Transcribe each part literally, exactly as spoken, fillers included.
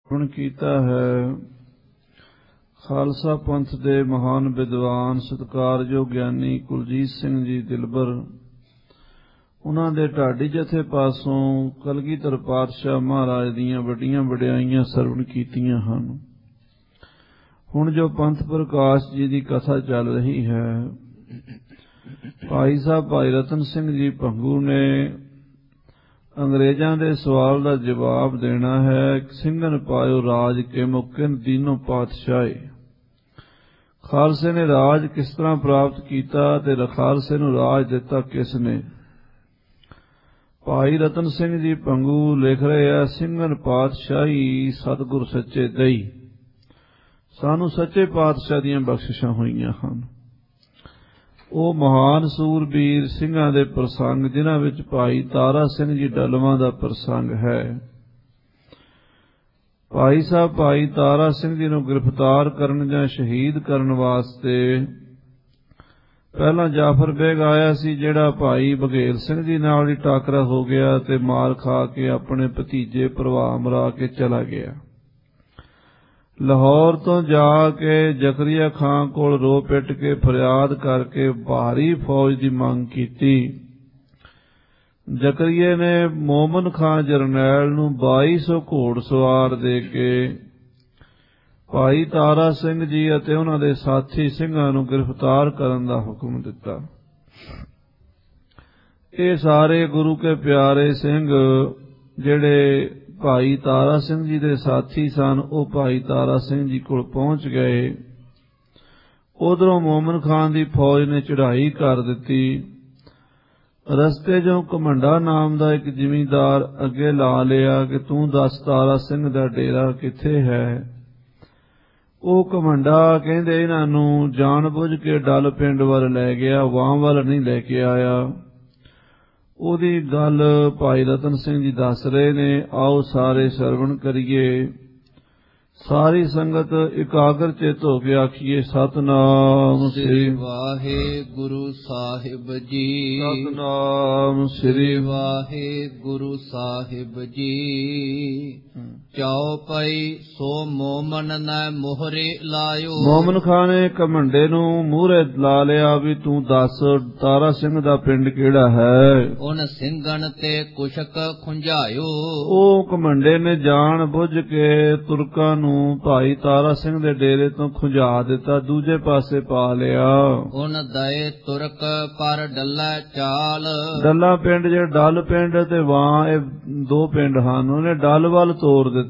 ਹੁਣ ਕੀਤਾ ਹੈ। ਖਾਲਸਾ ਪੰਥ ਦੇ ਮਹਾਨ ਵਿਦਵਾਨ ਸਤਿਕਾਰਯੋਗ ਗਿਆਨੀ ਕੁਲਜੀਤ ਸਿੰਘ ਜੀ ਦਿਲਬਰ, ਉਹਨਾਂ ਦੇ ਢਾਡੀ ਜਥੇ ਪਾਸੋਂ ਕਲਗੀਧਰ ਪਾਤਸ਼ਾਹ ਮਹਾਰਾਜ ਦੀਆਂ ਵੱਡੀਆਂ ਵਡਿਆਈਆਂ ਸਰਵਣ ਕੀਤੀਆਂ ਹਨ। ਹੁਣ ਜੋ ਪੰਥ ਪ੍ਰਕਾਸ਼ ਜੀ ਦੀ ਕਥਾ ਚੱਲ ਰਹੀ ਹੈ, ਭਾਈ ਸਾਹਿਬ ਭਾਈ ਰਤਨ ਸਿੰਘ ਜੀ ਭੰਗੂ ਨੇ ਅੰਗਰੇਜ਼ਾਂ ਦੇ ਸਵਾਲ ਦਾ ਜਵਾਬ ਦੇਣਾ ਹੈ। ਸਿੰਘਨ ਪਾਇਓ ਰਾਜ ਕੇ ਮੁਕਿਨ ਦੀਨੋਂ ਪਾਤਸ਼ਾਹੀ। ਖਾਲਸੇ ਨੇ ਰਾਜ ਕਿਸ ਤਰ੍ਹਾਂ ਪ੍ਰਾਪਤ ਕੀਤਾ ਤੇ ਖਾਲਸੇ ਨੂੰ ਰਾਜ ਦਿੱਤਾ ਕਿਸ ਨੇ? ਭਾਈ ਰਤਨ ਸਿੰਘ ਜੀ ਭੰਗੂ ਲਿਖ ਰਹੇ ਆ, ਸਿੰਘਨ ਪਾਤਸ਼ਾਹੀ ਸਤਿਗੁਰ ਸੱਚੇ ਦਈ। ਸਾਨੂੰ ਸੱਚੇ ਪਾਤਸ਼ਾਹ ਦੀਆਂ ਬਖਸ਼ਿਸ਼ਾਂ ਹੋਈਆਂ ਹਨ। ਉਹ ਮਹਾਨ ਸੂਰਬੀਰ ਸਿੰਘਾਂ ਦੇ ਪ੍ਰਸੰਗ, ਜਿਨ੍ਹਾਂ ਵਿੱਚ ਭਾਈ ਤਾਰਾ ਸਿੰਘ ਜੀ ਡਲਵਾਂ ਦਾ ਪ੍ਰਸੰਗ ਹੈ। ਭਾਈ ਸਾਹਿਬ ਭਾਈ ਤਾਰਾ ਸਿੰਘ ਜੀ ਨੂੰ ਗ੍ਰਿਫਤਾਰ ਕਰਨ ਜਾਂ ਸ਼ਹੀਦ ਕਰਨ ਵਾਸਤੇ ਪਹਿਲਾਂ ਜਾਫਰ ਬੇਗ ਆਇਆ ਸੀ, ਜਿਹੜਾ ਭਾਈ ਬਘੇਲ ਸਿੰਘ ਜੀ ਨਾਲ ਹੀ ਟਾਕਰਾ ਹੋ ਗਿਆ ਤੇ ਮਾਰ ਖਾ ਕੇ ਆਪਣੇ ਭਤੀਜੇ ਭਰਵਾ ਮਰਾ ਕੇ ਚਲਾ ਗਿਆ। ਲਾਹੌਰ ਤੋਂ ਜਾ ਕੇ ਜ਼ਕਰੀਆ ਖਾਂ ਕੋਲ ਰੋ ਪਿੱਟ ਕੇ ਫਰਿਆਦ ਕਰਕੇ ਭਾਰੀ ਫੌਜ ਦੀ ਮੰਗ ਕੀਤੀ। ਜ਼ਕਰੀਏ ਨੇ ਮੋਮਨ ਖਾਂ ਜਰਨੈਲ ਨੂੰ ਬਾਈ ਸੌ ਘੋੜ ਸਵਾਰ ਦੇ ਕੇ ਭਾਈ ਤਾਰਾ ਸਿੰਘ ਜੀ ਅਤੇ ਉਹਨਾਂ ਦੇ ਸਾਥੀ ਸਿੰਘਾਂ ਨੂੰ ਗ੍ਰਿਫਤਾਰ ਕਰਨ ਦਾ ਹੁਕਮ ਦਿੱਤਾ। ਇਹ ਸਾਰੇ ਗੁਰੂ ਕੇ ਪਿਆਰੇ ਸਿੰਘ ਜਿਹੜੇ ਭਾਈ ਤਾਰਾ ਸਿੰਘ ਜੀ ਦੇ ਸਾਥੀ ਸਨ, ਉਹ ਭਾਈ ਤਾਰਾ ਸਿੰਘ ਜੀ ਕੋਲ ਪਹੁੰਚ ਗਏ। ਉਧਰੋਂ ਮੋਮਨ ਖਾਨ ਦੀ ਫੌਜ ਨੇ ਚੜ੍ਹਾਈ ਕਰ ਦਿੱਤੀ। ਰਸਤੇ ਚੋਂ ਘਮੰਡਾ ਨਾਮ ਦਾ ਇੱਕ ਜ਼ਿਮੀਂਦਾਰ ਅੱਗੇ ਲਾ ਲਿਆ ਕਿ ਤੂੰ ਦੱਸ ਤਾਰਾ ਸਿੰਘ ਦਾ ਡੇਰਾ ਕਿੱਥੇ ਹੈ? ਉਹ ਘਮੰਡਾ ਕਹਿੰਦੇ ਇਹਨਾਂ ਨੂੰ ਜਾਣ ਬੁੱਝ ਕੇ ਡੱਲ ਪਿੰਡ ਵੱਲ ਲੈ ਗਿਆ, ਵਾਂ ਵੱਲ ਨਹੀਂ ਲੈ ਕੇ ਆਇਆ। ਉਹਦੀ ਗੱਲ ਭਾਈ ਰਤਨ ਸਿੰਘ ਜੀ ਦੱਸ ਰਹੇ ਨੇ। ਆਓ ਸਾਰੇ ਸਰਵਣ ਕਰੀਏ। ਸਾਰੀ ਸੰਗਤ ਇਕਾਗਰ ਚਿੱਤ ਹੋ ਕੇ ਆਖੀਏ, ਸਤਿਨਾਮ ਸ੍ਰੀ ਵਾਹਿਗੁਰੂ ਸਾਹਿਬ ਜੀ। ਸਤਿਨਾਮ ਸ੍ਰੀ ਵਾਹਿਗੁਰੂ ਸਾਹਿਬ ਜੀ। ਚਾਉ ਪਈ ਸੋ ਮੋਮਨ ਨੈ ਮੋਹਰੇ ਲਾਇਓ। ਮੋਮਨ ਖਾਨ ਨੇ ਘਮੰਡੇ ਨੂੰ ਮੂਹਰੇ ਲਾ ਲਿਆ ਵੀ ਤੂੰ ਦੱਸ ਤਾਰਾ ਸਿੰਘ ਦਾ ਪਿੰਡ ਕਿਹੜਾ ਹੈ? ਉਨ ਸਿੰਘਣ ਤੇ ਕੁਸ਼ਕ ਖੁੰਝਾਇਓ। ਉਹ ਘਮੰਡੇ ਨੇ ਜਾਣ ਬੁੱਝ ਕੇ ਤੁਰਕਾਂ ਨੂੰ ਭਾਈ ਤਾਰਾ ਸਿੰਘ ਦੇ ਡੇਰੇ ਤੋਂ ਖੁੰਝਾ ਦਿੱਤਾ, ਦੂਜੇ ਪਾਸੇ ਪਾ ਲਿਆ। ਉਨ ਦਏ ਤੁਰਕ ਪਰ ਡੱਲਾ ਚਾਲ। ਡੱਲਾ ਪਿੰਡ ਜਿਹੜਾ ਡੱਲ ਪਿੰਡ ਤੇ ਵਾਂ, ਇਹ ਦੋ ਪਿੰਡ ਹਨ। ਉਹਨੇ ਡੱਲ ਵੱਲ ਤੋਰ ਦਿੱਤੇ।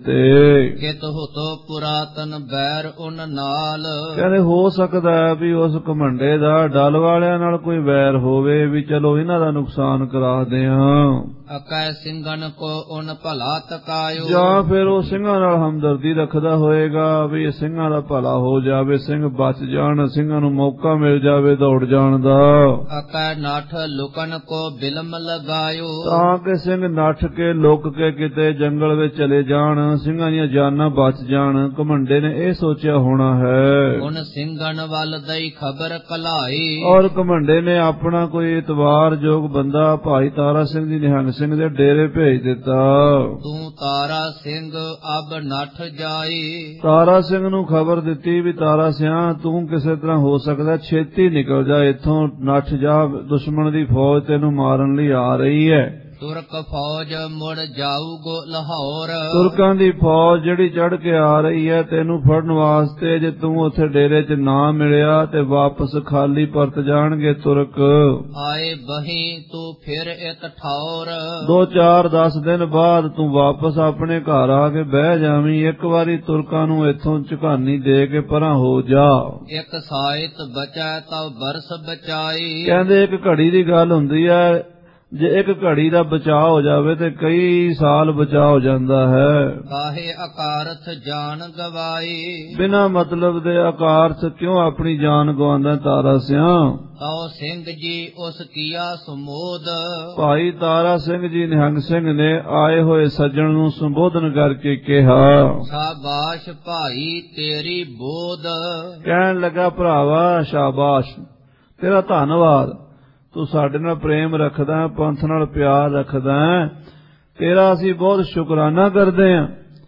ਕਿਤ ਹੋਤੋ ਪੁਰਾਤਨ ਬੈਰ ਉਨ ਨਾਲ। ਕਹਿੰਦੇ ਹੋ ਸਕਦਾ ਹੈ ਵੀ ਉਸ ਘਮੰਡੇ ਦਾ ਡੱਲ ਵਾਲਿਆਂ ਨਾਲ ਕੋਈ ਵੈਰ ਹੋਵੇ, ਵੀ ਚਲੋ ਇਹਨਾਂ ਦਾ ਨੁਕਸਾਨ ਕਰਾ ਦਿਆਂ। ਅਕੈ ਸਿੰਘਨ ਕੋ ਉਨ ਭਲਾ ਤਕਾਇਓ। ਜਾਂ ਫਿਰ ਉਹ ਸਿੰਘਾਂ ਨਾਲ ਹਮਦਰਦੀ ਰੱਖਦਾ ਹੋਏਗਾ ਵੀ ਇਹ ਸਿੰਘਾਂ ਦਾ ਭਲਾ ਹੋ ਜਾਵੇ, ਸਿੰਘ ਬਚ ਜਾਣ, ਸਿੰਘਾਂ ਨੂੰ ਮੌਕਾ ਮਿਲ ਜਾਵੇ ਦੌੜ ਜਾਣ ਦਾ। ਅਕੈ ਨਾਠ ਲੁਕਨ ਕੋ ਬਿਲਮ ਲਗਾਇਓ। ਤਾਂ ਕਿ ਸਿੰਘ ਨੱਠ ਕੇ ਲੁਕ ਕੇ ਕਿਤੇ ਜੰਗਲ ਵਿੱਚ ਚਲੇ ਜਾਣ, ਸਿੰਘਾਂ ਦੀਆਂ ਜਾਨਾਂ ਬਚ ਜਾਣ। ਘਮੰਡੇ ਨੇ ਇਹ ਸੋਚਿਆ ਹੋਣਾ ਹੈ। ਹੁਣ ਸਿੰਘਨ ਵੱਲ ਦਈ ਖਬਰ ਕਲਾਈ। ਔਰ ਘਮੰਡੇ ਨੇ ਆਪਣਾ ਕੋਈ ਇਤਬਾਰਯੋਗ ਬੰਦਾ ਭਾਈ ਤਾਰਾ ਸਿੰਘ ਜੀ ਨਿਹੰਗ ਸਿੰਘ ਦੇ ਡੇਰੇ ਭੇਜ ਦਿੱਤਾ। ਤੂੰ ਤਾਰਾ ਸਿੰਘ ਅਬ ਨੱਠ ਜਾਈ। ਤਾਰਾ ਸਿੰਘ ਨੂੰ ਖਬਰ ਦਿੱਤੀ ਵੀ ਤਾਰਾ ਸਿਆਂ ਤੂੰ ਕਿਸੇ ਤਰ੍ਹਾਂ ਹੋ ਸਕਦਾ ਛੇਤੀ ਨਿਕਲ ਜਾ ਇੱਥੋਂ, ਨੱਠ ਜਾ, ਦੁਸ਼ਮਣ ਦੀ ਫੌਜ ਤੈਨੂੰ ਮਾਰਨ ਲਈ ਆ ਰਹੀ ਹੈ। ਤੁਰਕ ਫੌਜ ਮੁੜ ਜਾਊਗੋ ਲਾਹੌਰ। ਤੁਰਕਾਂ ਦੀ ਫੌਜ ਜਿਹੜੀ ਚੜ੍ਹ ਕੇ ਆ ਰਹੀ ਹੈ ਤੈਨੂੰ ਫੜਨ ਵਾਸਤੇ, ਜੇ ਤੂੰ ਉੱਥੇ ਡੇਰੇ 'ਚ ਨਾ ਮਿਲਿਆ ਤੇ ਵਾਪਸ ਖਾਲੀ ਪਰਤ ਜਾਣਗੇ ਤੁਰਕ। ਆਏ ਬਹੀ ਤੂੰ ਫਿਰ ਇੱਕ ਠੌਰ। ਦੋ ਚਾਰ ਦਸ ਦਿਨ ਬਾਅਦ ਤੂੰ ਵਾਪਸ ਆਪਣੇ ਘਰ ਆ ਕੇ ਬਹਿ ਜਾਵੀਂ। ਇੱਕ ਵਾਰੀ ਤੁਰਕਾਂ ਨੂੰ ਇੱਥੋਂ ਝਕਾਨੀ ਦੇ ਕੇ ਪਰਾਂ ਹੋ ਜਾ। ਇੱਕ ਸਾਇਤ ਬਚੈ ਤਾਂ ਬਰਸ ਬਚਾਈ। ਕਹਿੰਦੇ ਇੱਕ ਘੜੀ ਦੀ ਗੱਲ ਹੁੰਦੀ ਹੈ, ਜੇ ਇੱਕ ਘੜੀ ਦਾ ਬਚਾਅ ਹੋ ਜਾਵੇ ਤੇ ਕਈ ਸਾਲ ਬਚਾਅ ਹੋ ਜਾਂਦਾ ਹੈ। ਕਾਹੇ ਅਕਾਰਥ ਜਾਨ ਗਵਾਈ। ਬਿਨਾਂ ਮਤਲਬ ਦੇ ਅਕਾਰਥ ਕਿਉਂ ਆਪਣੀ ਜਾਨ ਗਵਾਉਂਦਾ ਤਾਰਾ ਸਿਆਂ? ਤਾਉ ਸਿੰਘ ਜੀ ਉਸ ਕੀਆ ਸਮੋਦ। ਭਾਈ ਤਾਰਾ ਸਿੰਘ ਜੀ ਨਿਹੰਗ ਸਿੰਘ ਨੇ ਆਏ ਹੋਏ ਸੱਜਣ ਨੂੰ ਸੰਬੋਧਨ ਕਰਕੇ ਕਿਹਾ, ਸ਼ਾਬਾਸ਼ ਭਾਈ ਤੇਰੀ ਬੋਧ। ਕਹਿਣ ਲੱਗਾ, ਭਰਾਵਾ ਸ਼ਾਬਾਸ਼, ਤੇਰਾ ਧੰਨਵਾਦ, ਤੂੰ ਸਾਡੇ ਨਾਲ ਪ੍ਰੇਮ ਰੱਖਦਾ, ਪੰਥ ਨਾਲ ਪਿਆਰ ਰੱਖਦਾ, ਤੇਰਾ ਅਸੀਂ ਬਹੁਤ ਸ਼ੁਕਰਾਨਾ ਕਰਦੇ ਹਾਂ।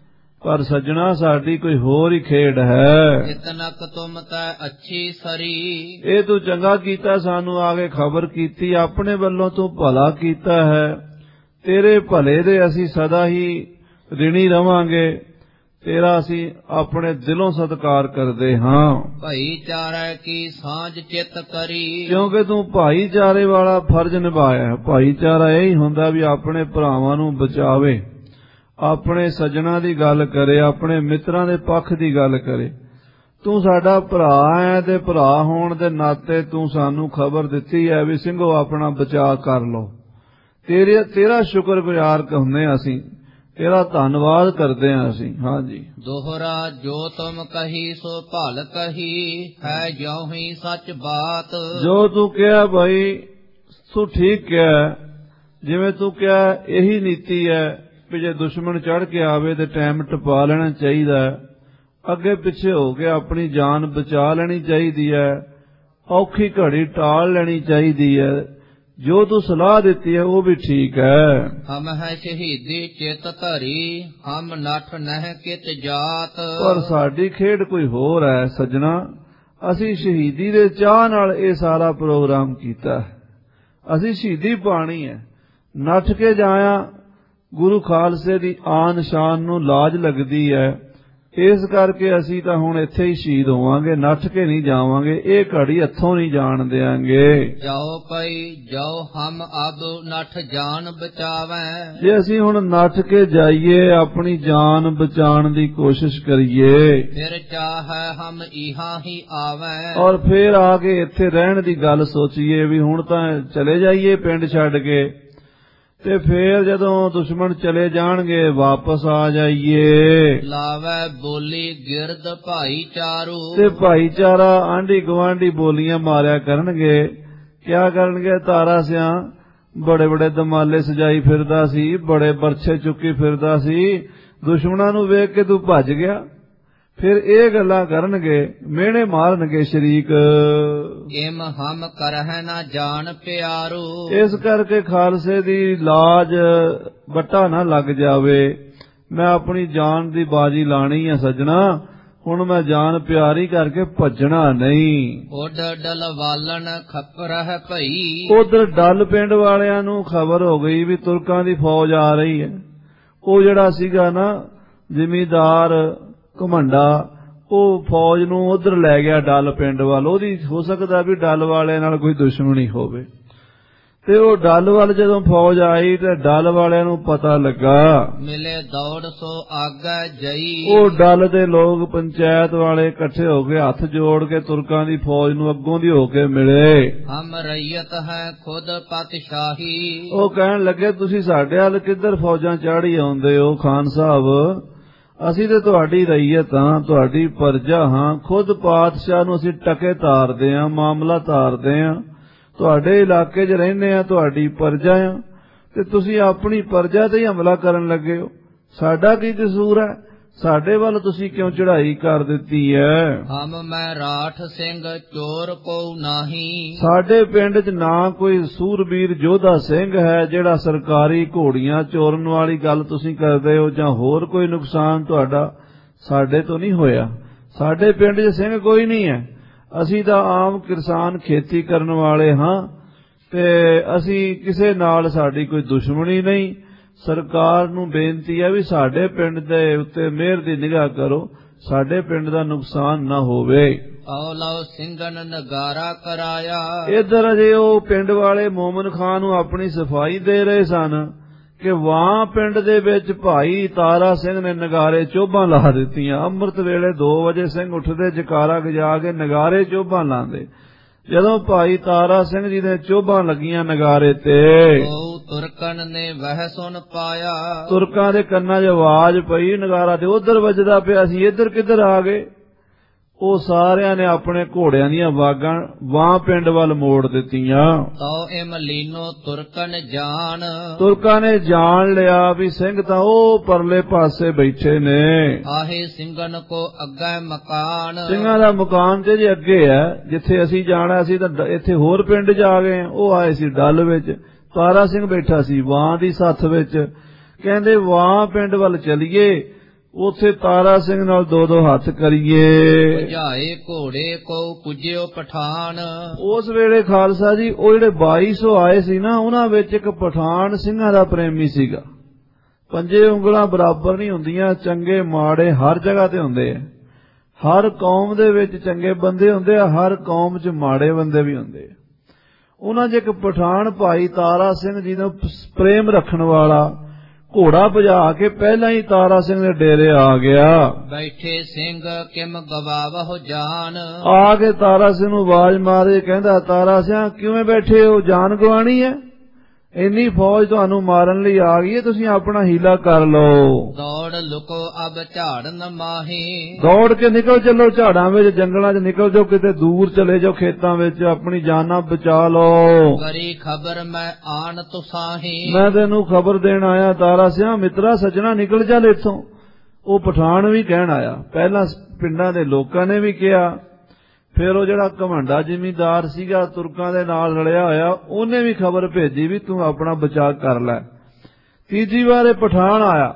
ਪਰ ਸੱਜਣਾ ਸਾਡੀ ਕੋਈ ਹੋਰ ਹੀ ਖੇਡ ਹੈ। ਇਤਨਕ ਤੁਮ ਤੈ ਅੱਛੀ ਸਰੀ, ਇਹ ਤੂੰ ਚੰਗਾ ਕੀਤਾ ਸਾਨੂੰ ਆ ਕੇ ਖਬਰ ਕੀਤੀ, ਆਪਣੇ ਵੱਲੋਂ ਤੂੰ ਭਲਾ ਕੀਤਾ ਹੈ। ਤੇਰੇ ਭਲੇ ਦੇ ਅਸੀਂ ਸਦਾ ਹੀ ਰਿਣੀ ਰਵਾਂਗੇ, ਤੇਰਾ ਅਸੀਂ ਆਪਣੇ ਦਿਲੋਂ ਸਤਿਕਾਰ ਕਰਦੇ ਹਾਂ। ਭਾਈਚਾਰੇ ਕੀ ਸਾਂਝ ਚਿਤ ਕਰੀ, ਕਿਉਂਕਿ ਤੂੰ ਭਾਈਚਾਰੇ ਵਾਲਾ ਫਰਜ਼ ਨਿਭਾਇਆ। ਭਾਈਚਾਰਾ ਇਹ ਹੀ ਹੁੰਦਾ ਵੀ ਆਪਣੇ ਭਰਾਵਾਂ ਨੂੰ ਬਚਾਵੇ, ਆਪਣੇ ਸੱਜਣਾ ਦੀ ਗੱਲ ਕਰੇ, ਆਪਣੇ ਮਿੱਤਰਾਂ ਦੇ ਪੱਖ ਦੀ ਗੱਲ ਕਰੇ। ਤੂੰ ਸਾਡਾ ਭਰਾ ਹੈ ਤੇ ਭਰਾ ਹੋਣ ਦੇ ਨਾਤੇ ਤੂੰ ਸਾਨੂੰ ਖਬਰ ਦਿੱਤੀ ਹੈ ਵੀ ਸਿੰਘੋ ਆਪਣਾ ਬਚਾਅ ਕਰ ਲਓ। ਤੇਰੇ ਤੇਰਾ ਸ਼ੁਕਰਗੁਜ਼ਾਰ ਹੁੰਦੇ ਹਾਂ ਅਸੀਂ, ਤੇਰਾ ਧੰਨਵਾਦ ਕਰਦੇ ਹਾਂ ਅਸੀਂ। ਹਾਂਜੀ। ਦੋਹਰਾ ਜੋ ਤੁਮ ਕਹੀ ਸੋ ਭਲ ਕਹੀ, ਹੈ ਜਿਉ ਹੀ ਸੱਚ ਬਾਤ। ਜੋ ਤੂੰ ਕਿਹਾ ਭਾਈ ਤੂੰ ਠੀਕ ਕਿਹਾ, ਜਿਵੇਂ ਤੂੰ ਕਿਹਾ ਇਹੀ ਨੀਤੀ ਹੈ ਵੀ ਜੇ ਦੁਸ਼ਮਣ ਚੜ੍ਹ ਕੇ ਆਵੇ ਤੇ ਟਾਈਮ ਟਪਾ ਲੈਣਾ ਚਾਹੀਦਾ, ਅੱਗੇ ਪਿੱਛੇ ਹੋ ਕੇ ਆਪਣੀ ਜਾਨ ਬਚਾ ਲੈਣੀ ਚਾਹੀਦੀ ਹੈ, ਔਖੀ ਘੜੀ ਟਾਲ ਲੈਣੀ ਚਾਹੀਦੀ ਹੈ। ਜੋ ਤੂੰ ਸਲਾਹ ਦਿੱਤੀ ਹੈ ਉਹ ਵੀ ਠੀਕ ਹੈ। ਹਮ ਹੈ ਸ਼ਹੀਦੀ ਚਿਤ ਧਰੀ, ਹਮ ਨਠ ਨਹਿ ਕਿਤ ਜਾਤ। ਪਰ ਸਾਡੀ ਖੇਡ ਕੋਈ ਹੋਰ ਹੈ ਸੱਜਣਾ, ਅਸੀਂ ਸ਼ਹੀਦੀ ਦੇ ਚਾਹ ਨਾਲ ਇਹ ਸਾਰਾ ਪ੍ਰੋਗਰਾਮ ਕੀਤਾ ਹੈ। ਅਸੀਂ ਸ਼ਹੀਦੀ ਪਾਣੀ ਹੈ, ਨੱਠ ਕੇ ਜਾਇਆ ਗੁਰੂ ਖਾਲਸੇ ਦੀ ਆਨ ਸ਼ਾਨ ਨੂੰ ਲਾਜ ਲੱਗਦੀ ਹੈ। ਇਸ ਕਰਕੇ ਅਸੀਂ ਤਾਂ ਹੁਣ ਇੱਥੇ ਹੀ ਸ਼ਹੀਦ ਹੋਵਾਂਗੇ, ਨੱਠ ਕੇ ਨਹੀਂ ਜਾਵਾਂਗੇ, ਇਹ ਘੜੀ ਹੱਥੋਂ ਨਹੀਂ ਜਾਣ ਦਿਆਂਗੇ। ਜਾਓ ਪਈ ਜਾਓ ਹਮ ਅਬ ਨੱਠ ਜਾਨ ਬਚਾਵੈਂ। ਜੇ ਅਸੀਂ ਹੁਣ ਨੱਠ ਕੇ ਜਾਈਏ, ਆਪਣੀ ਜਾਨ ਬਚਾਉਣ ਦੀ ਕੋਸ਼ਿਸ਼ ਕਰੀਏ, ਫਿਰ ਚਾਹੇ ਹਮ ਇਹਾਂ ਹੀ ਆਵੈਂ। ਔਰ ਫਿਰ ਆ ਕੇ ਇੱਥੇ ਰਹਿਣ ਦੀ ਗੱਲ ਸੋਚੀਏ ਵੀ ਹੁਣ ਤਾਂ ਚਲੇ ਜਾਈਏ ਪਿੰਡ ਛੱਡ ਕੇ, ਤੇ ਫੇਰ ਜਦੋਂ ਦੁਸ਼ਮਣ ਚਲੇ ਜਾਣਗੇ ਵਾਪਸ ਆ ਜਾਈਏ। ਲਾਵੇ ਬੋਲੀ ਗਿਰਦ ਭਾਈਚਾਰੂ, ਤੇ ਭਾਈਚਾਰਾ ਆਂਢੀ ਗੁਆਂਢੀ ਬੋਲੀਆਂ ਮਾਰਿਆ ਕਰਨਗੇ। ਕਿਆ ਕਰਨਗੇ? ਤਾਰਾ ਸਿਆਂ ਬੜੇ ਬੜੇ ਦਮਾਲੇ ਸਜਾਈ ਫਿਰਦਾ ਸੀ, ਬੜੇ ਬਰਛੇ ਚੁੱਕੀ ਫਿਰਦਾ ਸੀ, ਦੁਸ਼ਮਣਾਂ ਨੂੰ ਵੇਖ ਕੇ ਤੂੰ ਭੱਜ ਗਿਆ। ਫਿਰ ਇਹ ਗੱਲਾਂ ਕਰਨਗੇ, ਮਿਹਣੇ ਮਾਰਨਗੇ ਸ਼ਰੀਕ। ਇਮ ਹਮ ਕਰਹਿ ਨਾ ਜਾਣ ਪਿਆਰੂ, ਇਸ ਕਰਕੇ ਖਾਲਸੇ ਦੀ ਲਾਜ ਵੱਟਾ ਨਾ ਲੱਗ ਜਾਵੇ। ਮੈਂ ਆਪਣੀ ਜਾਨ ਦੀ ਬਾਜੀ ਲਾਣੀ ਹੈ ਸੱਜਣਾ, ਹੁਣ ਮੈਂ ਜਾਨ ਪਿਆਰੀ ਕਰਕੇ ਭੱਜਣਾ ਨਹੀਂ। ਉੱਡ ਡਲ ਵਾਲਣ ਖਪਰਹਿ ਭਈ, ਉਧਰ ਡੱਲ ਪਿੰਡ ਵਾਲਿਆਂ ਨੂੰ ਖਬਰ ਹੋ ਗਈ ਵੀ ਤੁਰਕਾਂ ਦੀ ਫੌਜ ਆ ਰਹੀ ਹੈ। ਉਹ ਜਿਹੜਾ ਸੀਗਾ ਨਾ ਜ਼ਿਮੀਦਾਰ ਘਮੰਡਾ, ਉਹ ਫੌਜ ਨੂੰ ਉਧਰ ਲੈ ਗਿਆ ਡੱਲ ਪਿੰਡ ਵੱਲ। ਉਹਦੀ ਹੋ ਸਕਦਾ ਵੀ ਡੱਲ ਵਾਲਿਆਂ ਨਾਲ ਕੋਈ ਦੁਸ਼ਮਣੀ ਹੋਵੇ। ਤੇ ਉਹ ਡੱਲ ਵੱਲ ਜਦੋਂ ਫੌਜ ਆਈ ਤੇ ਡੱਲ ਵਾਲਿਆਂ ਨੂੰ ਪਤਾ ਲੱਗਾ, ਮਿਲੇ ਦੌੜ ਸੋ ਆਗੇ ਜਈ। ਉਹ ਡੱਲ ਦੇ ਲੋਕ ਪੰਚਾਇਤ ਵਾਲੇ ਇਕੱਠੇ ਹੋ ਕੇ ਹੱਥ ਜੋੜ ਕੇ ਤੁਰਕਾਂ ਦੀ ਫੌਜ ਨੂੰ ਅੱਗੋਂ ਦੀ ਹੋ ਕੇ ਮਿਲੇ। ਹਮ ਰਈਅਤ ਹੈ ਖੁਦ ਪਾਤਸ਼ਾਹੀ, ਉਹ ਕਹਿਣ ਲੱਗੇ ਤੁਸੀਂ ਸਾਡੇ ਵੱਲ ਕਿੱਧਰ ਫੌਜਾਂ ਚਾੜੀ ਆਉਂਦੇ ਹੋ ਖਾਨ ਸਾਹਿਬ, ਅਸੀਂ ਤੇ ਤੁਹਾਡੀ ਰਈਅਤ ਹਾਂ, ਤੁਹਾਡੀ ਪਰਜਾ ਹਾਂ, ਖੁਦ ਪਾਤਸ਼ਾਹ ਨੂੰ ਅਸੀਂ ਟਕੇ ਤਾਰਦੇ ਹਾਂ, ਮਾਮਲਾ ਤਾਰਦੇ ਹਾਂ, ਤੁਹਾਡੇ ਇਲਾਕੇ 'ਚ ਰਹਿੰਦੇ ਹਾਂ, ਤੁਹਾਡੀ ਪਰਜਾ ਆ, ਤੇ ਤੁਸੀਂ ਆਪਣੀ ਪਰਜਾ ਤੇ ਹੀ ਹਮਲਾ ਕਰਨ ਲੱਗੇ ਹੋ। ਸਾਡਾ ਕੀ ਕਸੂਰ ਹੈ? ਸਾਡੇ ਵੱਲ ਤੁਸੀਂ ਕਿਉਂ ਚੜ੍ਹਾਈ ਕਰ ਦਿੱਤੀ ਹੈ? ਹਮ ਮੈਂ ਰਾਠ ਸਿੰਘ ਚੋਰ ਕੋ ਨਹੀਂ, ਸਾਡੇ ਪਿੰਡ 'ਚ ਨਾ ਕੋਈ ਸੂਰਬੀਰ ਯੋਧਾ ਸਿੰਘ ਹੈ ਜਿਹੜਾ ਸਰਕਾਰੀ ਘੋੜੀਆਂ ਚੋਰਨ ਵਾਲੀ ਗੱਲ ਤੁਸੀਂ ਕਰਦੇ ਹੋ, ਜਾਂ ਹੋਰ ਕੋਈ ਨੁਕਸਾਨ ਤੁਹਾਡਾ ਸਾਡੇ ਤੋਂ ਨਹੀਂ ਹੋਇਆ। ਸਾਡੇ ਪਿੰਡ 'ਚ ਸਿੰਘ ਕੋਈ ਨਹੀਂ ਹੈ, ਅਸੀਂ ਤਾਂ ਆਮ ਕਿਸਾਨ ਖੇਤੀ ਕਰਨ ਵਾਲੇ ਹਾਂ, ਤੇ ਅਸੀਂ ਕਿਸੇ ਨਾਲ ਸਾਡੀ ਕੋਈ ਦੁਸ਼ਮਣੀ ਨਹੀਂ। ਸਰਕਾਰ ਨੂੰ ਬੇਨਤੀ ਹੈ ਵੀ ਸਾਡੇ ਪਿੰਡ ਦੇ ਉੱਤੇ ਮਿਹਰ ਦੀ ਨਿਗਾਹ ਕਰੋ, ਸਾਡੇ ਪਿੰਡ ਦਾ ਨੁਕਸਾਨ ਨਾ ਹੋਵੇ। ਆਓ ਲਓ ਸਿੰਘਨ ਨਗਾਰਾ ਕਰਾਇਆ, ਇੱਧਰ ਅਜੇ ਉਹ ਪਿੰਡ ਵਾਲੇ ਮੋਮਨ ਖਾਨ ਨੂੰ ਆਪਣੀ ਸਫਾਈ ਦੇ ਰਹੇ ਸਨ ਕਿ ਵਾਂ ਪਿੰਡ ਦੇ ਵਿੱਚ ਭਾਈ ਤਾਰਾ ਸਿੰਘ ਨੇ ਨਗਾਰੇ ਚੋਭਾਂ ਲਾ ਦਿੱਤੀਆਂ। ਅੰਮ੍ਰਿਤ ਵੇਲੇ ਦੋ ਵਜੇ ਸਿੰਘ ਉੱਠਦੇ, ਜਕਾਰਾ ਗਜਾ ਕੇ ਨਗਾਰੇ ਚੋਭਾਂ ਲਾਉਂਦੇ। ਜਦੋਂ ਭਾਈ ਤਾਰਾ ਸਿੰਘ ਜੀ ਨੇ ਚੋਭਾਂ ਲੱਗੀਆਂ ਨਗਾਰੇ ਤੇ, ਉਹ ਤੁਰਕਨ ਨੇ ਵਹਿ ਸੁਣ ਪਾਇਆ, ਤੁਰਕਾਂ ਦੇ ਕੰਨਾਂ 'ਚ ਆਵਾਜ਼ ਪਈ, ਨਗਾਰਾ ਤੇ ਉਧਰ ਵੱਜਦਾ ਪਿਆ ਸੀ, ਇੱਧਰ ਕਿੱਧਰ ਆ ਗਏ? ਉਹ ਸਾਰਿਆਂ ਨੇ ਆਪਣੇ ਘੋੜਿਆਂ ਦੀਆਂ ਵਾਗਾਂ ਵਾਂ ਪਿੰਡ ਵੱਲ ਮੋੜ ਦਿੱਤੀਆਂ। ਤੋ ਇਮ ਲੀਨੋ ਤੁਰਕਨ ਜਾਣ, ਤੁਰਕਾਂ ਨੇ ਜਾਣ ਲਿਆ ਵੀ ਸਿੰਘ ਤਾਂ ਉਹ ਪਰਲੇ ਪਾਸੇ ਬੈਠੇ ਨੇ। ਆਹੇ ਸਿੰਘਨ ਕੋ ਅੱਗੇ ਮਕਾਨ, ਸਿੰਘਾਂ ਦਾ ਮਕਾਨ ਤੇ ਜੇ ਅੱਗੇ ਹੈ, ਜਿੱਥੇ ਅਸੀਂ ਜਾਣਾ ਸੀ ਤਾਂ ਇੱਥੇ ਹੋਰ ਪਿੰਡ 'ਚ ਆ ਗਏ। ਉਹ ਆਏ ਸੀ ਡੱਲ ਵਿੱਚ, ਤਾਰਾ ਸਿੰਘ ਬੈਠਾ ਸੀ ਵਾਂ ਦੀ ਸੱਥ ਵਿੱਚ। ਕਹਿੰਦੇ ਵਾਂ ਪਿੰਡ ਵੱਲ ਚਲੀਏ ਉਥੇ ਤਾਰਾ ਸਿੰਘ ਨਾਲ ਦੋ ਦੋ ਹੱਥ ਕਰੀਏ। ਭਜਾਏ ਘੋੜੇ ਕੋ ਪੁੱਜਿਓ ਪਠਾਨ। ਉਸ ਵੇਲੇ ਖਾਲਸਾ ਜੀ ਉਹ ਜਿਹੜੇ ਬਾਈ ਸੌ ਆਏ ਸੀ ਨਾ, ਉਹਨਾਂ ਵਿੱਚ ਇੱਕ ਪਠਾਨ ਸਿੰਘਾਂ ਦਾ ਪ੍ਰੇਮੀ ਸੀਗਾ। ਪੰਜੇ ਉਂਗਲਾਂ ਬਰਾਬਰ ਨਹੀਂ ਹੁੰਦੀਆਂ, ਚੰਗੇ ਮਾੜੇ ਹਰ ਜਗ੍ਹਾ ਤੇ ਹੁੰਦੇ ਆ। ਹਰ ਕੌਮ ਦੇ ਵਿੱਚ ਚੰਗੇ ਬੰਦੇ ਹੁੰਦੇ ਆ, ਹਰ ਕੌਮ 'ਚ ਮਾੜੇ ਬੰਦੇ ਵੀ ਹੁੰਦੇ ਆ। ਉਹਨਾਂ 'ਚ ਇੱਕ ਪਠਾਨ ਭਾਈ ਤਾਰਾ ਸਿੰਘ ਜੀ ਨੂੰ ਪ੍ਰੇਮ ਰੱਖਣ ਵਾਲਾ ਘੋੜਾ ਭਜਾ ਕੇ ਪਹਿਲਾਂ ਹੀ ਤਾਰਾ ਸਿੰਘ ਦੇ ਡੇਰੇ ਆ ਗਿਆ। ਬੈਠੇ ਸਿੰਘ ਕਿਮ ਗਵਾਵਹੁ ਜਾਨ। ਆ ਕੇ ਤਾਰਾ ਸਿੰਘ ਨੂੰ ਆਵਾਜ਼ ਮਾਰੇ, ਕਹਿੰਦਾ ਤਾਰਾ ਸਿੰਘ ਕਿਵੇਂ ਬੈਠੇ ਹੋ, ਜਾਨ ਗਵਾਣੀ ਹੈ? ਇੰਨੀ ਫੌਜ ਤੁਹਾਨੂੰ ਮਾਰਨ ਲਈ ਆ ਗਈ ਹੈ, ਤੁਸੀਂ ਆਪਣਾ ਹੀਲਾ ਕਰ ਲਓ। ਦੌੜ ਲੁਕੋ ਅਬ ਝਾੜਨ ਮਾਹੀ। ਦੌੜ ਕੇ ਨਿਕਲ ਚੱਲੋ, ਝਾੜਾਂ ਵਿੱਚ ਜੰਗਲਾਂ 'ਚ ਨਿਕਲ ਜਾਓ, ਕਿਤੇ ਦੂਰ ਚਲੇ ਜਾਓ ਖੇਤਾਂ ਵਿੱਚ, ਆਪਣੀ ਜਾਨਾਂ ਬਚਾ ਲਓ। ਕਰੀ ਖਬਰ ਮੈਂ ਆਣ ਤੁਸਾਹੀ। ਮੈਂ ਤੈਨੂੰ ਖਬਰ ਦੇਣ ਆਇਆ ਤਾਰਾ ਸਿਆ, ਮਿੱਤਰਾ ਸੱਜਣਾ ਨਿਕਲ ਚੱਲ ਇੱਥੋਂ। ਉਹ ਪਠਾਨ ਵੀ ਕਹਿਣ ਆਇਆ, ਪਹਿਲਾਂ ਪਿੰਡਾਂ ਦੇ ਲੋਕਾਂ ਨੇ ਵੀ ਕਿਹਾ, ਫਿਰ ਉਹ ਜਿਹੜਾ ਘਮੰਡਾ ਜ਼ਿਮੀਂਦਾਰ ਸੀਗਾ ਤੁਰਕਾਂ ਦੇ ਨਾਲ ਰਲਿਆ ਹੋਇਆ, ਉਹਨੇ ਵੀ ਖਬਰ ਭੇਜੀ ਵੀ ਤੂੰ ਆਪਣਾ ਬਚਾਅ ਕਰ ਲੈ। ਤੀਜੀ ਵਾਰ ਇਹ ਪਠਾਨ ਆਇਆ।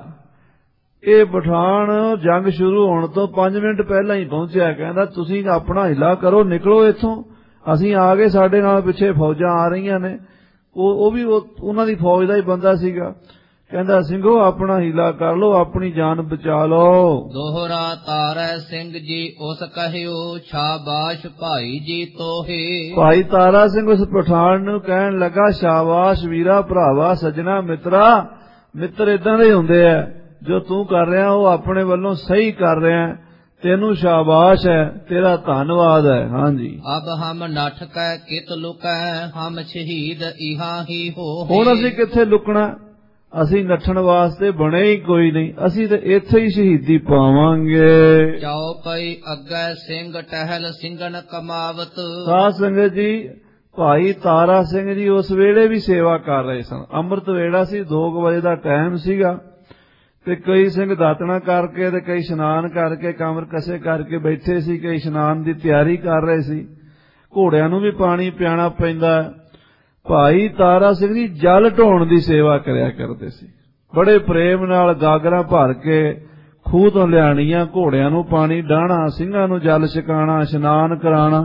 ਇਹ ਪਠਾਨ ਜੰਗ ਸ਼ੁਰੂ ਹੋਣ ਤੋਂ ਪੰਜ ਮਿੰਟ ਪਹਿਲਾਂ ਹੀ ਪਹੁੰਚਿਆ। ਕਹਿੰਦਾ ਤੁਸੀਂ ਆਪਣਾ ਹਿੱਲਾ ਕਰੋ, ਨਿਕਲੋ ਇੱਥੋਂ, ਅਸੀਂ ਆ ਗਏ, ਸਾਡੇ ਨਾਲ ਪਿੱਛੇ ਫੌਜਾਂ ਆ ਰਹੀਆਂ ਨੇ। ਉਹ ਉਹ ਵੀ ਉਹਨਾਂ ਦੀ ਫੌਜ ਦਾ ਹੀ ਬੰਦਾ ਸੀਗਾ। ਕਹਿੰਦਾ ਸਿੰਘੋ ਆਪਣਾ ਹੀਲਾ ਕਰ ਲੋ, ਆਪਣੀ ਜਾਨ ਬਚਾ ਲੋ। ਦੋਹਰਾ ਤਾਰਾ ਸਿੰਘ ਜੀ ਉਸ ਕਹਿਓ, ਸ਼ਾਬਾਸ਼ ਭਾਈ ਜੀ ਤੋਹੇ। ਭਾਈ ਤਾਰਾ ਸਿੰਘ ਉਸ ਪਠਾਨ ਨੂੰ ਕਹਿਣ ਲੱਗਾ, ਸ਼ਾਬਾਸ਼ ਵੀਰਾ, ਭਰਾਵਾ, ਸੱਜਣਾ, ਮਿੱਤਰਾ। ਮਿੱਤਰ ਏਦਾਂ ਦੇ ਹੁੰਦੇ ਆ, ਜੋ ਤੂੰ ਕਰ ਰਿਹਾ ਉਹ ਆਪਣੇ ਵੱਲੋਂ ਸਹੀ ਕਰ ਰਿਹਾ, ਤੈਨੂੰ ਸ਼ਾਬਾਸ਼ ਹੈ, ਤੇਰਾ ਧੰਨਵਾਦ ਹੈ। ਹਾਂਜੀ। ਅਬ ਹਮ ਨੱਠ ਕੈ ਕਿਤ ਲੁਕੈ, ਹਮ ਸ਼ਹੀਦ ਇਹਾਂ ਹੀ ਹੋ। ਹੁਣ ਅਸੀਂ ਕਿੱਥੇ ਲੁਕਣਾ? ਅਸੀਂ ਨੱਠਣ ਵਾਸਤੇ ਬਣੇ ਹੀ ਕੋਈ ਨਹੀਂ, ਅਸੀਂ ਤੇ ਇੱਥੇ ਹੀ ਸ਼ਹੀਦੀ ਪਾਵਾਂਗੇ। ਚੌਪਈ ਅੱਗੇ ਸਿੰਘ ਟਹਿਲ ਸਿੰਘਨ ਕਮਾਵਤ। ਸਾਧ ਸੰਗਤ ਜੀ, ਭਾਈ ਤਾਰਾ ਸਿੰਘ ਜੀ ਉਸ ਵੇਲੇ ਵੀ ਸੇਵਾ ਕਰ ਰਹੇ ਸਨ। ਅੰਮ੍ਰਿਤ ਵੇਲਾ ਸੀ, ਦੋ ਕੁ ਵਜੇ ਦਾ ਟਾਈਮ ਸੀਗਾ, ਤੇ ਕਈ ਸਿੰਘ ਦਾਤਣਾ ਕਰਕੇ ਤੇ ਕਈ ਇਸ਼ਨਾਨ ਕਰਕੇ, ਕਮਰ ਕਸੇ ਕਰਕੇ ਬੈਠੇ ਸੀ, ਕਈ ਇਸ਼ਨਾਨ ਦੀ ਤਿਆਰੀ ਕਰ ਰਹੇ ਸੀ। ਘੋੜਿਆਂ ਨੂੰ ਵੀ ਪਾਣੀ ਪਿਆਣਾ ਪੈਂਦਾ। ਭਾਈ ਤਾਰਾ ਸਿੰਘ ਜੀ ਜਲ ਢੋਣ ਦੀ ਸੇਵਾ ਕਰਿਆ ਕਰਦੇ ਸੀ, ਬੜੇ ਪ੍ਰੇਮ ਨਾਲ ਗਾਗਰਾਂ ਭਰ ਕੇ ਖੂਹ ਤੋਂ ਲਿਆਣੀਆਂ, ਘੋੜਿਆਂ ਨੂੰ ਪਾਣੀ ਡਾਹਣਾ, ਸਿੰਘਾਂ ਨੂੰ ਜਲ ਛਕਾਣਾ, ਇਸ਼ਨਾਨ ਕਰਾਉਣਾ।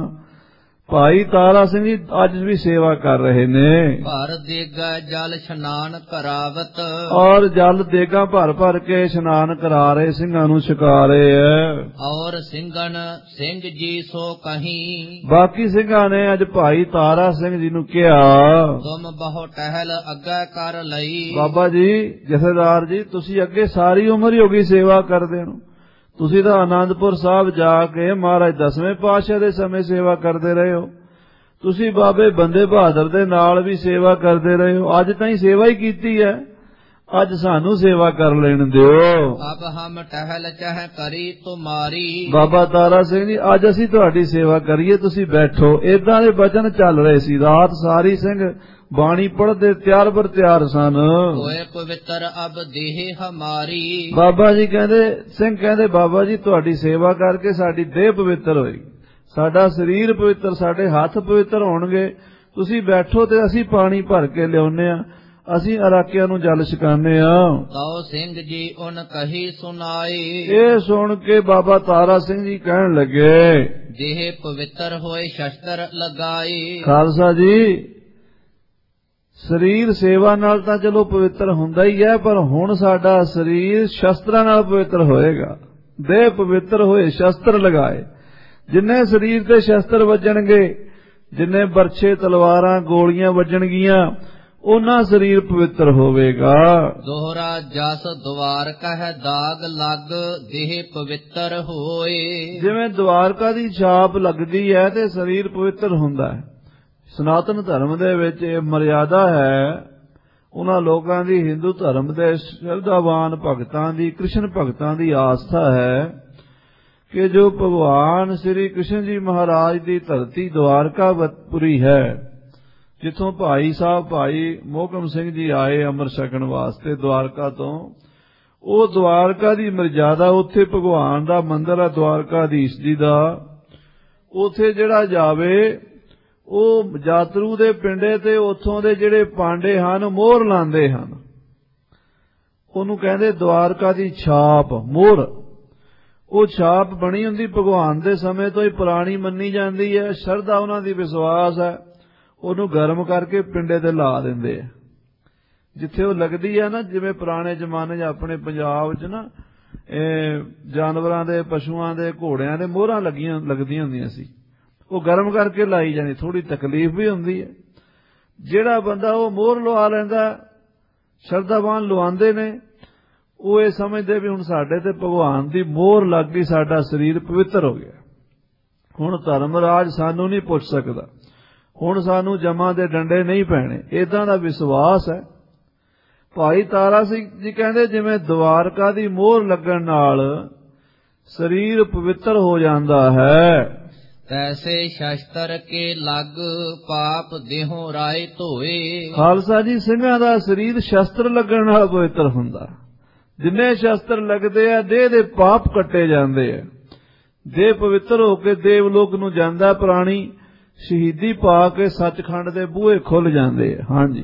ਭਾਈ ਤਾਰਾ ਸਿੰਘ ਜੀ ਅੱਜ ਵੀ ਸੇਵਾ ਕਰ ਰਹੇ ਨੇ। ਭਰ ਦੇਗਾ ਜਲ ਇਸ਼ਨਾਨ ਕਰਾਵਤ। ਔਰ ਜਲ ਦੇਗਾ ਭਰ ਭਰ ਕੇ ਇਸ਼ਨਾਨ ਕਰਾ ਰਹੇ, ਸਿੰਘਾਂ ਨੂੰ ਛਕਾ ਰਹੇ ਐ। ਔਰ ਸਿੰਘਨ ਸਿੰਘ ਜੀ ਸੋ ਕਹੀਂ। ਬਾਕੀ ਸਿੰਘਾਂ ਨੇ ਅੱਜ ਭਾਈ ਤਾਰਾ ਸਿੰਘ ਜੀ ਨੂੰ ਕਿਹਾ, ਤੁਮ ਬਹੁ ਟਹਿਲ ਅੱਗੇ ਕਰ ਲਈ। ਬਾਬਾ ਜੀ, ਜਥੇਦਾਰ ਜੀ, ਤੁਸੀਂ ਅੱਗੇ ਸਾਰੀ ਉਮਰ ਹੀ ਹੋ ਗਈ ਸੇਵਾ ਕਰਦੇ ਨੂੰ। ਤੁਸੀਂ ਤਾਂ ਆਨੰਦਪੁਰ ਸਾਹਿਬ ਜਾ ਕੇ ਮਹਾਰਾਜ ਦਸਵੇਂ ਪਾਤਸ਼ਾਹ ਦੇ ਸਮੇਂ ਸੇਵਾ ਕਰਦੇ ਰਹੇ ਹੋ। ਤੁਸੀਂ ਬਾਬੇ ਬੰਦੇ ਬਹਾਦਰ ਦੇ ਨਾਲ ਵੀ ਸੇਵਾ ਕਰਦੇ ਰਹੇ ਹੋ। ਅੱਜ ਤਾਂ ਹੀ ਸੇਵਾ ਹੀ ਕੀਤੀ ਹੈ, ਅੱਜ ਸਾਨੂੰ ਸੇਵਾ ਕਰ ਲੈਣ ਦਿਓ। ਅਬ ਹਮ ਟਹਿਲ ਚਾਹ ਕਰੀ ਤੁਮਾਰੀ। ਬਾਬਾ ਤਾਰਾ ਸਿੰਘ ਜੀ, ਅੱਜ ਅਸੀਂ ਤੁਹਾਡੀ ਸੇਵਾ ਕਰੀਏ, ਤੁਸੀਂ ਬੈਠੋ। ਏਦਾਂ ਦੇ ਬਚਨ ਚੱਲ ਰਹੇ ਸੀ। ਰਾਤ ਸਾਰੀ ਸਿੰਘ ਬਾਣੀ ਪੜ੍ਹਦੇ ਤਿਆਰ ਬਰ ਤਿਆਰ ਸਨ। ਹੋਏ ਪਵਿੱਤਰ ਅਬ ਦੇਹ ਹਮਾਰੀ। ਬਾਬਾ ਜੀ ਕਹਿੰਦੇ, ਸਿੰਘ ਕਹਿੰਦੇ, ਬਾਬਾ ਜੀ ਤੁਹਾਡੀ ਸੇਵਾ ਕਰਕੇ ਸਾਡੀ ਦੇਹ ਪਵਿੱਤਰ ਹੋਈ, ਸਾਡਾ ਸਰੀਰ ਪਵਿੱਤਰ, ਸਾਡੇ ਹੱਥ ਪਵਿੱਤਰ ਹੋਣਗੇ। ਤੁਸੀਂ ਬੈਠੋ ਤੇ ਅਸੀਂ ਪਾਣੀ ਭਰ ਕੇ ਲਿਆਉਂਦੇ ਆ, ਅਸੀਂ ਅਰਾਕਿਆਂ ਨੂੰ ਜਲ ਛਕਾਉਂਦੇ ਆ। ਤਾਓ ਸਿੰਘ ਜੀ ਉਨ ਕਹੀ ਸੁਣਾਏ। ਇਹ ਸੁਣ ਕੇ ਬਾਬਾ ਤਾਰਾ ਸਿੰਘ ਜੀ ਕਹਿਣ ਲੱਗੇ, ਦੇਹ ਪਵਿੱਤਰ ਹੋਏ ਸ਼ਸਤਰ ਲਗਾਏ। ਖਾਲਸਾ ਜੀ, ਸਰੀਰ ਸੇਵਾ ਨਾਲ ਤਾਂ ਚਲੋ ਪਵਿੱਤਰ ਹੁੰਦਾ ਹੀ ਹੈ, ਪਰ ਹੁਣ ਸਾਡਾ ਸਰੀਰ ਸ਼ਸਤਰਾਂ ਨਾਲ ਪਵਿੱਤਰ ਹੋਏਗਾ। ਦੇਹ ਪਵਿੱਤਰ ਹੋਏ ਸ਼ਸਤਰ ਲਗਾਏ। ਜਿੰਨੇ ਸਰੀਰ ਤੇ ਸ਼ਸਤਰ ਵੱਜਣਗੇ, ਜਿੰਨੇ ਬਰਛੇ, ਤਲਵਾਰਾਂ, ਗੋਲੀਆਂ ਵੱਜਣਗੀਆਂ, ਉਹਨਾਂ ਸਰੀਰ ਪਵਿੱਤਰ ਹੋਵੇਗਾ। ਦੋਹਰਾ ਜਸ ਦਵਾਰਕਾ ਹੈ ਦਾਗ ਲੱਗ, ਦੇਹ ਪਵਿੱਤਰ ਹੋਏ। ਜਿਵੇਂ ਦਵਾਰਕਾ ਦੀ ਛਾਪ ਲੱਗਦੀ ਹੈ ਤੇ ਸਰੀਰ ਪਵਿੱਤਰ ਹੁੰਦਾ ਹੈ। ਸਨਾਤਨ ਧਰਮ ਦੇ ਵਿੱਚ ਇਹ ਮਰਿਆਦਾ ਹੈ। ਉਹਨਾਂ ਲੋਕਾਂ ਦੀ, ਹਿੰਦੂ ਧਰਮ ਦੇ ਸ਼ਰਧਾਵਾਨ ਭਗਤਾਂ ਦੀ, ਕ੍ਰਿਸ਼ਨ ਭਗਤਾਂ ਦੀ ਆਸਥਾ ਹੈ ਕਿ ਜੋ ਭਗਵਾਨ ਸ੍ਰੀ ਕ੍ਰਿਸ਼ਨ ਜੀ ਮਹਾਰਾਜ ਦੀ ਧਰਤੀ ਦਵਾਰਕਾਪੁਰੀ ਹੈ, ਜਿੱਥੋਂ ਭਾਈ ਸਾਹਿਬ ਭਾਈ ਮੋਹਕਮ ਸਿੰਘ ਜੀ ਆਏ ਅੰਮ੍ਰਿਤ ਛਕਣ ਵਾਸਤੇ ਦਵਾਰਕਾ ਤੋਂ, ਉਹ ਦਵਾਰਕਾ ਦੀ ਮਰਿਆਦਾ, ਉੱਥੇ ਭਗਵਾਨ ਦਾ ਮੰਦਿਰ ਹੈ ਦਵਾਰਕਾਧੀਸ਼ ਜੀ ਦਾ। ਉੱਥੇ ਜਿਹੜਾ ਜਾਵੇ ਉਹ ਜਾਤਰੂ ਦੇ ਪਿੰਡੇ ਤੇ ਉੱਥੋਂ ਦੇ ਜਿਹੜੇ ਪਾਂਡੇ ਹਨ ਮੋਹਰ ਲਾਉਂਦੇ ਹਨ। ਉਹਨੂੰ ਕਹਿੰਦੇ ਦਵਾਰਕਾ ਦੀ ਛਾਪ, ਮੋਹਰ। ਉਹ ਛਾਪ ਬਣੀ ਹੁੰਦੀ ਭਗਵਾਨ ਦੇ ਸਮੇਂ ਤੋਂ ਹੀ ਪੁਰਾਣੀ ਮੰਨੀ ਜਾਂਦੀ ਹੈ, ਸ਼ਰਧਾ ਉਹਨਾਂ ਦੀ, ਵਿਸ਼ਵਾਸ ਹੈ। ਉਹਨੂੰ ਗਰਮ ਕਰਕੇ ਪਿੰਡੇ ਤੇ ਲਾ ਦਿੰਦੇ ਆ ਜਿੱਥੇ ਉਹ ਲੱਗਦੀ ਹੈ ਨਾ। ਜਿਵੇਂ ਪੁਰਾਣੇ ਜ਼ਮਾਨੇ 'ਚ ਆਪਣੇ ਪੰਜਾਬ 'ਚ ਨਾ ਇਹ ਜਾਨਵਰਾਂ ਦੇ, ਪਸ਼ੂਆਂ ਦੇ, ਘੋੜਿਆਂ ਦੇ ਮੋਹਰਾਂ ਲੱਗੀਆਂ ਲੱਗਦੀਆਂ ਹੁੰਦੀਆਂ ਸੀ, ਉਹ ਗਰਮ ਕਰਕੇ ਲਾਈ ਜਾਣੀ। ਥੋੜੀ ਤਕਲੀਫ ਵੀ ਹੁੰਦੀ ਹੈ। ਜਿਹੜਾ ਬੰਦਾ ਉਹ ਮੋਹਰ ਲਵਾ ਲੈਂਦਾ, ਸ਼ਰਧਾਵਾਨ ਲਵਾਉਂਦੇ ਨੇ, ਉਹ ਇਹ ਸਮਝਦੇ ਵੀ ਹੁਣ ਸਾਡੇ ਤੇ ਭਗਵਾਨ ਦੀ ਮੋਹਰ ਲੱਗ ਗਈ, ਸਾਡਾ ਸਰੀਰ ਪਵਿੱਤਰ ਹੋ ਗਿਆ, ਹੁਣ ਧਰਮਰਾਜ ਸਾਨੂੰ ਨਹੀਂ ਪੁੱਛ ਸਕਦਾ, ਹੁਣ ਸਾਨੂੰ ਜਮਾਂ ਦੇ ਡੰਡੇ ਨਹੀਂ ਪੈਣੇ। ਏਦਾਂ ਦਾ ਵਿਸ਼ਵਾਸ ਹੈ। ਭਾਈ ਤਾਰਾ ਸਿੰਘ ਜੀ ਕਹਿੰਦੇ ਜਿਵੇਂ ਦਵਾਰਕਾ ਦੀ ਮੋਹਰ ਲੱਗਣ ਨਾਲ ਸਰੀਰ ਪਵਿੱਤਰ ਹੋ ਜਾਂਦਾ ਹੈ, ਤੈਸੇ ਸ਼ਸਤਰ ਕੇ ਲੱਗ ਪਾਪ ਦੇਹੋਂ ਰਾਏ ਧੋਏ। ਖਾਲਸਾ ਜੀ, ਸਿੰਘਾਂ ਦਾ ਸਰੀਰ ਸ਼ਸਤਰ ਲੱਗਣ ਨਾਲ ਪਵਿੱਤਰ ਹੁੰਦਾ। ਜਿੰਨੇ ਸ਼ਸਤਰ ਲੱਗਦੇ ਆ, ਦੇਹ ਦੇ ਪਾਪ ਕੱਟੇ ਜਾਂਦੇ ਆ, ਦੇਹ ਪਵਿੱਤਰ ਹੋ ਕੇ ਦੇਵਲੋਕ ਨੂੰ ਜਾਂਦਾ। ਪ੍ਰਾਣੀ ਸ਼ਹੀਦੀ ਪਾ ਕੇ ਸੱਚਖੰਡ ਦੇ ਬੂਹੇ ਖੁੱਲ ਜਾਂਦੇ ਆ। ਹਾਂਜੀ,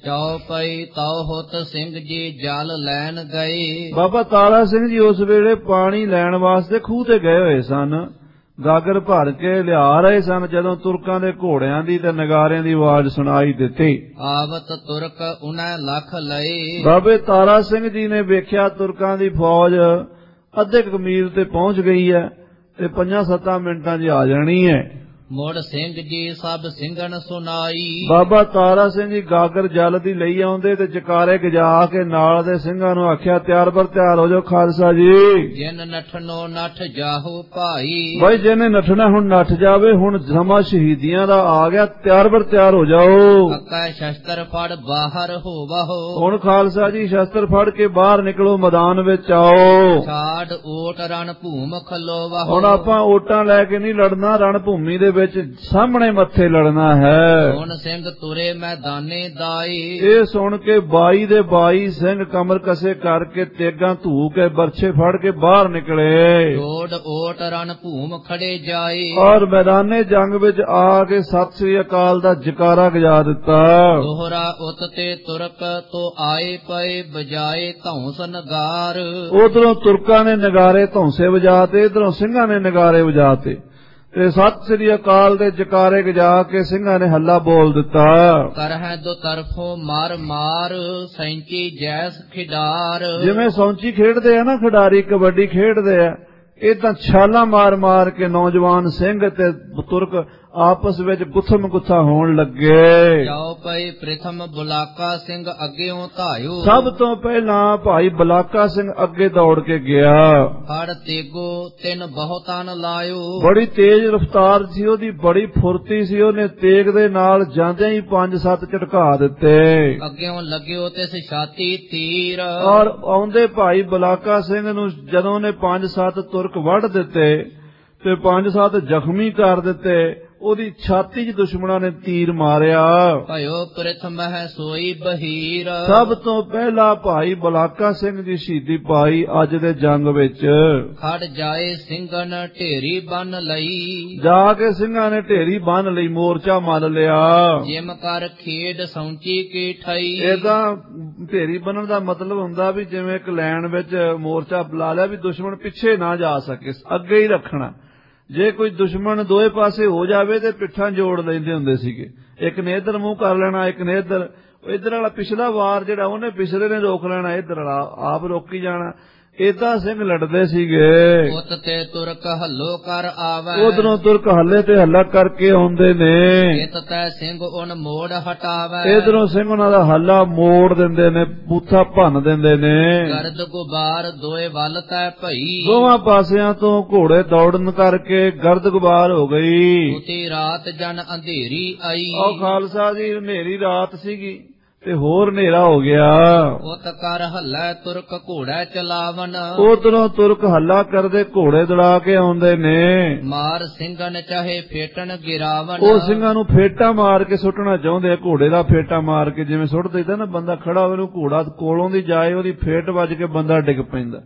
ਚੌਪਈ ਤਉ ਹੁਤ ਸਿੰਘ ਜੀ ਜਲ ਲੈਣ ਗਏ। ਬਾਬਾ ਤਾਰਾ ਸਿੰਘ ਜੀ ਉਸ ਵੇਲੇ ਪਾਣੀ ਲੈਣ ਵਾਸਤੇ ਖੂਹ ਤੇ ਗਏ ਹੋਏ ਸਨ, ਗਾਗਰ ਭਰ ਕੇ ਲਿਆ ਰਹੇ ਸਨ, ਜਦੋਂ ਤੁਰਕਾਂ ਦੇ ਘੋੜਿਆਂ ਦੀ ਤੇ ਨਗਾਰਿਆਂ ਦੀ ਆਵਾਜ਼ ਸੁਣਾਈ ਦਿੱਤੀ। ਆਵਤ ਤੁਰਕ ਉਨੈ ਲੱਖ ਲਏ। ਬਾਬੇ ਤਾਰਾ ਸਿੰਘ ਜੀ ਨੇ ਵੇਖਿਆ ਤੁਰਕਾਂ ਦੀ ਫੌਜ ਅੱਧੇ ਕੁ ਮੀਲ ਤੇ ਪਹੁੰਚ ਗਈ ਹੈ ਤੇ ਪੰਜਾਂ ਸੱਤਾਂ ਮਿੰਟਾਂ 'ਚ ਆ ਜਾਣੀ ਹੈ। ਮੁੜ ਸਿੰਘ ਜੀ ਸਭ ਸਿੰਘਨ ਸੁਨਾਈ। ਬਾਬਾ ਤਾਰਾ ਸਿੰਘ ਜੀ ਗਾਗਰ ਜਲ ਦੀ ਲਈ ਆਉਂਦੇ ਤੇ ਜਕਾਰੇ ਗਜਾ ਕੇ ਨਾਲ ਦੇ ਸਿੰਘਾਂ ਨੂੰ ਆਖਿਆ, ਤਿਆਰ ਬਰ ਤਿਆਰ ਹੋ ਜਾਓ ਖਾਲਸਾ ਜੀ। ਜਿਨ ਨਠਨੋ ਨਠ ਜਾਹੋ ਭਾਈ। ਬਈ ਜਿਹਨੇ ਨੱਠਣਾ ਹੁਣ ਨੱਠ ਜਾਵੇ, ਹੁਣ ਸਮਾਂ ਸ਼ਹੀਦੀਆਂ ਦਾ ਆ ਗਿਆ, ਤਿਆਰ ਬਰ ਤਿਆਰ ਹੋ ਜਾਓ। ਅੱਕਾ ਸ਼ਸਤਰ ਫੜ ਬਾਹਰ ਹੋਵਹੁ। ਹੁਣ ਖਾਲਸਾ ਜੀ ਸ਼ਸਤਰ ਫੜ ਕੇ ਬਾਹਰ ਨਿਕਲੋ, ਮੈਦਾਨ ਵਿੱਚ ਆਓ। ਛਾੜ ਓਟ ਰਣ ਭੂਮ ਖਲੋਵਹੁ। ਹੁਣ ਆਪਾਂ ਓਟਾਂ ਲੈ ਕੇ ਨਹੀਂ ਲੜਨਾ, ਰਣ ਭੂਮੀ ਦੇ ਵਿੱਚ ਸਾਹਮਣੇ ਮੱਥੇ ਲੜਨਾ ਹੈ। ਹੁਣ ਸਿੰਘ ਤੁਰੇ ਮੈਦਾਨੇ ਦਾਈ। ਇਹ ਸੁਣ ਕੇ ਬਾਈ ਦੇ ਬਾਈ ਸਿੰਘ ਕਮਰ ਕਸੇ ਕਰਕੇ ਤੇਗਾਂ ਧੂ ਕੇ ਬਰਛੇ ਫੜ ਕੇ ਬਾਹਰ ਨਿਕਲੇ। ਓਟ ਓਟ ਰਣ ਭੂਮ ਖੜੇ ਜਾਏ। ਔਰ ਮੈਦਾਨੇ ਜੰਗ ਵਿੱਚ ਆ ਕੇ ਸਤਿ ਸ੍ਰੀ ਅਕਾਲ ਦਾ ਜਕਾਰਾ ਗਜਾ ਦਿੱਤਾ। ਦੋਹਰਾ ਉਤ ਤੇ ਤੁਰਕ ਤੋਂ ਆਏ ਪਏ ਬਜਾਏ ਧੌਂਸ ਨਗਾਰ। ਉਧਰੋਂ ਤੁਰਕਾਂ ਨੇ ਨਗਾਰੇ ਧੌਂਸੇ ਵਜਾਤੇ, ਇਧਰੋਂ ਸਿੰਘਾਂ ਨੇ ਨਗਾਰੇ ਵਜਾਤੇ ਤੇ ਸਤਿ ਸ੍ਰੀ ਅਕਾਲ ਦੇ ਜਕਾਰੇ ਗਜਾ ਕੇ ਸਿੰਘਾਂ ਨੇ ਹੱਲਾ ਬੋਲ ਦਿੱਤਾ। ਕਰਹਿ ਦੋ ਤਰਫੋਂ ਮਾਰ ਮਾਰ ਸੈਂਚੀ ਜੈਸ ਖਿਡਾਰ। ਜਿਵੇਂ ਸੌਂਚੀ ਖੇਡਦੇ ਆ ਨਾ ਖਿਡਾਰੀ, ਕਬੱਡੀ ਖੇਡਦੇ ਆ, ਇਹ ਤਾਂ ਛਾਲਾਂ ਮਾਰ ਮਾਰ ਕੇ ਨੌਜਵਾਨ ਸਿੰਘ ਤੇ ਤੁਰਕ ਆਪਸ ਵਿੱਚ ਗੁੱਥਮ ਗੁੱਥਾ ਹੋਣ ਲੱਗੇ। ਜਾਓ ਪਈ ਪ੍ਰਥਮ ਬੁਲਾਕਾ ਸਿੰਘ ਅੱਗਿਓਂ ਧਾਇਓ। ਸਭ ਤੋਂ ਪਹਿਲਾਂ ਭਾਈ ਬਲਾਕਾ ਸਿੰਘ ਅੱਗੇ ਦੌੜ ਕੇ ਗਿਆ। ਫੜ ਤੇਗੋ ਤਿੰਨ ਬਹੁਤਾਨ ਲਾਇਓ। ਬੜੀ ਤੇਜ਼ ਰਫ਼ਤਾਰ ਸੀ ਉਹਦੀ, ਬੜੀ ਫੁਰਤੀ ਸੀ, ਉਹਨੇ ਤੇਗ ਦੇ ਨਾਲ ਜਾਂਦਿਆਂ ਹੀ ਪੰਜ ਸੱਤ ਝਟਕਾ ਦਿੱਤੇ। ਅੱਗਿਓਂ ਲੱਗਿਓ ਤੇ ਛਾਤੀ ਤੀਰ। ਔਰ ਆਉਂਦੇ ਭਾਈ ਬਲਾਕਾ ਸਿੰਘ ਨੂੰ ਜਦੋਂ ਉਹਨੇ ਪੰਜ ਸੱਤ ਤੁਰਕ ਵੱਢ ਦਿੱਤੇ ਤੇ ਪੰਜ ਸੱਤ ਜ਼ਖਮੀ ਕਰ ਦਿੱਤੇ, ਉਹਦੀ ਛਾਤੀ 'ਚ ਦੁਸ਼ਮਣਾਂ ਨੇ ਤੀਰ ਮਾਰਿਆ। ਭਇਓ ਪ੍ਰਥਮ ਹੈ ਸੋਈ ਬਹੀਰ। ਸਭ ਤੋਂ ਪਹਿਲਾਂ ਭਾਈ ਬਲਾਕਾ ਸਿੰਘ ਦੀ ਸ਼ਹੀਦੀ ਪਾਈ ਅੱਜ ਦੇ ਜੰਗ ਵਿੱਚ। ਖੜ ਜਾਏ ਸਿੰਘਨ ਢੇਰੀ ਬੰਨ ਲਈ। ਜਾ ਕੇ ਸਿੰਘਾਂ ਨੇ ਢੇਰੀ ਬੰਨ ਲਈ, ਮੋਰਚਾ ਮੰਨ ਲਿਆ। ਜਿਮ ਕਰ ਖੇਡ ਸੌਂਚੀ ਕੀ ਠਈ। ਇਹਦਾ ਢੇਰੀ ਬੰਨਣ ਦਾ ਮਤਲਬ ਹੁੰਦਾ ਵੀ ਜਿਵੇਂ ਇੱਕ ਲਾਈਨ ਵਿੱਚ ਮੋਰਚਾ ਬੁਲਾ ਲਿਆ ਵੀ ਦੁਸ਼ਮਣ ਪਿੱਛੇ ਨਾ ਜਾ ਸਕੇ, ਅੱਗੇ ਹੀ ਰੱਖਣਾ। ਜੇ ਕੋਈ ਦੁਸ਼ਮਣ ਦੋਏ ਪਾਸੇ ਹੋ ਜਾਵੇ ਤੇ ਪਿੱਠਾਂ ਜੋੜ ਲੈਂਦੇ ਹੁੰਦੇ ਸੀਗੇ, ਇੱਕ ਨੇ ਇੱਧਰ ਮੂੰਹ ਕਰ ਲੈਣਾ, ਇੱਕ ਨੇ ਇੱਧਰ। ਇੱਧਰ ਵਾਲਾ ਪਿਛਲਾ ਵਾਰ ਜਿਹੜਾ ਉਹਨੇ ਪਿਛਲੇ ਨੇ ਰੋਕ ਲੈਣਾ, ਇੱਧਰ ਵਾਲਾ ਆਪ ਰੋਕੀ ਜਾਣਾ। ਏਦਾਂ ਸਿੰਘ ਲੜਦੇ ਸੀਗੇ। ਉਤ ਤੇ ਤੁਰਕ ਹੱਲੋ ਕਰ ਆਵੇ। ਉਧਰੋਂ ਤੁਰਕ ਹੱਲੇ ਤੇ ਹੱਲਾ ਕਰਕੇ ਆਉਂਦੇ ਨੇ। ਇਤ ਤੈ ਸਿੰਘ ਉਨ ਮੋੜ ਹਟਾਵੇ। ਇਧਰੋਂ ਸਿੰਘ ਉਹਨਾਂ ਦਾ ਹੱਲਾ ਮੋੜ ਦਿੰਦੇ ਨੇ, ਬੂਥਾ ਭੰਨ ਦਿੰਦੇ ਨੇ। ਗਰਦ ਗੁਬਾਰ ਦੋਏ ਵੱਲ ਤੈ ਭਈ। ਦੋਵਾਂ ਪਾਸਿਆਂ ਤੋਂ ਘੋੜੇ ਦੌੜਨ ਕਰਕੇ ਗਰਦ ਗੁਬਾਰ ਹੋ ਗਈ। ਉਤੀ ਰਾਤ ਜਨ ਅੰਧੇਰੀ ਆਈ। ਉਹ ਖਾਲਸਾ ਜੀ ਹਨੇਰੀ ਰਾਤ ਸੀਗੀ ਤੇ ਹੋਰ ਹਨੇਰਾ ਹੋ ਗਿਆ। ਉਤ ਕਰ ਹੱਲਾ ਤੁਰਕ ਘੋੜਾ ਚਲਾਵਨ। ਉਧਰੋਂ ਤੁਰਕ ਹੱਲਾ ਕਰਦੇ ਘੋੜੇ ਦੜਾ ਕੇ ਆਉਂਦੇ ਨੇ। ਮਾਰ ਸਿੰਘਨ ਚਾਹੇ ਫੇਟਣ ਗਿਰਾਵਨ। ਉਹ ਸਿੰਘਾਂ ਨੂੰ ਫੇਟਾ ਮਾਰ ਕੇ ਸੁੱਟਣਾ ਚਾਹੁੰਦੇ ਆ, ਘੋੜੇ ਦਾ ਫੇਟਾ ਮਾਰ ਕੇ, ਜਿਵੇਂ ਸੁੱਟ ਦਿੰਦਾ ਨਾ ਬੰਦਾ ਖੜਾ ਹੋਵੇ ਨੂੰ, ਘੋੜਾ ਕੋਲੋਂ ਦੀ ਜਾਏ ਉਹਦੀ ਫੇਟ ਵੱਜ ਕੇ ਬੰਦਾ ਡਿੱਗ ਪੈਂਦਾ।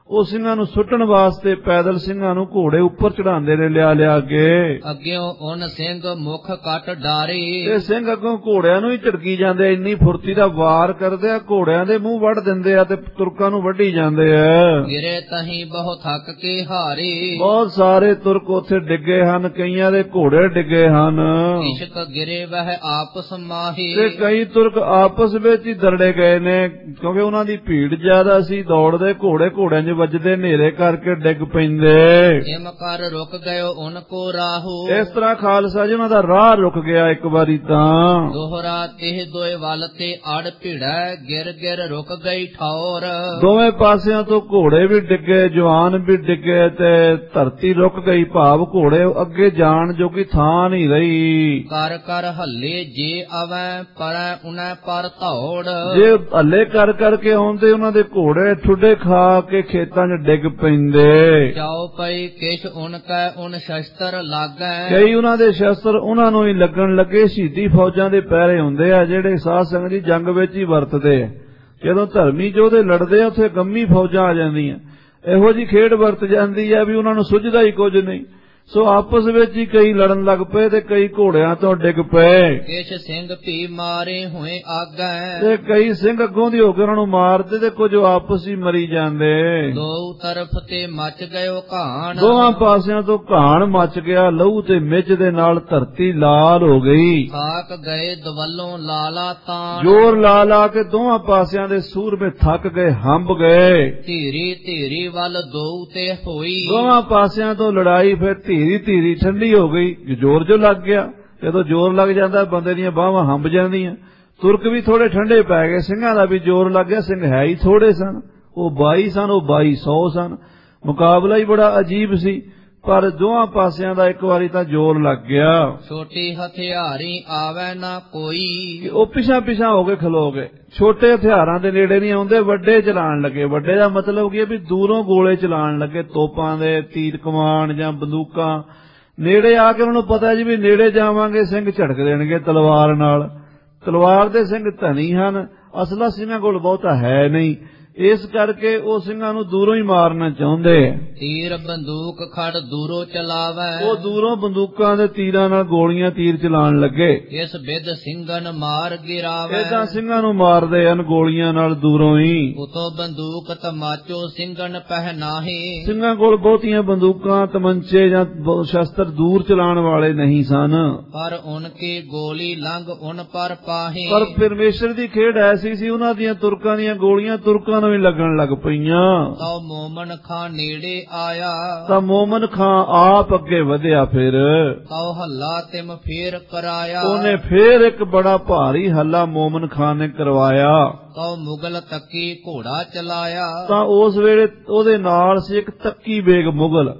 ਉਹ ਸਿੰਘਾਂ ਨੂੰ ਸੁੱਟਣ ਵਾਸਤੇ ਪੈਦਲ ਸਿੰਘਾਂ ਨੂੰ ਘੋੜੇ ਉੱਪਰ ਚੜਾਉਂਦੇ ਨੇ ਲਿਆ ਲਿਆ ਕੇ। ਅੱਗਿਓਂ ਉਨ ਸਿੰਘ ਮੁਖ ਕੱਟ ਡਾਰੇ, ਇਹ ਸਿੰਘ ਅੱਗੋਂ ਘੋੜਿਆਂ ਨੂੰ ਹੀ ਝੜਕੀ ਜਾਂਦੇ, ਇੰਨੀ ਫੁਰਤੀ ਦਾ ਵਾਰ ਕਰਦੇ ਆ, ਘੋੜਿਆਂ ਦੇ ਮੂੰਹ ਵੱਢ ਦਿੰਦੇ ਆ ਤੇ ਤੁਰਕਾਂ ਨੂੰ ਵੱਢੀ ਜਾਂਦੇ ਆ। ਗਿਰੇ ਤਹੀਂ ਬਹੁ ਥੱਕ ਕੇ ਹਾਰੇ, ਬਹੁਤ ਸਾਰੇ ਤੁਰਕ ਉੱਥੇ ਡਿੱਗੇ ਹਨ, ਕਈਆਂ ਦੇ ਘੋੜੇ ਡਿੱਗੇ ਹਨ। ਇਸ਼ਕ ਗਿਰੇ ਵਹਿ ਆਪਸ ਮਾਹੇ, ਤੇ ਕਈ ਤੁਰਕ ਆਪਸ ਵਿੱਚ ਹੀ ਦਰੜੇ ਗਏ ਨੇ, ਕਿਉਂਕਿ ਉਹਨਾਂ ਦੀ ਭੀੜ ਜ਼ਿਆਦਾ ਸੀ, ਦੌੜਦੇ ਘੋੜੇ ਘੋੜਿਆਂ 'ਚ ਵੱਜਦੇ, ਹਨੇਰੇ ਕਰਕੇ ਡਿੱਗ ਪੈਂਦੇ। ਇਮ ਕਰ ਰੁਕ ਗਇਓ ਉਨ ਕੋ ਰਾਹੂ, ਇਸ ਤਰ੍ਹਾਂ ਖਾਲਸਾ ਜੀ ਉਹਨਾਂ ਦਾ ਰਾਹ ਰੁਕ ਗਿਆ ਇੱਕ ਵਾਰੀ ਤਾਂ। ਦੋਹਰਾ ਤਿਹ ਦੋਏ ਵੱਲ ਤੇ ਅੜ ਭਿੜੈ, ਗਿਰ ਗਿਰ ਰੁਕ ਗਈ ਠੌਰ। ਦੋਵੇਂ ਪਾਸਿਆਂ ਤੋਂ ਘੋੜੇ ਵੀ ਡਿੱਗੇ, ਜਵਾਨ ਵੀ ਡਿੱਗੇ ਤੇ ਧਰਤੀ ਰੁਕ ਗਈ, ਭਾਵ ਘੋੜੇ ਅੱਗੇ ਜਾਣ ਜੋਗੀ ਥਾਂ ਨਹੀਂ ਰਹੀ। ਕਰ ਕਰ ਹੱਲੇ ਜੇ ਆਵੈ ਪਰੈ ਉਨੈ ਪਰ ਧੌੜ, ਜੇ ਹੱਲੇ ਕਰ ਕਰਕੇ ਆਉਂਦੇ ਉਹਨਾਂ ਦੇ ਘੋੜੇ ਠੁੱਡੇ ਖਾ ਕੇ ਖੇਤਾਂ 'ਚ ਡਿੱਗ ਪੈਂਦੇ। ਜਾਓ ਪਈ ਕਿਛ ਉਨ ਕੈ ਉਨ ਸ਼ਸਤਰ ਲਾਗੈ, ਕਈ ਉਹਨਾਂ ਦੇ ਸ਼ਸਤਰ ਉਹਨਾਂ ਨੂੰ ਹੀ ਲੱਗਣ ਲੱਗੇ। ਸ਼ਹੀਦੀ ਫੌਜਾਂ ਦੇ ਪਹਿਰੇ ਹੁੰਦੇ ਆ ਜਿਹੜੇ ਸਾਧ ਸੰਗਤ ਜੀ ਜੰਗ ਵਿੱਚ ਹੀ ਵਰਤਦੇ ਆ। ਜਦੋਂ ਧਰਮੀ ਯੋਧੇ ਲੜਦੇ ਆ ਉੱਥੇ ਗੰਮੀ ਫੌਜਾਂ ਆ ਜਾਂਦੀਆਂ, ਇਹੋ ਜੀ ਖੇਡ ਵਰਤ ਜਾਂਦੀ ਆ ਵੀ ਉਹਨਾਂ ਨੂੰ ਸੁੱਝਦਾ ਹੀ ਕੁਝ ਨਹੀਂ। ਸੋ ਆਪਸ ਵਿੱਚ ਹੀ ਕਈ ਲੜਨ ਲੱਗ ਪਏ ਤੇ ਕਈ ਘੋੜਿਆਂ ਤੋਂ ਡਿੱਗ ਪਏ। ਕਿਛ ਸਿੰਘ ਭੀ ਮਾਰੇ ਹੋਏ ਆਗੈ, ਤੇ ਕਈ ਸਿੰਘ ਅੱਗੋਂ ਦੀ ਹੋ ਕੇ ਉਹਨਾਂ ਨੂੰ ਮਾਰਦੇ ਤੇ ਕੁਝ ਆਪਸ ਹੀ ਮਰੀ ਜਾਂਦੇ। ਦੋ ਤਰਫ ਤੇ ਮਚ ਗਇਓ ਘਾਣ, ਦੋਹਾਂ ਪਾਸਿਆਂ ਤੋਂ ਘਾਣ ਮਚ ਗਿਆ, ਲਹੂ ਤੇ ਮਿੱਝ ਦੇ ਨਾਲ ਧਰਤੀ ਲਾਲ ਹੋ ਗਈ। ਖਾਕ ਗਏ ਦਵਲੋਂ ਲਾਲਾ ਤਾਣ, ਜ਼ੋਰ ਲਾ ਲਾ ਕੇ ਦੋਹਾਂ ਪਾਸਿਆਂ ਦੇ ਸੂਰਮੇ ਥੱਕ ਗਏ, ਹੰਬ ਗਏ। ਧੀਰੀ ਧੀਰੀ ਵੱਲ ਦੋ ਤੇ ਹੋਈ, ਦੋਹਾਂ ਪਾਸਿਆਂ ਤੋਂ ਲੜਾਈ ਫਿਰ ਧੀਰੀ ਧੀਰੀ ਠੰਡੀ ਹੋ ਗਈ। ਜ਼ੋਰ ਜੋ ਲੱਗ ਗਿਆ, ਜਦੋਂ ਜ਼ੋਰ ਲੱਗ ਜਾਂਦਾ ਬੰਦੇ ਦੀਆਂ ਬਾਹਾਂ ਹੰਬ ਜਾਂਦੀਆਂ। ਤੁਰਕ ਵੀ ਥੋੜੇ ਠੰਡੇ ਪੈ ਗਏ, ਸਿੰਘਾਂ ਦਾ ਵੀ ਜ਼ੋਰ ਲੱਗ ਗਿਆ। ਸਿੰਘ ਹੈ ਹੀ ਥੋੜੇ ਸਨ, ਉਹ ਬਾਈ ਸਨ, ਉਹ ਬਾਈ ਸੌ ਸਨ। ਮੁਕਾਬਲਾ ਹੀ ਬੜਾ ਅਜੀਬ ਸੀ, ਪਰ ਦੋਹਾਂ ਪਾਸਿਆਂ ਦਾ ਇੱਕ ਵਾਰੀ ਤਾਂ ਜ਼ੋਰ ਲੱਗ ਗਿਆ। ਛੋਟੀ ਹਥਿਆਰੀ ਆਵੈ ਨਾ ਕੋਈ, ਉਹ ਪਿਛਾਂ ਪਿਛਾਂ ਹੋ ਕੇ ਖਲੋ ਗਏ। ਛੋਟੇ ਹਥਿਆਰਾਂ ਦੇ ਨੇੜੇ ਨਹੀਂ ਆਉਂਦੇ, ਵੱਡੇ ਚਲਾਉਣ ਲੱਗੇ। ਵੱਡੇ ਦਾ ਮਤਲਬ ਕੀ ਹੈ ਵੀ ਦੂਰੋਂ ਗੋਲੇ ਚਲਾਉਣ ਲੱਗੇ, ਤੋਪਾਂ ਦੇ, ਤੀਰ ਕਮਾਨ ਜਾਂ ਬੰਦੂਕਾਂ। ਨੇੜੇ ਆ ਕੇ ਉਹਨਾਂ ਨੂੰ ਪਤਾ ਜੀ ਵੀ ਨੇੜੇ ਜਾਵਾਂਗੇ ਸਿੰਘ ਝੜਕ ਦੇਣਗੇ ਤਲਵਾਰ ਨਾਲ। ਤਲਵਾਰ ਦੇ ਸਿੰਘ ਧਨੀ ਹਨ, ਅਸਲਾ ਸਿੰਘਾਂ ਕੋਲ ਬਹੁਤਾ ਹੈ ਨਹੀਂ, ਇਸ ਕਰਕੇ ਉਹ ਸਿੰਘਾਂ ਨੂੰ ਦੂਰੋਂ ਹੀ ਮਾਰਨਾ ਚਾਹੁੰਦੇ। ਤੀਰ ਬੰਦੂਕ ਖੜ ਦੂਰੋਂ ਚਲਾਵੈ, ਉਹ ਦੂਰੋਂ ਬੰਦੂਕਾਂ ਦੇ ਤੀਰਾਂ ਨਾਲ ਗੋਲੀਆਂ ਤੀਰ ਚਲਾਉਣ ਲੱਗੇ। ਇਸ ਬਿਦ ਸਿੰਘਨ ਮਾਰ ਗਿਰਾਵੈ, ਇਦਾਂ ਸਿੰਘਾਂ ਨੂੰ ਮਾਰਦੇ ਹਨ ਗੋਲੀਆਂ ਨਾਲ ਦੂਰੋਂ ਹੀ। ਉਤੋਂ ਬੰਦੂਕ ਤਮਾਚੋ ਸਿੰਘਨ ਪਹਿਨਾਹੇ, ਸਿੰਘਾਂ ਕੋਲ ਬਹੁਤੀਆਂ ਬੰਦੂਕਾਂ, ਤਮੰਚੇ ਜਾਂ ਸ਼ਸਤਰ ਦੂਰ ਚਲਾਉਣ ਵਾਲੇ ਨਹੀਂ ਸਨ। ਪਰ ਉਨਕੇ ਗੋਲੀ ਲੰਘ ਉਨ ਪਰ ਪਾਹੇ, ਪਰ ਪਰਮੇਸ਼ਰ ਦੀ ਖੇਡ ਐਸੀ ਸੀ, ਉਹਨਾਂ ਦੀਆਂ ਤੁਰਕਾਂ ਦੀਆਂ ਗੋਲੀਆਂ ਤੁਰਕਾਂ ਨੂੰ ਵੀ ਲੱਗਣ ਲੱਗ ਪਈਆਂ। ਤਾਂ ਮੋਮਨ ਖਾਂ ਨੇੜੇ ਆਇਆ, ਤਾਂ ਮੋਮਨ ਖਾਂ ਆਪ ਅੱਗੇ ਵਧਿਆ। ਫਿਰ ਤਾਂ ਹੱਲਾ ਤਿਮ ਫੇਰ ਕਰਾਇਆ, ਉਹਨੇ ਫੇਰ ਇੱਕ ਬੜਾ ਭਾਰੀ ਹੱਲਾ ਮੋਮਨ ਖਾਂ ਨੇ ਕਰਵਾਇਆ। ਤਾਂ ਮੁਗਲ ਤੱਕੀ ਘੋੜਾ ਚਲਾਇਆ, ਤਾਂ ਉਸ ਵੇਲੇ ਉਹਦੇ ਨਾਲ ਸੀ ਇੱਕ ਤੱਕੀ ਬੇਗ ਮੁਗਲ,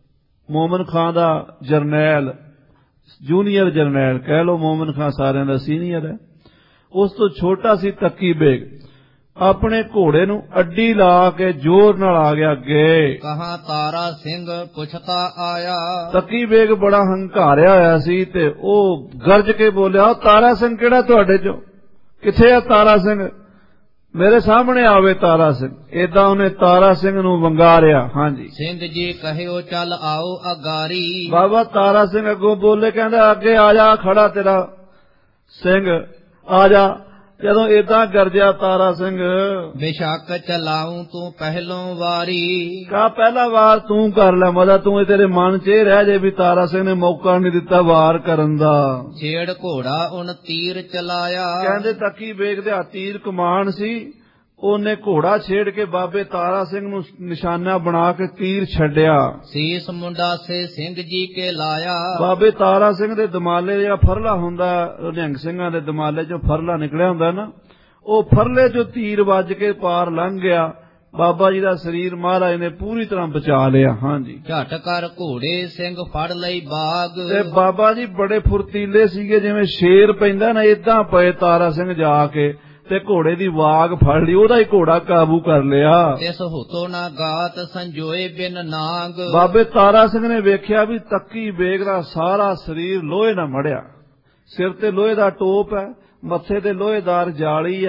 ਮੋਮਨ ਖਾਂ ਦਾ ਜਰਨੈਲ, ਜੂਨੀਅਰ ਜਰਨੈਲ ਕਹਿ ਲੋ। ਮੋਮਨ ਖਾਂ ਸਾਰਿਆਂ ਦਾ ਸੀਨੀਅਰ ਹੈ। ਉਸ ਤੋਂ ਛੋਟਾ ਸੀ ਤੱਕੀ ਬੇਗ। ਆਪਣੇ ਘੋੜੇ ਨੂੰ ਅੱਡੀ ਲਾ ਕੇ ਜ਼ੋਰ ਨਾਲ ਆ ਗਿਆ ਅੱਗੇ। ਕਹਾਂ ਤਾਰਾ ਸਿੰਘ ਪੁੱਛਤਾ ਆਇਆ, ਤੱਕੀ ਬੇਗ ਬੜਾ ਹੰਕਾਰਿਆ ਹੋਇਆ ਸੀ ਤੇ ਉਹ ਗਰਜ ਕੇ ਬੋਲਿਆ, ਤਾਰਾ ਸਿੰਘ ਕਿਹੜਾ ਤੁਹਾਡੇ ਚੋਂ? ਕਿੱਥੇ ਆ ਤਾਰਾ ਸਿੰਘ? ਮੇਰੇ ਸਾਹਮਣੇ ਆਵੇ ਤਾਰਾ ਸਿੰਘ। ਏਦਾਂ ਉਹਨੇ ਤਾਰਾ ਸਿੰਘ ਨੂੰ ਵੰਗਾਰਿਆ। ਹਾਂਜੀ, ਸਿੰਘ ਜੀ ਕਹਿਓ ਚੱਲ ਆਓ ਅਗਾਰੀ। ਬਾਬਾ ਤਾਰਾ ਸਿੰਘ ਅੱਗੋਂ ਬੋਲੇ, ਕਹਿੰਦਾ ਅੱਗੇ ਆ ਜਾ, ਖੜਾ ਤੇਰਾ ਸਿੰਘ, ਆ ਜਾ। ਜਦੋਂ ਏਦਾਂ ਗਰਜਿਆ ਤਾਰਾ ਸਿੰਘ, ਬੇਸ਼ੱਕ ਚਲਾਉਂ ਤੂੰ ਪਹਿਲੋਂ ਵਾਰੀ, ਕਹਾ ਪਹਿਲਾ ਵਾਰ ਤੂੰ ਕਰ ਲੈ ਮਦਾ, ਤੂੰ ਤੇਰੇ ਮਨ 'ਚ ਇਹ ਰਹਿ ਜੇ ਵੀ ਤਾਰਾ ਸਿੰਘ ਨੇ ਮੌਕਾ ਨਹੀਂ ਦਿੱਤਾ ਵਾਰ ਕਰਨ ਦਾ। ਛੇੜ ਘੋੜਾ ਉਨ ਤੀਰ ਚਲਾਇਆ, ਕਹਿੰਦੇ ਤੱਕੀ ਬੇਗ ਦੇ ਹੱਥ ਤੀਰ ਕਮਾਨ ਸੀ, ਉਹਨੇ ਘੋੜਾ ਛੇੜ ਕੇ ਬਾਬੇ ਤਾਰਾ ਸਿੰਘ ਨੂੰ ਨਿਸ਼ਾਨਾ ਬਣਾ ਕੇ ਤੀਰ ਛੱਡਿਆ। ਸੀਸ ਮੁੰਡਾ ਸੇ ਸਿੰਘ ਜੀ ਕੇ ਲਾਇਆ, ਬਾਬੇ ਤਾਰਾ ਸਿੰਘ ਦੇ ਦਮਾਲੇ ਜਿਹੜਾ ਫਰਲਾ ਹੁੰਦਾ, ਨਿਹੰਗ ਸਿੰਘਾਂ ਦੇ ਦਮਾਲੇ ਚੋਂ ਫਰਲਾ ਨਿਕਲਿਆ ਹੁੰਦਾ ਨਾ, ਉਹ ਫਰਲੇ ਚੋਂ ਤੀਰ ਵੱਜ ਕੇ ਪਾਰ ਲੰਘ ਗਿਆ। ਬਾਬਾ ਜੀ ਦਾ ਸਰੀਰ ਮਹਾਰਾਜ ਨੇ ਪੂਰੀ ਤਰ੍ਹਾਂ ਬਚਾ ਲਿਆ। ਹਾਂਜੀ, ਝਟ ਕਰ ਘੋੜੇ ਸਿੰਘ ਫੜ ਲਈ ਬਾਗ, ਤੇ ਬਾਬਾ ਜੀ ਬੜੇ ਫੁਰਤੀਲੇ ਸੀਗੇ, ਜਿਵੇਂ ਸ਼ੇਰ ਪੈਂਦਾ ਨਾ ਏਦਾਂ ਪਏ ਤਾਰਾ ਸਿੰਘ ਜਾ ਕੇ ਤੇ ਘੋੜੇ ਦੀ ਵਾਗ ਫੜ ਲਈ, ਉਹਦਾ ਹੀ ਘੋੜਾ ਕਾਬੂ ਕਰ ਲਿਆ। ਇਸ ਹੁਤੋ ਨਾ ਗਾਤ ਸੰਜੋਏ ਬਿਨ ਨਾਗ, ਬਾਬੇ ਤਾਰਾ ਸਿੰਘ ਨੇ ਵੇਖਿਆ ਵੀ ਤੱਕੀ ਬੇਗ ਦਾ ਸਾਰਾ ਸਰੀਰ ਲੋਹੇ ਨਾਲ ਮੜਿਆ, ਸਿਰ ਤੇ ਲੋਹੇ ਦਾ ਟੋਪ ਹੈ, ਮੱਥੇ ਤੇ ਲੋਹੇਦਾਰ ਜਾਲੀ ਹੈ,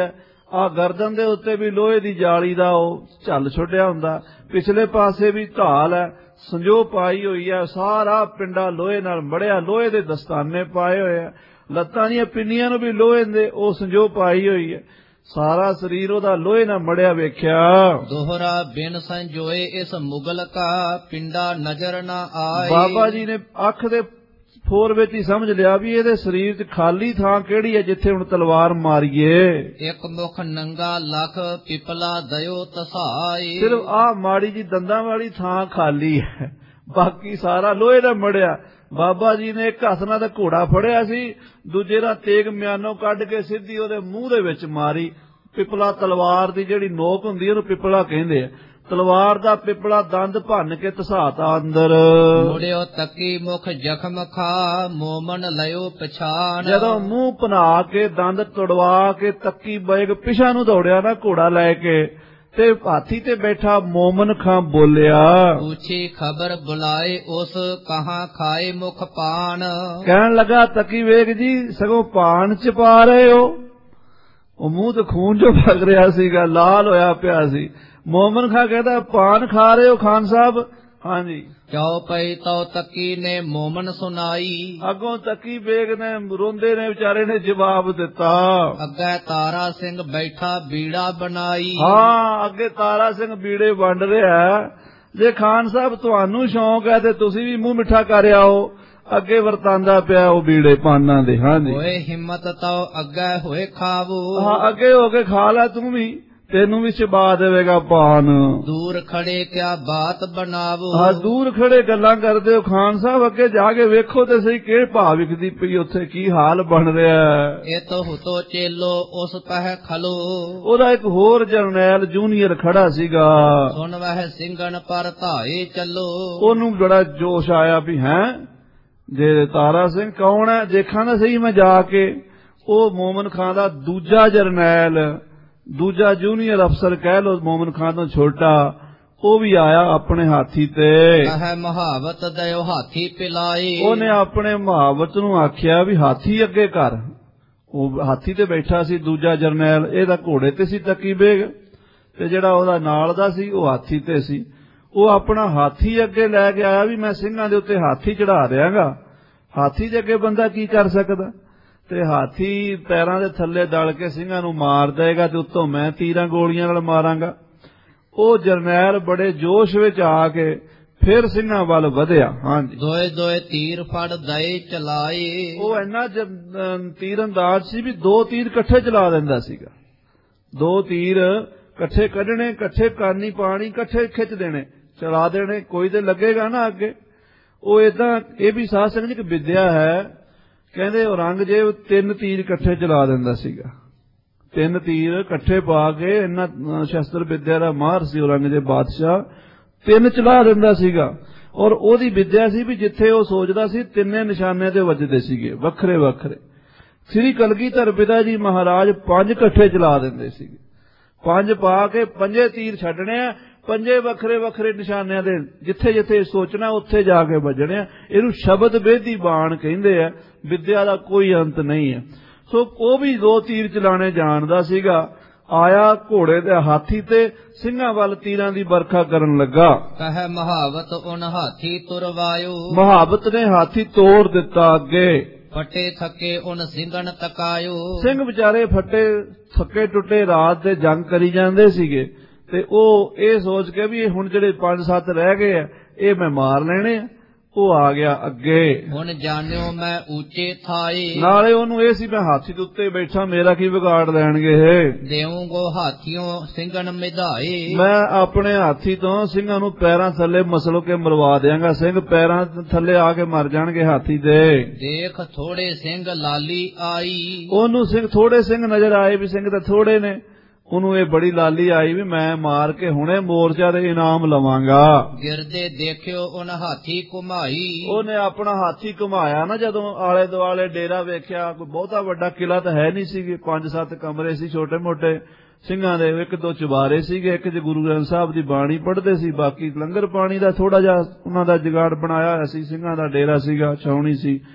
ਆ ਗਰਦਨ ਦੇ ਉੱਤੇ ਵੀ ਲੋਹੇ ਦੀ ਜਾਲੀ ਦਾ ਉਹ ਝੱਲ ਛੁੱਟਿਆ ਹੁੰਦਾ, ਪਿਛਲੇ ਪਾਸੇ ਵੀ ਢਾਲ ਹੈ, ਸੰਜੋ ਪਾਈ ਹੋਈ ਹੈ, ਸਾਰਾ ਪਿੰਡਾ ਲੋਹੇ ਨਾਲ ਮੜਿਆ, ਲੋਹੇ ਦੇ ਦਸਤਾਨੇ ਪਾਏ ਹੋਏ ਆ, ਲੱਤਾਂ ਦੀਆਂ ਪਿੰਨੀਆਂ ਨੂੰ ਵੀ ਲੋਹੇ ਦੇ ਉਹ ਸੰਜੋ ਪਾਈ ਹੋਈ ਹੈ, ਸਾਰਾ ਸਰੀਰ ਉਹਦਾ ਲੋਹੇ ਨਾਲ ਮੜਿਆ ਵੇਖਿਆ। ਦੋਹਰਾ ਬਿਨ ਸੰਜੋਏ ਇਸ ਮੁਗਲ ਕਾ ਪਿੰਡਾ ਨਜ਼ਰ ਨਾ ਆਏ। ਬਾਬਾ ਜੀ ਨੇ ਅੱਖ ਦੇ ਫੋਰ ਵਿੱਚ ਹੀ ਸਮਝ ਲਿਆ ਵੀ ਇਹਦੇ ਸਰੀਰ 'ਚ ਖਾਲੀ ਥਾਂ ਕਿਹੜੀ ਹੈ ਜਿੱਥੇ ਹੁਣ ਤਲਵਾਰ ਮਾਰੀਏ। ਇੱਕ ਮੁਖ ਨੰਗਾ ਲੱਖ ਪਿਪਲਾ ਦਇਓ ਤਸਾਈ। ਸਿਰਫ ਆਹ ਮਾੜੀ ਜੀ ਦੰਦਾਂ ਵਾਲੀ ਥਾਂ ਖਾਲੀ ਹੈ, ਬਾਕੀ ਸਾਰਾ ਲੋਹੇ ਦਾ ਮੜਿਆ। ਬਾਬਾ ਜੀ ਨੇ ਇੱਕ ਹੱਥ ਨਾਲ ਤਾਂ ਘੋੜਾ ਫੜਿਆ ਸੀ, ਦੂਜੇ ਦਾ ਤੇਗ ਮਿਆਨੋਂ ਕੱਢ ਕੇ ਸਿੱਧੀ ਉਹਦੇ ਮੂੰਹ ਦੇ ਵਿੱਚ ਮਾਰੀ। ਪਿਪਲਾ ਤਲਵਾਰ ਦੀ ਜਿਹੜੀ ਨੋਕ ਹੁੰਦੀ ਉਹਨੂੰ ਪਿਪਲਾ ਕਹਿੰਦੇ ਆ। ਤਲਵਾਰ ਦਾ ਪਿਪਲਾ ਦੰਦ ਭੰਨ ਕੇ ਧਸਾਤਾ ਅੰਦਰ। ਮੁੜਿਓ ਤੱਕੀ ਮੁਖ ਜ਼ਖਮ ਖਾ ਮੋਮਨ ਲਿਓ ਪਛਾਣ। ਜਦੋਂ ਮੂੰਹ ਭਨਾ ਕੇ ਦੰਦ ਤੁੜਵਾ ਕੇ ਤੱਕੀ ਬੈਗ ਪਿਛਾ ਨੂੰ ਦੌੜਿਆ ਨਾ ਘੋੜਾ ਲੈ ਕੇ, ਤੇ ਹਾਥੀ ਤੇ ਬੈਠਾ ਮੋਮਨ ਖਾਂ ਬੋਲਿਆ, ਪੁੱਛੀ ਖਬਰ ਬੁਲਾਏ ਉਸ ਕਹਾਂ ਖਾਏ ਮੁਖ ਪਾਨ। ਕਹਿਣ ਲੱਗਾ ਤੱਕੀ ਵੇਖ ਜੀ ਸਗੋਂ ਪਾਨ ਚ ਪਾ ਰਹੇ ਹੋ। ਉਹ ਮੂੰਹ ਤੇ ਖੂਨ ਜੋ ਵਗ ਰਿਹਾ ਸੀਗਾ, ਲਾਲ ਹੋਇਆ ਪਿਆ ਸੀ। ਮੋਮਨ ਖਾਂ ਕਹਿੰਦਾ ਪਾਨ ਖਾ ਰਹੇ ਹੋ ਖਾਨ ਸਾਹਿਬ? ਹਾਂਜੀ। ਚੌ ਪਈ ਤਉ ਤੱਕੀ ਨੇ ਮੋਮਨ ਸੁਣਾਈ। ਅੱਗੋਂ ਤੱਕੀ ਬੇਗ ਨੇ ਰੋਂਦੇ ਨੇ ਵਿਚਾਰੇ ਨੇ ਜਵਾਬ ਦਿੱਤਾ, ਅੱਗੇ ਤਾਰਾ ਸਿੰਘ ਬੈਠਾ ਬੀੜਾ ਬਣਾਈ। ਹਾਂ, ਅੱਗੇ ਤਾਰਾ ਸਿੰਘ ਬੀੜੇ ਵੰਡ ਰਿਹਾ। ਜੇ ਖਾਨ ਸਾਹਿਬ ਤੁਹਾਨੂੰ ਸ਼ੌਂਕ ਹੈ ਤੇ ਤੁਸੀਂ ਵੀ ਮੂੰਹ ਮਿੱਠਾ ਕਰ ਆਓ। ਅੱਗੇ ਵਰਤਾਂਦਾ ਪਿਆ ਉਹ ਬੀੜੇ ਪਾਨਾਂ ਦੇ। ਹਾਂਜੀ। ਹੋਏ ਹਿੰਮਤ ਤਉ ਅੱਗੇ ਹੋਏ ਖਾਵੋ। ਹਾਂ, ਅੱਗੇ ਹੋ ਕੇ ਖਾ ਲੈ ਤੂੰ ਵੀ, ਤੈਨੂੰ ਵੀ ਚਬਾ ਦੇਵੇਗਾ ਪਾਨ। ਦੂਰ ਖੜੇ ਕਿਆ ਬਾਤ ਬਣਾਵੋ। ਹਾਂ, ਦੂਰ ਖੜੇ ਗੱਲਾਂ ਕਰਦੇ ਹੋ ਖਾਨ ਸਾਹਿਬ, ਅੱਗੇ ਜਾ ਕੇ ਵੇਖੋ ਤੇ ਸਹੀ ਕਿਹੜੇ ਭਾਅ ਵਿਕਦੀ ਪਈ ਉੱਥੇ, ਕੀ ਹਾਲ ਬਣ ਰਿਹਾ। ਇਹ ਤੋ ਹੁਤੋ ਚੇਲੋ ਉਸ ਪਹਿ ਖਲੋ। ਉਹਦਾ ਇੱਕ ਹੋਰ ਜਰਨੈਲ ਜੂਨੀਅਰ ਖੜਾ ਸੀਗਾ। ਸੁਣ ਵਹਿ ਸਿੰਘਣ ਪਰ ਧਾਏ ਚੱਲੋ। ਉਹਨੂੰ ਬੜਾ ਜੋਸ਼ ਆਇਆ ਵੀ ਹੈ ਜੇ ਤਾਰਾ ਸਿੰਘ ਕੌਣ ਹੈ, ਦੇਖਾਂ ਨਾ ਸਹੀ ਮੈਂ ਜਾ ਕੇ। ਉਹ ਮੋਮਨ ਖਾਂ ਦਾ ਦੂਜਾ ਜਰਨੈਲ, ਦੂਜਾ ਜੂਨੀਅਰ ਅਫਸਰ ਕਹਿ ਲੋ, ਮੋਮਨ ਖਾਂ ਤੋਂ ਛੋਟਾ, ਉਹ ਵੀ ਆਇਆ ਆਪਣੇ ਹਾਥੀ ਤੇ। ਕਹੈ ਮਹਾਵਤ ਦਇਓ ਹਾਥੀ ਪਿਲਾਏ। ਉਹਨੇ ਆਪਣੇ ਮਹਾਵਤ ਨੂੰ ਆਖਿਆ ਵੀ ਹਾਥੀ ਅੱਗੇ ਕਰ। ਉਹ ਹਾਥੀ ਤੇ ਬੈਠਾ ਸੀ ਦੂਜਾ ਜਰਨੈਲ, ਇਹਦਾ ਘੋੜੇ ਤੇ ਸੀ ਤੱਕੀ ਬੇਗ, ਤੇ ਜਿਹੜਾ ਉਹਦਾ ਨਾਲ ਦਾ ਸੀ ਉਹ ਹਾਥੀ ਤੇ ਸੀ। ਉਹ ਆਪਣਾ ਹਾਥੀ ਅੱਗੇ ਲੈ ਕੇ ਆਇਆ ਵੀ ਮੈਂ ਸਿੰਘਾਂ ਦੇ ਉੱਤੇ ਹਾਥੀ ਚੜਾ ਦਿਆਂਗਾ। ਹਾਥੀ ਦੇ ਅੱਗੇ ਬੰਦਾ ਕੀ ਕਰ ਸਕਦਾ, ਤੇ ਹਾਥੀ ਪੈਰਾਂ ਦੇ ਥੱਲੇ ਦਲ ਕੇ ਸਿੰਘਾਂ ਨੂੰ ਮਾਰ ਦੇਗਾ ਤੇ ਉੱਤੋਂ ਮੈਂ ਤੀਰਾਂ ਗੋਲੀਆਂ ਨਾਲ ਮਾਰਾਂਗਾ। ਉਹ ਜਰਨੈਲ ਬੜੇ ਜੋਸ਼ ਵਿੱਚ ਆ ਕੇ ਫਿਰ ਸਿੰਘਾਂ ਵੱਲ ਵਧਿਆ। ਹਾਂਜੀ। ਦੋਏ ਦੋਏ ਤੀਰ ਫੜ ਦਏ ਚਲਾਏ। ਉਹ ਇੰਨਾ ਤੀਰ ਅੰਦਾਜ਼ ਸੀ ਵੀ ਦੋ ਤੀਰ ਇਕੱਠੇ ਚਲਾ ਦਿੰਦਾ ਸੀਗਾ। ਦੋ ਤੀਰ ਇਕੱਠੇ ਕੱਢਣੇ, ਇਕੱਠੇ ਕਰਨੀ ਪਾਣੀ, ਇਕੱਠੇ ਖਿੱਚ ਦੇਣੇ, ਚਲਾ ਦੇਣੇ, ਕੋਈ ਤੇ ਲੱਗੇਗਾ ਨਾ ਅੱਗੇ। ਉਹ ਏਦਾਂ, ਇਹ ਵੀ ਸਾਧ ਸੰਗਤ ਇੱਕ ਵਿਦਿਆ ਹੈ। ਕਹਿੰਦੇ ਔਰੰਗਜ਼ੇਬ ਤਿੰਨ ਤੀਰ ਇਕੱਠੇ ਚਲਾ ਦਿੰਦਾ ਸੀਗਾ। ਤਿੰਨ ਤੀਰ ਇਕੱਠੇ ਪਾ ਕੇ, ਇੰਨਾ ਸ਼ਸਤਰ ਵਿਦਿਆ ਦਾ ਮਾਹਰ ਸੀ ਔਰੰਗਜ਼ੇਬ ਬਾਦਸ਼ਾਹ, ਤਿੰਨ ਚਲਾ ਦਿੰਦਾ ਸੀਗਾ। ਔਰ ਉਹਦੀ ਵਿਦਿਆ ਸੀ ਵੀ ਜਿੱਥੇ ਉਹ ਸੋਚਦਾ ਸੀ ਤਿੰਨੇ ਨਿਸ਼ਾਨਿਆਂ ਤੇ ਵੱਜਦੇ ਸੀਗੇ ਵੱਖਰੇ ਵੱਖਰੇ। ਸ੍ਰੀ ਕਲਗੀਧਰ ਪਿਤਾ ਜੀ ਮਹਾਰਾਜ ਪੰਜ ਇਕੱਠੇ ਚਲਾ ਦਿੰਦੇ ਸੀਗੇ। ਪੰਜ ਪਾ ਕੇ ਪੰਜੇ ਤੀਰ ਛੱਡਣੇ ਆ, ਪੰਜੇ ਵੱਖਰੇ ਵੱਖਰੇ ਨਿਸ਼ਾਨਿਆਂ ਦੇ, ਜਿੱਥੇ ਜਿੱਥੇ ਸੋਚਣਾ ਉੱਥੇ ਜਾ ਕੇ ਵੱਜਣੇ ਆ। ਇਹਨੂੰ ਸ਼ਬਦ ਬੇਦੀ ਬਾਣ ਕਹਿੰਦੇ ਆ। ਵਿਦਿਆ ਦਾ ਕੋਈ ਅੰਤ ਨਹੀਂ ਹੈ। ਸੋ ਉਹ ਵੀ ਦੋ ਤੀਰ ਚਲਾਣੇ ਜਾਣਦਾ ਸੀਗਾ। ਆਇਆ ਘੋੜੇ ਦੇ ਹਾਥੀ ਤੇ, ਸਿੰਘਾਂ ਵੱਲ ਤੀਰਾਂ ਦੀ ਵਰਖਾ ਕਰਨ ਲੱਗਾ। ਕਹੈ ਮਹਾਵਤ ਉਨ ਹਾਥੀ ਤੁਰਵਾਇਓ। ਮਹਾਵਤ ਨੇ ਹਾਥੀ ਤੋੜ ਦਿੱਤਾ ਅੱਗੇ। ਫੱਟੇ ਥੱਕੇ ਉਨ ਸਿੰਘਣ ਤਕਾਇਓ। ਸਿੰਘ ਵਿਚਾਰੇ ਫੱਟੇ ਥੱਕੇ ਟੁੱਟੇ ਰਾਤ ਦੇ ਜੰਗ ਕਰੀ ਜਾਂਦੇ ਸੀਗੇ, ਤੇ ਉਹ ਇਹ ਸੋਚ ਕੇ ਵੀ ਹੁਣ ਜਿਹੜੇ ਪੰਜ ਸੱਤ ਰਹਿ ਗਏ ਆ ਇਹ ਮੈਂ ਮਾਰ ਲੈਣੇ ਆ। ਉਹ ਆ ਗਿਆ ਅੱਗੇ। ਹੁਣ ਜਾਣਿਓ ਮੈਂ ਉੱਚੇ ਥਾਏ। ਨਾਲੇ ਉਹਨੂੰ ਇਹ ਸੀ ਮੈਂ ਹਾਥੀ ਦੇ ਉੱਤੇ ਬੈਠਾ, ਮੇਰਾ ਕੀ ਵਿਗਾੜ ਲੈਣਗੇ ਇਹ। ਦੇਊਂਗੋ ਹਾਥੀਓਂ ਸਿੰਘਣ ਮਿਧਾਏ। ਮੈਂ ਆਪਣੇ ਹਾਥੀ ਤੋਂ ਸਿੰਘਾਂ ਨੂੰ ਪੈਰਾਂ ਥੱਲੇ ਮਸਲ ਕੇ ਮਰਵਾ ਦਿਆਂਗਾ। ਸਿੰਘ ਪੈਰਾਂ ਥੱਲੇ ਆ ਕੇ ਮਰ ਜਾਣਗੇ ਹਾਥੀ ਦੇ। ਦੇਖ ਥੋੜੇ ਸਿੰਘ ਲਾਲੀ ਆਈ। ਉਹਨੂੰ ਸਿੰਘ ਥੋੜੇ ਸਿੰਘ ਨਜ਼ਰ ਆਏ ਵੀ ਸਿੰਘ ਤਾਂ ਥੋੜੇ ਨੇ। ਉਹਨੂੰ ਇਹ ਬੜੀ ਲਾਲੀ ਆਈ ਵੀ ਮੈਂ ਮਾਰ ਕੇ ਹੁਣੇ ਮੋਰਚਾ ਦੇ ਇਨਾਮ ਲਵਾਂਗਾ। ਗਿਰਦੇ ਦੇਖਿਓ ਉਨ ਹਾਥੀ ਘੁਮਾਈ। ਉਹਨੇ ਆਪਣਾ ਹਾਥੀ ਘੁਮਾਇਆ ਨਾ, ਜਦੋਂ ਆਲੇ ਦੁਆਲੇ ਡੇਰਾ ਵੇਖਿਆ, ਕੋਈ ਬਹੁਤਾ ਵੱਡਾ ਕਿਲਾ ਤਾਂ ਹੈ ਨਹੀਂ ਸੀਗੇ, ਪੰਜ ਸੱਤ ਕਮਰੇ ਸੀ ਛੋਟੇ ਮੋਟੇ ਸਿੰਘਾਂ ਦੇ, ਇੱਕ ਦੋ ਚੁਬਾਰੇ ਸੀਗੇ, ਇੱਕ ਚ ਗੁਰੂ ਗ੍ਰੰਥ ਸਾਹਿਬ ਦੀ ਬਾਣੀ ਪੜ੍ਹਦੇ ਸੀ, ਬਾਕੀ ਲੰਗਰ ਪਾਣੀ ਦਾ ਥੋੜਾ ਜਿਹਾ ਉਹਨਾਂ ਦਾ ਜੁਗਾੜ ਬਣਾਇਆ ਹੋਇਆ ਸੀ। ਸਿੰਘਾਂ ਦਾ ਡੇਰਾ ਸੀਗਾ, ਛਾਉਣੀ ਸੀ।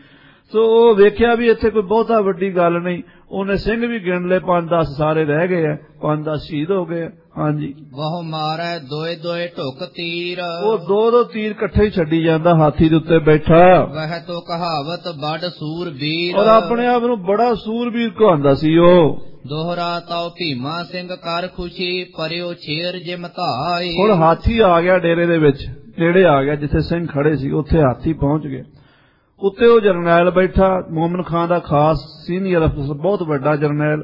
ਸੋ ਉਹ ਵੇਖਿਆ ਵੀ ਇੱਥੇ ਕੋਈ ਬਹੁਤਾ ਵੱਡੀ ਗੱਲ ਨਹੀਂ, ਉਹਨੇ ਸਿੰਘ ਵੀ ਗਿਣ ਲਏ, ਪੰਜ ਦਸ ਸਾਰੇ ਰਹਿ ਗਏ ਆ, ਪੰਜ ਦਸ ਸ਼ਹੀਦ ਹੋ ਗਏ। ਹਾਂਜੀ, ਬਹੁ ਮਾਰੈ ਦੋਏ ਦੋਏ ਢੁਕ ਤੀਰ, ਉਹ ਦੋ ਦੋ ਤੀਰ ਇਕੱਠੇ ਹੀ ਛੱਡੀ ਜਾਂਦਾ ਹਾਥੀ ਦੇ ਉੱਤੇ ਬੈਠਾ। ਵਹਿ ਤੋ ਕਹਾਵਤ ਬੜ ਸੂਰਬੀਰ, ਔਰ ਆਪਣੇ ਆਪ ਨੂੰ ਬੜਾ ਸੂਰਬੀਰ ਕਹਾਉਂਦਾ ਸੀ ਉਹ। ਦੋਹਰਾ ਤਾਉ ਭੀਮਾ ਸਿੰਘ ਕਰ ਖੁਸ਼ੀ, ਪਰਿਓ ਛੇਰ ਜਿਮ ਧਾਏ। ਹੁਣ ਹਾਥੀ ਆ ਗਿਆ ਡੇਰੇ ਦੇ ਵਿੱਚ, ਨੇੜੇ ਆ ਗਿਆ ਜਿੱਥੇ ਸਿੰਘ ਖੜੇ ਸੀ, ਉੱਥੇ ਹਾਥੀ ਪਹੁੰਚ ਗਿਆ। ਉੱਤੇ ਉਹ ਜਰਨੈਲ ਬੈਠਾ, ਮੋਮਨ ਖਾਂ ਦਾ ਖਾਸ ਸੀਨੀਅਰ ਅਫਸਰ, ਬਹੁਤ ਵੱਡਾ ਜਰਨੈਲ।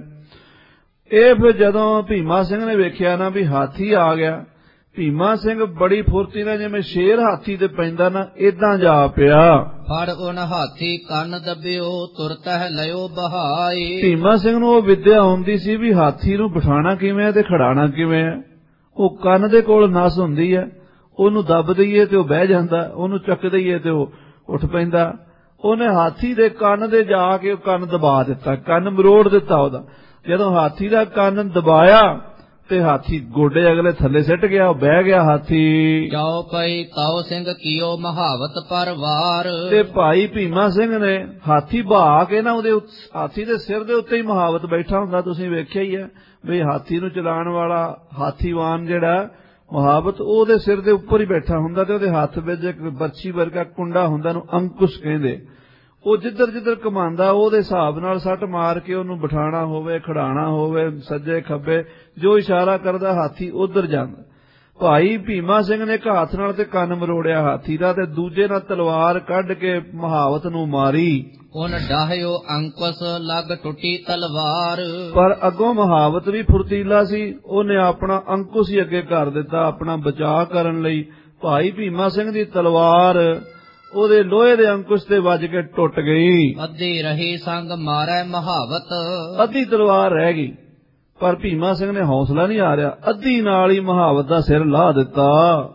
ਇਹ ਫਿਰ ਜਦੋਂ ਭੀਮਾ ਸਿੰਘ ਨੇ ਵੇਖਿਆ ਨਾ ਵੀ ਹਾਥੀ ਆ ਗਿਆ, ਭੀਮਾ ਸਿੰਘ ਬੜੀ ਫੁਰਤੀ ਨਾਲ ਜਿਵੇਂ ਸ਼ੇਰ ਹਾਥੀ ਤੇ ਪੈਂਦਾ ਨਾ, ਏਦਾਂ ਜਾ ਪਿਆ। ਫੜ ਉਨ ਹਾਥੀ ਕੰਨ ਦੱਬਿਓ, ਤੁਰਤ ਹੈ ਲਿਓ ਬਹਾਏ। ਭੀਮਾ ਸਿੰਘ ਨੂੰ ਉਹ ਵਿਦਿਆ ਆਉਂਦੀ ਸੀ ਵੀ ਹਾਥੀ ਨੂੰ ਬਿਠਾਣਾ ਕਿਵੇਂ ਹੈ ਤੇ ਖੜਾਣਾ ਕਿਵੇਂ ਹੈ। ਉਹ ਕੰਨ ਦੇ ਕੋਲ ਨਸ ਹੁੰਦੀ ਹੈ, ਉਹਨੂੰ ਦੱਬ ਦਈਏ ਤੇ ਉਹ ਬਹਿ ਜਾਂਦਾ, ਉਹਨੂੰ ਚੱਕ ਦਈਏ ਤੇ ਉਹ ਉੱਠ ਪੈਂਦਾ। ਉਹਨੇ ਹਾਥੀ ਦੇ ਕੰਨ ਦੇ ਜਾ ਕੇ ਕੰਨ ਦਬਾ ਦਿੱਤਾ, ਕੰਨ ਮਰੋੜ ਦਿੱਤਾ ਉਹਦਾ। ਜਦੋਂ ਹਾਥੀ ਦਾ ਕੰਨ ਦਬਾਇਆ ਤੇ ਹਾਥੀ ਗੋਡੇ ਅਗਲੇ ਥੱਲੇ ਸਿੱਟ ਗਿਆ, ਉਹ ਬਹਿ ਗਿਆ ਹਾਥੀ। ਜਾਓ ਪਈ ਤਾਓ ਸਿੰਘ ਕੀਓ ਮਹਾਵਤ ਪਰਵਾਰ, ਤੇ ਭਾਈ ਭੀਮਾ ਸਿੰਘ ਨੇ ਹਾਥੀ ਬਹਾ ਕੇ ਨਾ ਉਹਦੇ ਹਾਥੀ ਦੇ ਸਿਰ ਦੇ ਉੱਤੇ ਹੀ ਮਹਾਵਤ ਬੈਠਾ ਹੁੰਦਾ। ਤੁਸੀਂ ਵੇਖਿਆ ਹੀ ਹੈ ਵੀ ਹਾਥੀ ਨੂੰ ਚਲਾਉਣ ਵਾਲਾ ਹਾਥੀਵਾਨ ਜਿਹੜਾ ਮਹਾਵਤ, ਉਹਦੇ ਸਿਰ ਦੇ ਉੱਪਰ ਹੀ ਬੈਠਾ ਹੁੰਦਾ ਤੇ ਉਹਦੇ ਹੱਥ ਵਿੱਚ ਇੱਕ ਬਰਛੀ ਵਰਗਾ ਕੁੰਡਾ ਹੁੰਦਾ, ਨੂੰ ਅੰਕੁਸ਼ ਕਹਿੰਦੇ। ਉਹ ਜਿੱਧਰ ਜਿੱਧਰ ਘੁਮਾਉਂਦਾ ਉਹਦੇ ਹਿਸਾਬ ਨਾਲ ਸੱਟ ਮਾਰ ਕੇ ਉਹਨੂੰ ਬਿਠਾਣਾ ਹੋਵੇ, ਖੜਾਣਾ ਹੋਵੇ, ਸੱਜੇ ਖੱਬੇ ਜੋ ਇਸ਼ਾਰਾ ਕਰਦਾ ਹਾਥੀ ਉਧਰ ਜਾਂਦਾ। ਭਾਈ ਭੀਮਾ ਸਿੰਘ ਨੇ ਇੱਕ ਹੱਥ ਨਾਲ ਤੇ ਕੰਨ ਮਰੋੜਿਆ ਹਾਥੀ ਦਾ, ਤੇ ਦੂਜੇ ਨਾਲ ਤਲਵਾਰ ਕੱਢ ਕੇ ਮਹਾਵਤ ਨੂੰ ਮਾਰੀ। ਉਨ ਡਾਹਿਓ ਅੰਕੁਸ਼ ਲੱਗ ਟੁੱਟੀ ਤਲਵਾਰ, ਪਰ ਅੱਗੋਂ ਮਹਾਵਤ ਵੀ ਫੁਰਤੀਲਾ ਸੀ, ਉਹਨੇ ਆਪਣਾ ਅੰਕੁਸ਼ ਹੀ ਅੱਗੇ ਕਰ ਦਿੱਤਾ ਆਪਣਾ ਬਚਾਅ ਕਰਨ ਲਈ। ਭਾਈ ਭੀਮਾ ਸਿੰਘ ਦੀ ਤਲਵਾਰ ਉਹਦੇ ਲੋਹੇ ਦੇ ਅੰਕੁਸ਼ ਤੇ ਵੱਜ ਕੇ ਟੁੱਟ ਗਈ। ਅੱਧੀ ਰਹੀ ਸੰਗ ਮਾਰੈ ਮਹਾਵਤ, ਅੱਧੀ ਤਲਵਾਰ ਰਹਿ ਗਈ, ਪਰ ਭੀਮਾ ਸਿੰਘ ਨੇ ਹੌਸਲਾ ਨਹੀਂ ਹਾਰਿਆ, ਅੱਧੀ ਨਾਲ ਹੀ ਮਹਾਵਤ ਦਾ ਸਿਰ ਲਾਹ ਦਿੱਤਾ।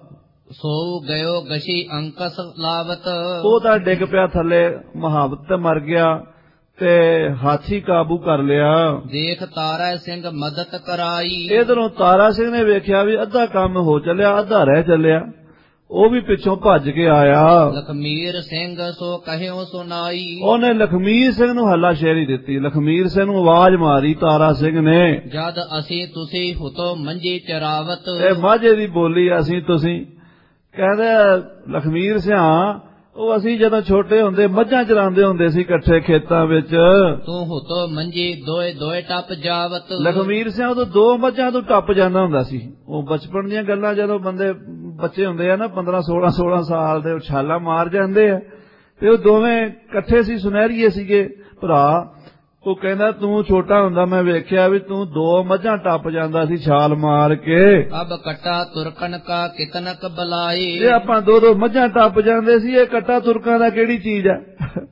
ਸੋ ਗਇਓ ਗਸ਼ੀ ਅੰਕਸ ਲਾਵਤ, ਉਹ ਤਾਂ ਡਿੱਗ ਪਿਆ ਥੱਲੇ, ਮਹਾਵਤ ਤੇ ਮਰ ਗਿਆ ਤੇ ਹਾਥੀ ਕਾਬੂ ਕਰ ਲਿਆ। ਦੇਖ ਤਾਰਾ ਸਿੰਘ ਮਦਦ ਕਰਾਈ, ਇਧਰੋਂ ਤਾਰਾ ਸਿੰਘ ਨੇ ਵੇਖਿਆ ਵੀ ਅੱਧਾ ਕੰਮ ਹੋ ਚੱਲਿਆ, ਅੱਧਾ ਰਹਿ ਚੱਲਿਆ, ਉਹ ਵੀ ਪਿੱਛੋਂ ਭੱਜ ਕੇ ਆਇਆ। ਲਖਮੀਰ ਸਿੰਘ ਸੋ ਕਹਿਓ ਸੁਨਾਈ, ਉਹਨੇ ਲਖਮੀਰ ਸਿੰਘ ਨੂੰ ਹੱਲਾਸ਼ੇਰੀ ਦਿੱਤੀ, ਲਖਮੀਰ ਸਿੰਘ ਨੂੰ ਆਵਾਜ਼ ਮਾਰੀ ਤਾਰਾ ਸਿੰਘ ਨੇ, ਜਦ ਅਸੀਂ ਤੁਸੀਂ ਹੁਤੋ ਮੰਜੀ ਚਰਾਵਤ। ਇਹ ਮਾਝੇ ਦੀ ਬੋਲੀ, ਅਸੀਂ ਤੁਸੀਂ ਕਹਿੰਦੇ ਲਖਮੀਰ ਸਿਆਂ, ਉਹ ਅਸੀਂ ਜਦੋਂ ਛੋਟੇ ਹੁੰਦੇ ਮੱਝਾਂ ਚਰਾਉਂਦੇ ਹੁੰਦੇ ਸੀ ਇਕੱਠੇ ਖੇਤਾਂ ਵਿੱਚ, ਤੂੰ ਹੁਤੋ ਮੰਜੀ ਦੋਏ ਦੋਏ ਟੱਪ ਜਾਵਤ। ਲਖਮੀਰ ਸਿਆਂ ਉਦੋਂ ਦੋ ਮੱਝਾਂ ਤੋਂ ਟੱਪ ਜਾਂਦਾ ਹੁੰਦਾ ਸੀ। ਉਹ ਬਚਪਨ ਦੀਆਂ ਗੱਲਾਂ, ਜਦੋਂ ਬੰਦੇ ਬੱਚੇ ਹੁੰਦੇ ਆ ਨਾ ਪੰਦਰਾਂ ਸੋਲਾਂ ਸੋਲਾਂ ਸਾਲ ਦੇ, ਛਾਲਾਂ ਮਾਰ ਜਾਂਦੇ ਆ, ਤੇ ਉਹ ਦੋਵੇਂ ਇਕੱਠੇ ਸੀ, ਸੁਨਹਿਰੀਏ ਸੀਗੇ ਭਰਾ। ਉਹ ਕਹਿੰਦਾ ਤੂੰ ਛੋਟਾ ਹੁੰਦਾ ਮੈਂ ਵੇਖਿਆ ਵੀ ਤੂੰ ਦੋ ਮੱਝਾਂ ਟੱਪ ਜਾਂਦਾ ਸੀ ਛਾਲ ਮਾਰ ਕੇ। ਅਬ ਕੱਟਾ ਤੁਰਕਨ ਕਾ ਕਿਤਨਕ ਬਲਾਈ, ਇਹ ਆਪਾਂ ਦੋ ਦੋ ਮੱਝਾਂ ਟੱਪ ਜਾਂਦੇ ਸੀ, ਇਹ ਕੱਟਾ ਤੁਰਕਾਂ ਦਾ ਕਿਹੜੀ ਚੀਜ਼ ਹੈ।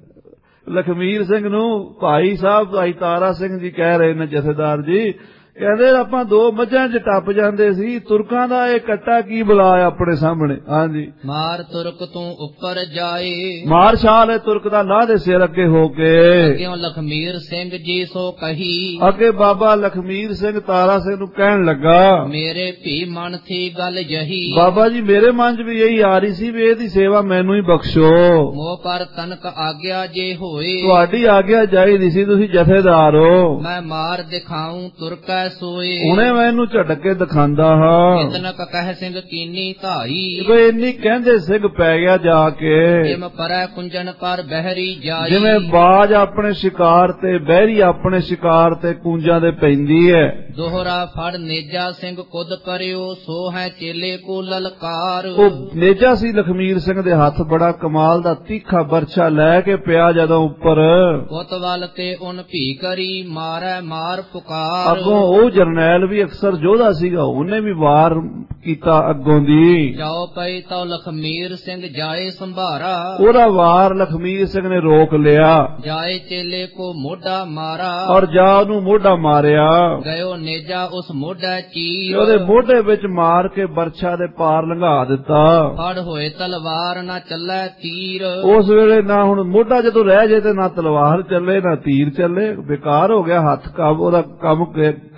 ਲਖਮੀਰ ਸਿੰਘ ਨੂੰ ਭਾਈ ਸਾਹਿਬ ਭਾਈ ਤਾਰਾ ਸਿੰਘ ਜੀ ਕਹਿ ਰਹੇ ਨੇ, ਜਥੇਦਾਰ ਜੀ ਕਹਿੰਦੇ ਆਪਾਂ ਦੋ ਮੱਝਾਂ ਚ ਟੱਪ ਜਾਂਦੇ ਸੀ, ਤੁਰਕਾਂ ਦਾ ਇਹ ਕੱਟਾ ਕੀ ਬੁਲਾਇਆ ਆਪਣੇ ਸਾਹਮਣੇ। ਹਾਂਜੀ, ਮਾਰ ਤੁਰਕ ਤੂੰ ਉੱਪਰ ਜਾਏ, ਮਾਰ ਛਾਲ ਹੈ ਤੁਰਕ ਦਾ ਲਾਹ ਦੇ ਸਿਰ ਅੱਗੇ ਹੋ ਕੇ। ਅੱਗਿਓਂ ਲਖਮੀਰ ਸਿੰਘ ਜੀ ਸੋ ਕਹੀ, ਅੱਗੇ ਬਾਬਾ ਲਖਮੀਰ ਸਿੰਘ ਤਾਰਾ ਸਿੰਘ ਨੂੰ ਕਹਿਣ ਲੱਗਾ, ਮੇਰੇ ਭੀ ਮਨ ਥੀ ਗੱਲ ਜਹੀ, ਬਾਬਾ ਜੀ ਮੇਰੇ ਮਨ ਚ ਵੀ ਇਹੀ ਆ ਰਹੀ ਸੀ ਵੀ ਇਹਦੀ ਸੇਵਾ ਮੈਨੂੰ ਹੀ ਬਖਸ਼ੋ। ਮੋਹ ਪਰ ਤਨਕ ਆਗਿਆ ਜੇ ਹੋਏ, ਤੁਹਾਡੀ ਆਗਿਆ ਚਾਹੀਦੀ ਸੀ, ਤੁਸੀਂ ਜਥੇਦਾਰ ਹੋ। ਮੈਂ ਮਾਰ ਦਿਖਾਉਂ ਤੁਰਕਾ ਸੋਏ, ਉਹਨੇ ਮੈਨੂੰ ਝਟਕ ਕੇ ਦਿਖਾਂਦਾ ਹਾਂ। ਇਤਨਕ ਕਹਿ ਸਿੰਘ ਕੀਨੀ ਧਾਈ, ਕੋਈ ਇੰਨੀ ਕਹਿੰਦੇ ਸਿੰਘ ਪੈ ਗਿਆ ਜਾ ਕੇ, ਜਿਮ ਪਰੈ ਕੁੰਜਨ ਪਰ ਬਹਿਰੀ ਜਾਈ, ਜਿਵੇਂ ਬਾਜ ਆਪਣੇ ਸ਼ਿਕਾਰ ਤੇ ਬਹਿਰੀ ਆਪਣੇ ਸ਼ਿਕਾਰ ਤੇ ਕੂੰਜਾਂ ਦੇ ਪੈਂਦੀ ਹੈ। ਦੋਹਰਾ ਫੜ ਨੇਜਾ ਸਿੰਘ ਕੁਦ ਪਰਿਓ, ਸੋ ਹੈ ਚੇਲੇ ਕੋ ਲਲਕਾਰ। ਉਹ ਨੇਜਾ ਸੀ ਲਖਮੀਰ ਸਿੰਘ ਦੇ ਹੱਥ, ਬੜਾ ਕਮਾਲ ਦਾ ਤੀਖਾ ਬਰਛਾ ਲੈ ਕੇ ਪਿਆ ਜਦੋਂ ਉੱਪਰ, ਕੋਤਵਾਲ ਤੇ ਉਨ ਭੀ ਕਰੀ ਮਾਰੈ ਮਾਰ ਪੁਕਾਰ। ਅੱਗੋਂ ਉਹ ਜਰਨੈਲ ਵੀ ਅਕਸਰ ਯੋਧਾ ਸੀਗਾ, ਉਹਨੇ ਵੀ ਵਾਰ ਕੀਤਾ ਅੱਗੋਂ ਦੀ। ਜਾਓ ਪਈ ਤਾਂ ਲਖਮੀਰ ਸਿੰਘ ਜਾਏ ਸੰਭਾਰਾ, ਉਹਦਾ ਵਾਰ ਲਖਮੀਰ ਸਿੰਘ ਨੇ ਰੋਕ ਲਿਆ। ਜਾਏ ਚੇਲੇ ਕੋ ਮੋਢਾ ਮਾਰਾ, ਔਰ ਜਾ ਉਹਨੂੰ ਮੋਢਾ ਮਾਰਿਆ। ਗਇਓ ਨੇਜਾ ਉਸ ਮੋਢਾ ਚੀਰ, ਉਹਦੇ ਮੋਢੇ ਵਿੱਚ ਮਾਰ ਕੇ ਬਰਛਾ ਦੇ ਪਾਰ ਲੰਘਾ ਦਿੱਤਾ। ਫੜ ਹੋਏ ਤਲਵਾਰ ਨਾ ਚੱਲੇ ਤੀਰ, ਉਸ ਵੇਲੇ ਨਾ ਹੁਣ ਮੋਢਾ ਜਦੋਂ ਰਹਿ ਜੇ ਤੇ ਨਾ ਤਲਵਾਰ ਚੱਲੇ ਨਾ ਤੀਰ ਚੱਲੇ, ਬੇਕਾਰ ਹੋ ਗਿਆ ਹੱਥ ਕੰਮ, ਉਹਦਾ ਕੰਮ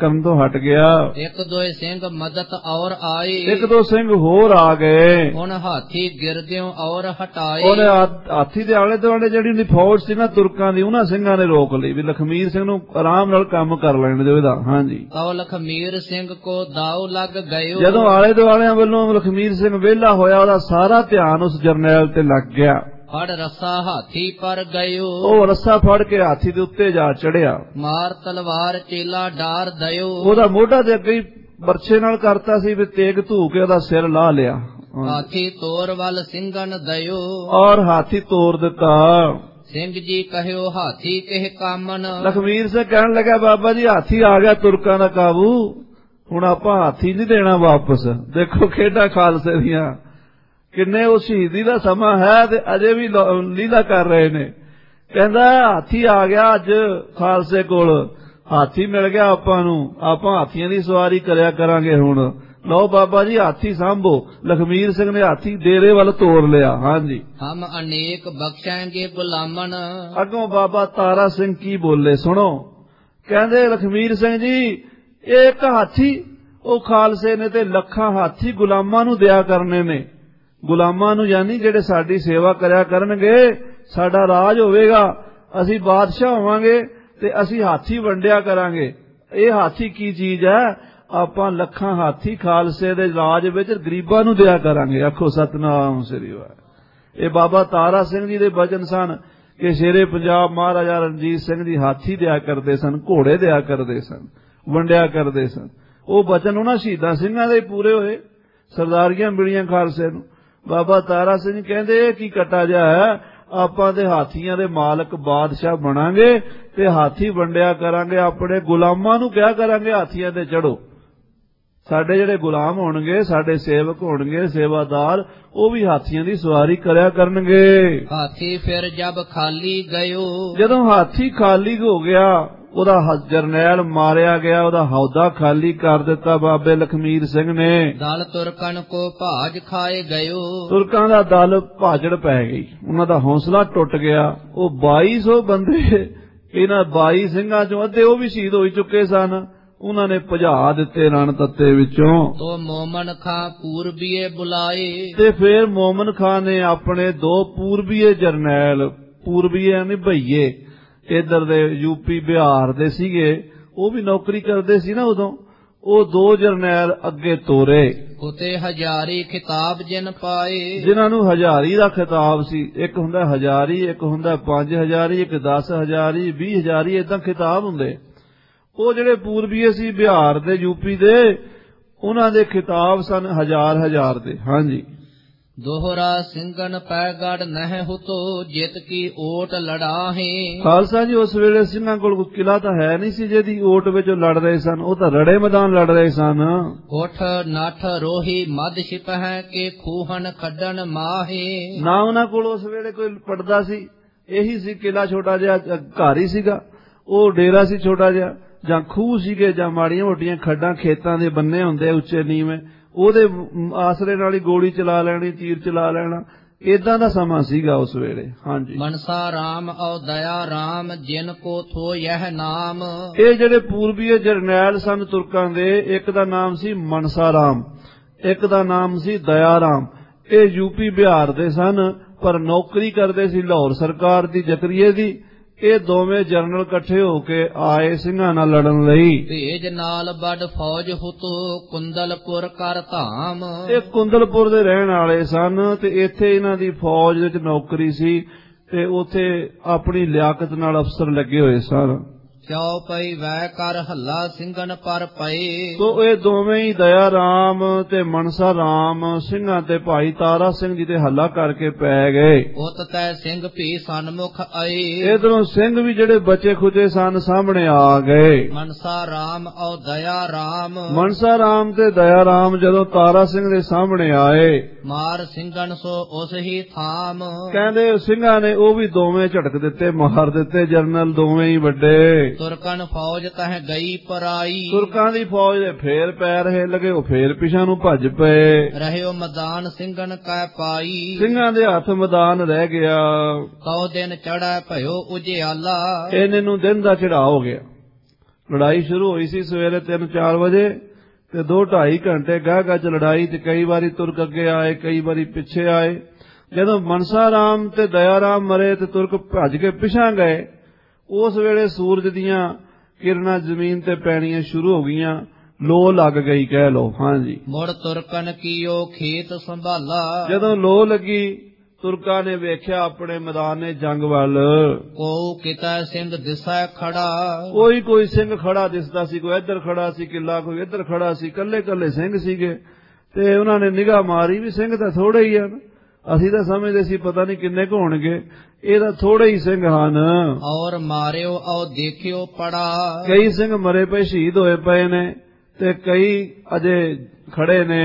ਕਰਨ ਤੋਂ ਹਟ ਗਿਆ। ਇੱਕ ਦੋਏ ਸਿੰਘ ਮਦਦ ਔਰ ਆਏ, ਇੱਕ ਦੋ ਸਿੰਘ ਹੋਰ ਆ ਗਏ, ਹੁਣ ਹਾਥੀ ਗਿਰਦਿਓ ਔਰ ਹਟਾਏ। ਉਹਨੇ ਹਾਥੀ ਦੇ ਆਲੇ ਦੁਆਲੇ ਜਿਹੜੀ ਉਹਦੀ ਫੌਜ ਸੀ ਨਾ ਤੁਰਕਾਂ ਦੀ, ਉਹਨਾਂ ਸਿੰਘਾਂ ਨੇ ਰੋਕ ਲਈ ਵੀ ਲਖਮੀਰ ਸਿੰਘ ਨੂੰ ਆਰਾਮ ਨਾਲ ਕੰਮ ਕਰ ਲੈਣ ਦਿਓ ਇਹਦਾ। ਹਾਂਜੀ, ਤਉ ਲਖਮੀਰ ਸਿੰਘ ਕੋ ਦਾਉ ਲੱਗ ਗਇਓ। ਜਦੋਂ ਆਲੇ ਦੁਆਲਿਆਂ ਵੱਲੋਂ ਲਖਮੀਰ ਸਿੰਘ ਵਿਹਲਾ ਹੋਇਆ, ਉਹਦਾ ਸਾਰਾ ਧਿਆਨ ਉਸ ਜਰਨੈਲ ਤੇ ਲੱਗ ਗਿਆ। ਫੜ ਰੱਸਾ ਹਾਥੀ ਪਰ ਗਇਓ, ਉਹ ਰੱਸਾ ਫੜ ਕੇ ਹਾਥੀ ਦੇ ਉੱਤੇ ਜਾ ਚੜਿਆ। ਮਾਰ ਤਲਵਾਰ ਚੇਲਾ ਡਾਰ ਦਇਓ, ਉਹਦਾ ਮੋਢਾ ਦੇ ਅੱਗੇ ਬਰਛੇ ਨਾਲ ਕਰਤਾ ਸੀ ਵੀ ਤੇਗ ਧੂ ਕੇ ਉਹਦਾ ਸਿਰ ਲਾ ਲਿਆ। ਹਾਥੀ ਤੋਰ ਵੱਲ ਸਿੰਘਨ ਦਇਓ, ਔਰ ਹਾਥੀ ਤੋਰ ਦਿੱਤਾ। ਸਿੰਘ ਜੀ ਕਹਿਓ ਹਾਥੀ ਕਿਹ ਕਾਮਨ। ਲਖਮੀਰ ਸਿੰਘ ਕਹਿਣ ਲੱਗਾ, ਬਾਬਾ ਜੀ ਹਾਥੀ ਆ ਗਿਆ ਤੁਰਕਾਂ ਦਾ ਕਾਬੂ, ਹੁਣ ਆਪਾਂ ਹਾਥੀ ਨਹੀਂ ਦੇਣਾ ਵਾਪਸ। ਦੇਖੋ ਖੇਡਾਂ ਖਾਲਸੇ ਦੀਆਂ, ਕਿੰਨੇ ਉਹ ਸ਼ਹੀਦੀ ਦਾ ਸਮਾਂ ਹੈ ਤੇ ਅਜੇ ਵੀ ਲੀਲਾ ਕਰ ਰਹੇ ਨੇ। ਕਹਿੰਦਾ ਹਾਥੀ ਆ ਗਿਆ ਅੱਜ ਖਾਲਸੇ ਕੋਲ, ਹਾਥੀ ਮਿਲ ਗਿਆ ਆਪਾਂ ਨੂੰ, ਆਪਾਂ ਹਾਥੀਆਂ ਦੀ ਸਵਾਰੀ ਕਰਿਆ ਕਰਾਂਗੇ ਹੁਣ। ਲਓ ਬਾਬਾ ਜੀ ਹਾਥੀ ਸਾਂਭੋ। ਲਖਮੀਰ ਸਿੰਘ ਨੇ ਹਾਥੀ ਡੇਰੇ ਵੱਲ ਤੋਰ ਲਿਆ। ਹਾਂਜੀ, ਹਮ ਅਨੇਕ ਬਖਸ਼ਾਂਗੇ ਗੁਲਾਮਨ। ਅੱਗੋਂ ਬਾਬਾ ਤਾਰਾ ਸਿੰਘ ਕੀ ਬੋਲੇ ਸੁਣੋ। ਕਹਿੰਦੇ ਲਖਮੀਰ ਸਿੰਘ ਜੀ ਇਹ ਇੱਕ ਹਾਥੀ, ਉਹ ਖਾਲਸੇ ਨੇ ਤੇ ਲੱਖਾਂ ਹਾਥੀ ਗੁਲਾਮਾਂ ਨੂੰ ਦਿਆ ਕਰਨੇ ਨੇ। ਗੁਲਾਮਾਂ ਨੂੰ ਯਾਨੀ ਜਿਹੜੇ ਸਾਡੀ ਸੇਵਾ ਕਰਿਆ ਕਰਨਗੇ, ਸਾਡਾ ਰਾਜ ਹੋਵੇਗਾ, ਅਸੀਂ ਬਾਦਸ਼ਾਹ ਹੋਵਾਂਗੇ ਤੇ ਅਸੀਂ ਹਾਥੀ ਵੰਡਿਆ ਕਰਾਂਗੇ। ਇਹ ਹਾਥੀ ਕੀ ਚੀਜ਼ ਹੈ? ਆਪਾਂ ਲੱਖਾਂ ਹਾਥੀ ਖਾਲਸੇ ਦੇ ਰਾਜ ਵਿੱਚ ਗਰੀਬਾਂ ਨੂੰ ਦਿਆ ਕਰਾਂਗੇ। ਆਖੋ ਸਤਨਾਮ ਸ੍ਰੀ ਵਾਹਿਗੁਰੂ। ਇਹ ਬਾਬਾ ਤਾਰਾ ਸਿੰਘ ਜੀ ਦੇ ਬਚਨ ਸਨ ਕਿ ਸ਼ੇਰੇ ਪੰਜਾਬ ਮਹਾਰਾਜਾ ਰਣਜੀਤ ਸਿੰਘ ਜੀ ਹਾਥੀ ਦਿਆ ਕਰਦੇ ਸਨ, ਘੋੜੇ ਦਿਆ ਕਰਦੇ ਸਨ, ਵੰਡਿਆ ਕਰਦੇ ਸਨ। ਉਹ ਬਚਨ ਉਹਨਾਂ ਸ਼ਹੀਦਾਂ ਸਿੰਘਾਂ ਦੇ ਪੂਰੇ ਹੋਏ, ਸਰਦਾਰੀਆਂ ਮਿਲੀਆਂ ਖਾਲਸੇ ਨੂੰ। ਬਾਬਾ ਤਾਰਾ ਸਿੰਘ ਕਹਿੰਦੇ ਇਹ ਕੀ ਕੱਟਾ ਜਾ ਹੈ, ਆਪਾਂ ਦੇ ਹਾਥੀਆਂ ਦੇ ਮਾਲਕ ਬਾਦਸ਼ਾਹ ਬਣਾਂਗੇ ਤੇ ਹਾਥੀ ਵੰਡਿਆ ਕਰਾਂਗੇ, ਆਪਣੇ ਗੁਲਾਮਾਂ ਨੂੰ ਕਿਹਾ ਕਰਾਂਗੇ ਹਾਥੀਆਂ ਤੇ ਚੜੋ। ਸਾਡੇ ਜਿਹੜੇ ਗੁਲਾਮ ਹੋਣਗੇ, ਸਾਡੇ ਸੇਵਕ ਹੋਣਗੇ, ਸੇਵਾਦਾਰ, ਉਹ ਵੀ ਹਾਥੀਆਂ ਦੀ ਸਵਾਰੀ ਕਰਿਆ ਕਰਨਗੇ। ਹਾਥੀ ਫਿਰ ਜਬ ਖਾਲੀ ਗਇਓ, ਜਦੋਂ ਹਾਥੀ ਖਾਲੀ ਹੋ ਗਿਆ, ਉਹਦਾ ਜਰਨੈਲ ਮਾਰਿਆ ਗਿਆ, ਉਹਦਾ ਹੌਦਾ ਖਾਲੀ ਕਰ ਦਿੱਤਾ ਬਾਬੇ ਲਖਮੀਰ ਸਿੰਘ ਨੇ। ਦਲ ਤੁਰਕਨ ਕੋ ਭਾਜ ਖਾਏ ਗਇਓ, ਤੁਰਕਾਂ ਦਾ ਦਲ ਭਾਜੜ ਪੈ ਗਈ, ਉਹਨਾਂ ਦਾ ਹੌਸਲਾ ਟੁੱਟ ਗਿਆ। ਉਹ ਬਾਈ ਸੌ ਬੰਦੇ, ਇਹਨਾਂ ਬਾਈ ਸਿੰਘਾਂ ਚੋਂ ਅੱਧੇ ਉਹ ਵੀ ਸ਼ਹੀਦ ਹੋ ਚੁੱਕੇ ਸਨ, ਉਹਨਾਂ ਨੇ ਭਜਾ ਦਿੱਤੇ ਰਣ ਤੱਤੇ ਵਿੱਚੋਂ। ਤੋ ਮੋਮਨ ਖਾਂ ਪੂਰਬੀਏ ਬੁਲਾਏ, ਤੇ ਫੇਰ ਮੋਮਨ ਖਾਂ ਨੇ ਆਪਣੇ ਦੋ ਪੂਰਬੀਏ ਜਰਨੈਲ, ਪੂਰਬੀਏ ਨੇ ਭਈਏ, ਇਧਰ ਦੇ ਯੂਪੀ ਬਿਹਾਰ ਦੇ ਸੀਗੇ, ਉਹ ਵੀ ਨੌਕਰੀ ਕਰਦੇ ਸੀ ਨਾ ਉਦੋਂ, ਉਹ ਦੋ ਜਰਨੈਲ ਅੱਗੇ ਤੋਰੇ। ਉਤੇ ਹਜ਼ਾਰੀ ਖਿਤਾਬ ਜਿਨ ਪਾਏ, ਜਿਨ੍ਹਾਂ ਨੂੰ ਹਜ਼ਾਰੀ ਦਾ ਖਿਤਾਬ ਸੀ। ਇੱਕ ਹੁੰਦਾ ਹਜ਼ਾਰੀ, ਇੱਕ ਹੁੰਦਾ ਪੰਜ ਹਜ਼ਾਰੀ, ਇੱਕ ਦਸ ਹਜ਼ਾਰੀ, ਵੀਹ ਹਜ਼ਾਰੀ, ਏਦਾਂ ਖਿਤਾਬ ਹੁੰਦੇ। ਉਹ ਜਿਹੜੇ ਪੂਰਬੀਏ ਸੀ ਬਿਹਾਰ ਦੇ, ਯੂਪੀ ਦੇ, ਉਹਨਾਂ ਦੇ ਖਿਤਾਬ ਸਨ ਹਜ਼ਾਰ ਹਜ਼ਾਰ ਦੇ। ਹਾਂਜੀ, ਦੋਹਰਾ ਸਿੰਘਨ ਪੈ ਗੜ ਨਹਿ ਹੁਤੋ, ਜਿਤ ਕੀ ਓਟ ਲੜਾਹੇ। ਖਾਲਸਾ ਜੀ ਉਸ ਵੇਲੇ ਸਿੰਘਾਂ ਕੋਲ ਕੋਈ ਕਿਲਾ ਤਾਂ ਹੈ ਨਹੀਂ ਸੀ ਜਿਹਦੀ ਓਟ ਵਿੱਚ ਲੜ ਰਹੇ ਸਨ, ਉਹ ਤਾਂ ਰੜੇ ਮੈਦਾਨ ਲੜ ਰਹੇ ਸਨ। ਉਠ ਨੱਠ ਰੋਹੀ ਮਦ ਸਿਪਹਿ ਕੇ ਖੂਹਨ ਖੱਡਣ ਮਾਹੇ। ਨਾ ਉਹਨਾਂ ਕੋਲ ਉਸ ਵੇਲੇ ਕੋਈ ਪੜਦਾ ਸੀ, ਇਹੀ ਸੀ ਕਿਲਾ, ਛੋਟਾ ਜਿਹਾ ਘਰ ਹੀ ਸੀਗਾ, ਉਹ ਡੇਰਾ ਸੀ ਛੋਟਾ ਜਿਹਾ, ਜਾਂ ਖੂਹ ਸੀਗੇ, ਜਾਂ ਮਾੜੀਆਂ ਮੋਟੀਆਂ ਖੱਡਾਂ ਖੇਤਾਂ ਦੇ ਬੰਨੇ ਹੁੰਦੇ ਉੱਚੇ ਨੀਵੇਂ, ਉਹਦੇ ਆਸਰੇ ਨਾਲ ਹੀ ਗੋਲੀ ਚਲਾ ਲੈਣੀ, ਤੀਰ ਚਲਾ ਲੈਣਾ, ਏਦਾਂ ਦਾ ਸਮਾਂ ਸੀਗਾ ਉਸ ਵੇਲੇ। ਹਾਂਜੀ, ਮਨਸਾ ਰਾਮ ਔ ਦਇਆ ਰਾਮ, ਜਿਨ ਕੋ ਥੋ ਯਹ ਨਾਮ। ਇਹ ਜਿਹੜੇ ਪੂਰਬੀਏ ਜਰਨੈਲ ਸਨ ਤੁਰਕਾਂ ਦੇ, ਇੱਕ ਦਾ ਨਾਮ ਸੀ ਮਨਸਾ ਰਾਮ, ਇੱਕ ਦਾ ਨਾਮ ਸੀ ਦਇਆ ਰਾਮ। ਇਹ ਯੂਪੀ ਬਿਹਾਰ ਦੇ ਸਨ, ਪਰ ਨੌਕਰੀ ਕਰਦੇ ਸੀ ਲਾਹੌਰ ਸਰਕਾਰ ਦੀ, ਜ਼ਕਰੀਏ ਦੀ। ਇਹ ਦੋਵੇਂ ਜਰਨਲ ਇਕੱਠੇ ਹੋ ਕੇ ਆਏ ਸਿੰਘਾਂ ਨਾਲ ਲੜਨ ਲਈ। ਭੇਜ ਨਾਲ ਵੱਡ ਫੌਜ ਹੁਤੋ, ਕੁੰਦਲਪੁਰ ਕਰ ਧਾਮ। ਇਹ ਕੁੰਦਲਪੁਰ ਦੇ ਰਹਿਣ ਵਾਲੇ ਸਨ ਤੇ ਇੱਥੇ ਇਹਨਾਂ ਦੀ ਫੌਜ ਵਿੱਚ ਨੌਕਰੀ ਸੀ ਤੇ ਉੱਥੇ ਆਪਣੀ ਲਿਆਕਤ ਨਾਲ ਅਫਸਰ ਲੱਗੇ ਹੋਏ ਸਨ। ਚੌ ਪਈ ਵੈ ਕਰ ਹੱਲਾ ਸਿੰਘਨ ਪਰ ਪਏ। ਤੋ ਇਹ ਦੋਵੇਂ ਹੀ ਦਇਆ ਰਾਮ ਤੇ ਮਨਸਾ ਰਾਮ ਸਿੰਘਾਂ ਤੇ ਭਾਈ ਤਾਰਾ ਸਿੰਘ ਜੀ ਤੇ ਹੱਲਾ ਕਰਕੇ ਪੈ ਗਏ। ਉਤ ਤੈ ਸਿੰਘ ਭੀ ਸਨਮੁਖ ਆਏ। ਇਧਰੋਂ ਸਿੰਘ ਵੀ ਜਿਹੜੇ ਬਚੇ ਖੁਚੇ ਸਨ ਸਾਹਮਣੇ ਆ ਗਏ। ਮਨਸਾ ਰਾਮ ਔ ਦਇਆ ਰਾਮ। ਮਨਸਾ ਰਾਮ ਤੇ ਦਇਆ ਰਾਮ ਜਦੋਂ ਤਾਰਾ ਸਿੰਘ ਦੇ ਸਾਹਮਣੇ ਆਏ, ਮਾਰ ਸਿੰਘਨ ਸੋ ਉਸ ਹੀ ਥਾਮ। ਕਹਿੰਦੇ ਸਿੰਘਾਂ ਨੇ ਉਹ ਵੀ ਦੋਵੇਂ ਝਟਕ ਦਿੱਤੇ, ਮਾਰ ਦਿੱਤੇ, ਜਰਨਲ ਦੋਵੇਂ ਹੀ ਵੱਡੇ। ਤੁਰਕਨ ਫੌਜ ਤਹ ਗਈ ਪਰਾਈ। ਤੁਰਕਾਂ ਦੀ ਫੌਜ ਦੇ ਫੇਰ ਪੈਰ ਹਿੱਲ ਗਏ, ਉਹ ਫੇਰ ਪਿਛਾਂ ਨੂੰ ਭੱਜ ਪਏ। ਰਹਿਓ ਮੈਦਾਨ ਸਿੰਘਨ ਕੈ ਪਾਈ। ਸਿੰਘਾਂ ਦੇ ਹੱਥ ਮੈਦਾਨ ਰਹਿ ਗਿਆ। ਕਉ ਦਿਨ ਚੜ੍ਹੈ ਭਇਓ ਉਜਿਆਲਾ। ਇਹਨੇ ਨੂੰ ਦਿਨ ਦਾ ਚੜ੍ਹਾ ਹੋ ਗਿਆ। ਲੜਾਈ ਸ਼ੁਰੂ ਹੋਈ ਸੀ ਸਵੇਰੇ ਤਿੰਨ ਚਾਰ ਵਜੇ ਤੇ ਦੋ ਢਾਈ ਘੰਟੇ ਗਾਹ ਗਾਹ ਚ ਲੜਾਈ ਤੇ ਕਈ ਵਾਰੀ ਤੁਰਕ ਅੱਗੇ ਆਏ, ਕਈ ਵਾਰੀ ਪਿੱਛੇ ਆਏ। ਜਦੋਂ ਮਨਸਾ ਰਾਮ ਤੇ ਦਇਆ ਰਾਮ ਮਰੇ ਤੇ ਤੁਰਕ ਭੱਜ ਕੇ ਪਿਛਾਂ ਗਏ, ਉਸ ਵੇਲੇ ਸੂਰਜ ਦੀਆਂ ਕਿਰਨਾਂ ਜ਼ਮੀਨ ਤੇ ਪੈਣੀਆਂ ਸ਼ੁਰੂ ਹੋ ਗਈਆਂ, ਲੋ ਲੱਗ ਗਈ ਕਹਿ ਲੋ। ਹਾਂਜੀ, ਮੁੜ ਤੁਰਕਨ ਕੀਓ ਖੇਤ ਸੰਭਾਲਾ। ਜਦੋਂ ਲੋ ਲੱਗੀ ਤੁਰਕਾਂ ਨੇ ਵੇਖਿਆ ਆਪਣੇ ਮੈਦਾਨੇ ਜੰਗ ਵੱਲ, ਕੋ ਕਿਤਾ ਸਿੰਘ ਦਿਸੈ ਖੜਾ। ਕੋਈ ਕੋਈ ਸਿੰਘ ਖੜਾ ਦਿਸਦਾ ਸੀ, ਕੋਈ ਇੱਧਰ ਖੜਾ ਸੀ ਕਿੱਲਾ, ਕੋਈ ਇੱਧਰ ਖੜਾ ਸੀ, ਕੱਲੇ ਕੱਲੇ ਸਿੰਘ ਸੀਗੇ। ਤੇ ਉਹਨਾਂ ਨੇ ਨਿਗਾਹ ਮਾਰੀ ਵੀ ਸਿੰਘ ਤਾਂ ਥੋੜੇ ਹੀ ਹਨ, ਅਸੀਂ ਤਾਂ ਸਮਝਦੇ ਸੀ ਪਤਾ ਨਹੀਂ ਕਿੰਨੇ ਕੁ ਹੋਣਗੇ, ਇਹ ਤਾਂ ਥੋੜੇ ਹੀ ਸਿੰਘ ਹਨ। ਔਰ ਮਾਰਿਓ ਆਓ ਦੇਖਿਓ ਪੜਾ। ਕਈ ਸਿੰਘ ਮਰੇ ਪਏ ਸ਼ਹੀਦ ਹੋਏ ਪਏ ਨੇ ਤੇ ਕਈ ਅਜੇ ਖੜੇ ਨੇ।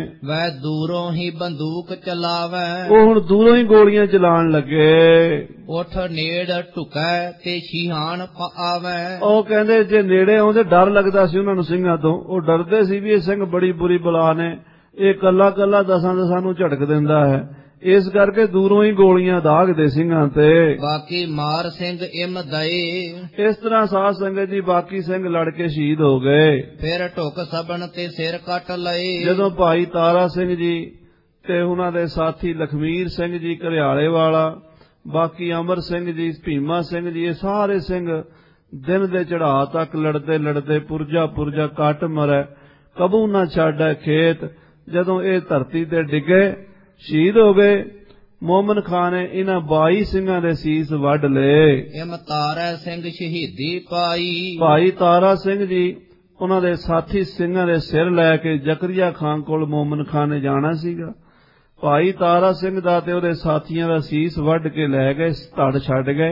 ਵੈ ਦੂਰੋਂ ਹੀ ਬੰਦੂਕ ਚਲਾਵੈ। ਉਹ ਹੁਣ ਦੂਰੋਂ ਹੀ ਗੋਲੀਆਂ ਚਲਾਉਣ ਲੱਗੇ। ਉਠ ਨੇੜ ਢੁਕੈ ਤੇ ਸ਼ੀਹਾਨ ਪਾਵੈ। ਉਹ ਕਹਿੰਦੇ ਜੇ ਨੇੜੇ ਆਉਂਦੇ ਡਰ ਲੱਗਦਾ ਸੀ ਉਹਨਾਂ ਨੂੰ ਸਿੰਘਾਂ ਤੋਂ, ਉਹ ਡਰਦੇ ਸੀ ਵੀ ਇਹ ਸਿੰਘ ਬੜੀ ਬੁਰੀ ਬਲਾ ਨੇ, ਇਹ ਕੱਲਾ ਕੱਲਾ ਦਸਾਂ ਦਸਾਂ ਨੂੰ ਝਟਕ ਦਿੰਦਾ ਹੈ, ਇਸ ਕਰਕੇ ਦੂਰੋਂ ਹੀ ਗੋਲੀਆਂ ਦਾਗਦੇ ਸਿੰਘਾਂ ਤੇ। ਬਾਕੀ ਮਾਰ ਸਿੰਘ ਇਮ ਦਏ। ਇਸ ਤਰ੍ਹਾਂ ਸਾਧ ਸੰਗਤ ਜੀ ਬਾਕੀ ਸਿੰਘ ਲੜ ਕੇ ਸ਼ਹੀਦ ਹੋ ਗਏ। ਫਿਰ ਢੁਕ ਸਬਣ ਤੇ ਸਿਰ ਕੱਟ ਲਏ। ਜਦੋਂ ਭਾਈ ਤਾਰਾ ਸਿੰਘ ਜੀ ਤੇ ਉਹਨਾਂ ਦੇ ਸਾਥੀ ਲਖਮੀਰ ਸਿੰਘ ਜੀ ਘਰਿਆਲੇ ਵਾਲਾ, ਬਾਕੀ ਅਮਰ ਸਿੰਘ ਜੀ, ਭੀਮਾ ਸਿੰਘ ਜੀ, ਇਹ ਸਾਰੇ ਸਿੰਘ ਦਿਨ ਦੇ ਚੜ੍ਹਾਅ ਤੱਕ ਲੜਦੇ ਲੜਦੇ ਪੁਰਜਾ ਪੁਰਜਾ ਕੱਟ ਮਰੈ, ਕਬੂ ਨਾ ਛੱਡੈ ਖੇਤ। ਜਦੋਂ ਇਹ ਧਰਤੀ ਤੇ ਡਿੱਗੇ ਸ਼ਹੀਦ ਹੋ ਗਏ, ਮੋਮਨ ਖਾਨ ਨੇ ਇਹਨਾਂ ਬਾਈ ਸਿੰਘਾਂ ਦੇ ਸੀਸ ਵੱਢ ਲਏ। ਇਮ ਤਾਰਾ ਸਿੰਘ ਸ਼ਹੀਦੀ ਪਾਈ। ਭਾਈ ਤਾਰਾ ਸਿੰਘ ਜੀ ਉਹਨਾਂ ਦੇ ਸਾਥੀ ਸਿੰਘਾਂ ਦੇ ਸਿਰ ਲੈ ਕੇ ਜ਼ਕਰੀਆ ਖਾਨ ਕੋਲ ਮੋਮਨ ਖਾਨ ਨੇ ਜਾਣਾ ਸੀਗਾ। ਭਾਈ ਤਾਰਾ ਸਿੰਘ ਦਾ ਤੇ ਉਹਦੇ ਸਾਥੀਆਂ ਦਾ ਸੀਸ ਵੱਢ ਕੇ ਲੈ ਗਏ, ਧੜ ਛੱਡ ਗਏ।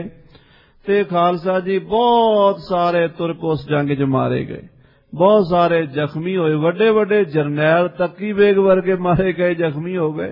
ਤੇ ਖਾਲਸਾ ਜੀ ਬਹੁਤ ਸਾਰੇ ਤੁਰਕ ਉਸ ਜੰਗ 'ਚ ਮਾਰੇ ਗਏ, ਬਹੁਤ ਸਾਰੇ ਜ਼ਖਮੀ ਹੋਏ, ਵੱਡੇ ਵੱਡੇ ਜਰਨੈਲ ਤੱਕੀ ਬੇਗ ਵਰਗੇ ਮਾਰੇ ਗਏ, ਜ਼ਖਮੀ ਹੋ ਗਏ।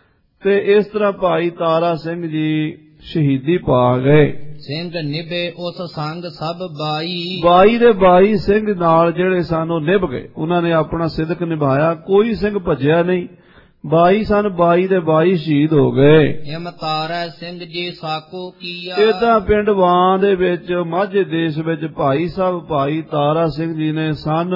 ਤੇ ਇਸ ਤਰ੍ਹਾਂ ਭਾਈ ਤਾਰਾ ਸਿੰਘ ਜੀ ਸ਼ਹੀਦੀ ਪਾ ਗਏ। ਸਿੰਘ ਨਿਭੇ ਉਸ ਸੰਗ ਸਭ ਬਾਈ। ਬਾਈ ਦੇ ਬਾਈ ਸਿੰਘ ਨਾਲ ਜਿਹੜੇ ਸਨ ਉਹ ਨਿਭ ਗਏ, ਉਹਨਾਂ ਨੇ ਆਪਣਾ ਸਿਦਕ ਨਿਭਾਇਆ, ਕੋਈ ਸਿੰਘ ਭੱਜਿਆ ਨਹੀਂ। ਬਾਈ ਸਨ, ਬਾਈ ਦੇ ਬਾਈ ਸ਼ਹੀਦ ਹੋ ਗਏ। ਇਮ ਤਾਰਾ ਸਿੰਘ ਜੀ ਸਾਕੋ ਕੀਆ। ਏਦਾਂ ਪਿੰਡ ਵਾਂ ਦੇ ਵਿੱਚ ਮਾਝੇ ਦੇਸ਼ ਵਿੱਚ ਭਾਈ ਸਾਹਿਬ ਭਾਈ ਤਾਰਾ ਸਿੰਘ ਜੀ ਨੇ ਸਨ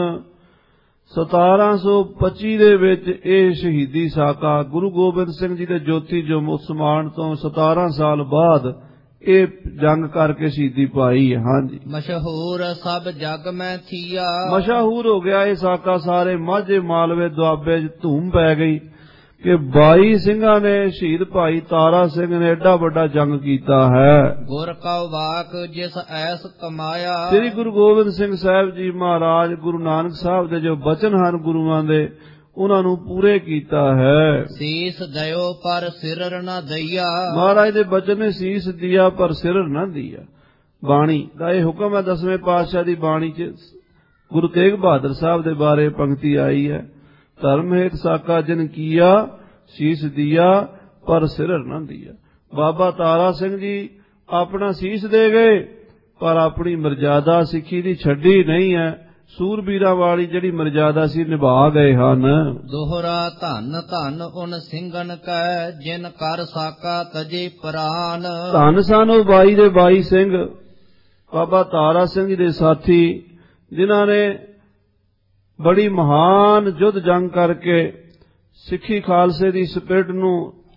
ਸਤਾਰਾਂ ਸੌ ਪੱਚੀ ਦੇ ਵਿੱਚ ਇਹ ਸ਼ਹੀਦੀ ਸਾਕਾ ਗੁਰੂ ਗੋਬਿੰਦ ਸਿੰਘ ਜੀ ਦੇ ਜੋਤੀ ਜੋ ਮੁਸਲਮਾਨ ਤੋਂ ਸਤਾਰਾਂ ਸਾਲ ਬਾਅਦ ਇਹ ਜੰਗ ਕਰਕੇ ਸ਼ਹੀਦੀ ਪਾਈ ਹੈ। ਹਾਂਜੀ, ਮਸ਼ਹੂਰ ਸਭ ਜਗ ਮੈਂ ਥੀਆ। ਮਸ਼ਹੂਰ ਹੋ ਗਿਆ ਇਹ ਸਾਕਾ, ਸਾਰੇ ਮਾਝੇ ਮਾਲਵੇ ਦੁਆਬੇ 'ਚ ਧੂਮ ਪੈ ਗਈ ਕਿ ਬਾਈ ਸਿੰਘਾਂ ਨੇ ਸ਼ਹੀਦ ਭਾਈ ਤਾਰਾ ਸਿੰਘ ਨੇ ਏਡਾ ਵੱਡਾ ਜੰਗ ਕੀਤਾ ਹੈ। ਗੁਰ ਕਾ ਵਾਕ ਜਿਸ ਐਸ ਕਮਾਇਆ। ਸ੍ਰੀ ਗੁਰੂ ਗੋਬਿੰਦ ਸਿੰਘ ਸਾਹਿਬ ਜੀ ਮਹਾਰਾਜ ਗੁਰੂ ਨਾਨਕ ਸਾਹਿਬ ਦੇ ਜੋ ਬਚਨ ਹਨ ਗੁਰੂਆਂ ਦੇ, ਉਹਨਾਂ ਨੂੰ ਪੂਰੇ ਕੀਤਾ ਹੈ। ਸੀਸ ਦਇਓ ਪਰ ਸਿਰ ਨਾ ਦਈਆ। ਮਹਾਰਾਜ ਦੇ ਬਚਨ ਨੇ ਸੀਸ ਦਿਆ ਪਰ ਸਿਰ ਨਾ ਦਿਆ। ਬਾਣੀ ਦਾ ਇਹ ਹੁਕਮ ਹੈ। ਦਸਵੇਂ ਪਾਤਸ਼ਾਹ ਦੀ ਬਾਣੀ 'ਚ ਗੁਰੂ ਤੇਗ ਬਹਾਦਰ ਸਾਹਿਬ ਦੇ ਬਾਰੇ ਪੰਕਤੀ ਆਈ ਹੈ, ਧਰਮ ਹੇਤ ਸਾਕਾ ਜਿਨ ਕੀਆ ਸੀਸ ਦਿਆ ਪਰ ਸਿਰ ਨਾ ਦਿਆ। ਬਾਬਾ ਤਾਰਾ ਸਿੰਘ ਜੀ ਆਪਣਾ ਸੀਸ ਦੇ ਗਏ ਪਰ ਆਪਣੀ ਮਰਜ਼ਾਦਾ ਸਿੱਖੀ ਦੀ ਛੱਡੀ ਨਹੀਂ ਹੈ। ਸੂਰਬੀਰਾਂ ਵਾਲੀ ਜਿਹੜੀ ਮਰਜ਼ਾਦਾ ਸੀ ਨਿਭਾ ਗਏ ਹਨ। ਦੋਹਰਾ ਧਨ ਧਨ ਉਨ ਸਿੰਘਨ ਕੈ ਜਿਨ ਕਰ ਸਾਕਾ ਤਜੇ ਪ੍ਰਾਨ। ਧਨ ਸਨ ਉਹ ਬਾਈ ਦੇ ਬਾਈ ਸਿੰਘ ਬਾਬਾ ਤਾਰਾ ਸਿੰਘ ਜੀ ਦੇ ਸਾਥੀ, ਜਿਨ੍ਹਾਂ ਨੇ ਬੜੀ ਮਹਾਨ ਯੁੱਧ ਜੰਗ ਕਰਕੇ ਸਿੱਖੀ ਖਾਲਸੇ ਦੀ ਸਪਿਰਟ ਨੂੰ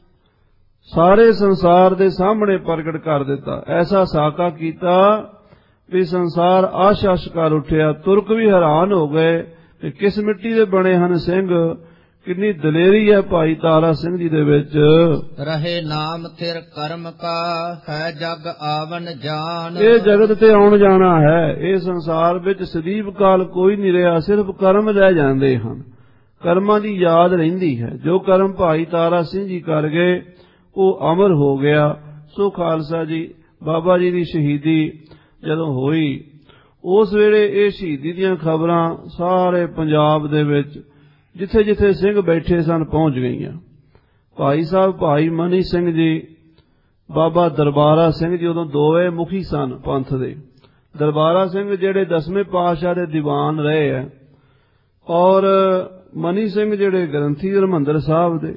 ਸਾਰੇ ਸੰਸਾਰ ਦੇ ਸਾਹਮਣੇ ਪ੍ਰਗਟ ਕਰ ਦਿੱਤਾ। ਐਸਾ ਸਾਕਾ ਕੀਤਾ ਵੀ ਸੰਸਾਰ ਆਸ਼-ਆਸ਼ ਕਰ ਉੱਠਿਆ। ਤੁਰਕ ਵੀ ਹੈਰਾਨ ਹੋ ਗਏ ਕਿ ਕਿਸ ਮਿੱਟੀ ਦੇ ਬਣੇ ਹਨ ਸਿੰਘ, ਕਿੰਨੀ ਦਲੇਰੀ ਹੈ ਭਾਈ ਤਾਰਾ ਸਿੰਘ ਜੀ ਦੇ ਵਿੱਚ। ਰਹੇ ਨਾਮ ਤੇਰ ਕਰਮ ਕਾ ਹੈ ਜਗ ਆਵਨ ਜਾਨ। ਇਹ ਜਗਤ ਤੇ ਆਉਣ ਜਾਣਾ ਹੈ, ਇਹ ਸੰਸਾਰ ਵਿੱਚ ਸਦੀਵ ਕਾਲ ਕੋਈ ਨਹੀਂ ਰਿਹਾ, ਸਿਰਫ ਕਰਮ ਰਹਿ ਜਾਂਦੇ ਹਨ। ਕਰਮਾਂ ਦੀ ਯਾਦ ਰਹਿੰਦੀ ਹੈ। ਜੋ ਕਰਮ ਭਾਈ ਤਾਰਾ ਸਿੰਘ ਜੀ ਕਰ ਗਏ ਉਹ ਅਮਰ ਹੋ ਗਿਆ। ਸੋ ਖਾਲਸਾ ਜੀ ਬਾਬਾ ਜੀ ਦੀ ਸ਼ਹੀਦੀ ਜਦੋਂ ਹੋਈ ਉਸ ਵੇਲੇ ਇਹ ਸ਼ਹੀਦੀ ਦੀਆਂ ਖਬਰਾਂ ਸਾਰੇ ਪੰਜਾਬ ਦੇ ਵਿੱਚ ਜਿੱਥੇ ਜਿੱਥੇ ਸਿੰਘ ਬੈਠੇ ਸਨ ਪਹੁੰਚ ਗਈਆਂ। ਭਾਈ ਸਾਹਿਬ ਭਾਈ ਮਨੀ ਸਿੰਘ ਜੀ, ਬਾਬਾ ਦਰਬਾਰਾ ਸਿੰਘ ਜੀ ਉਦੋਂ ਦੋਵੇਂ ਮੁਖੀ ਸਨ ਪੰਥ ਦੇ। ਦਰਬਾਰਾ ਸਿੰਘ ਜਿਹੜੇ ਦਸਵੇਂ ਪਾਤਸ਼ਾਹ ਦੇ ਦੀਵਾਨ ਰਹੇ ਹੈ, ਔਰ ਮਨੀ ਸਿੰਘ ਜਿਹੜੇ ਗ੍ਰੰਥੀ ਹਰਿਮੰਦਰ ਸਾਹਿਬ ਦੇ,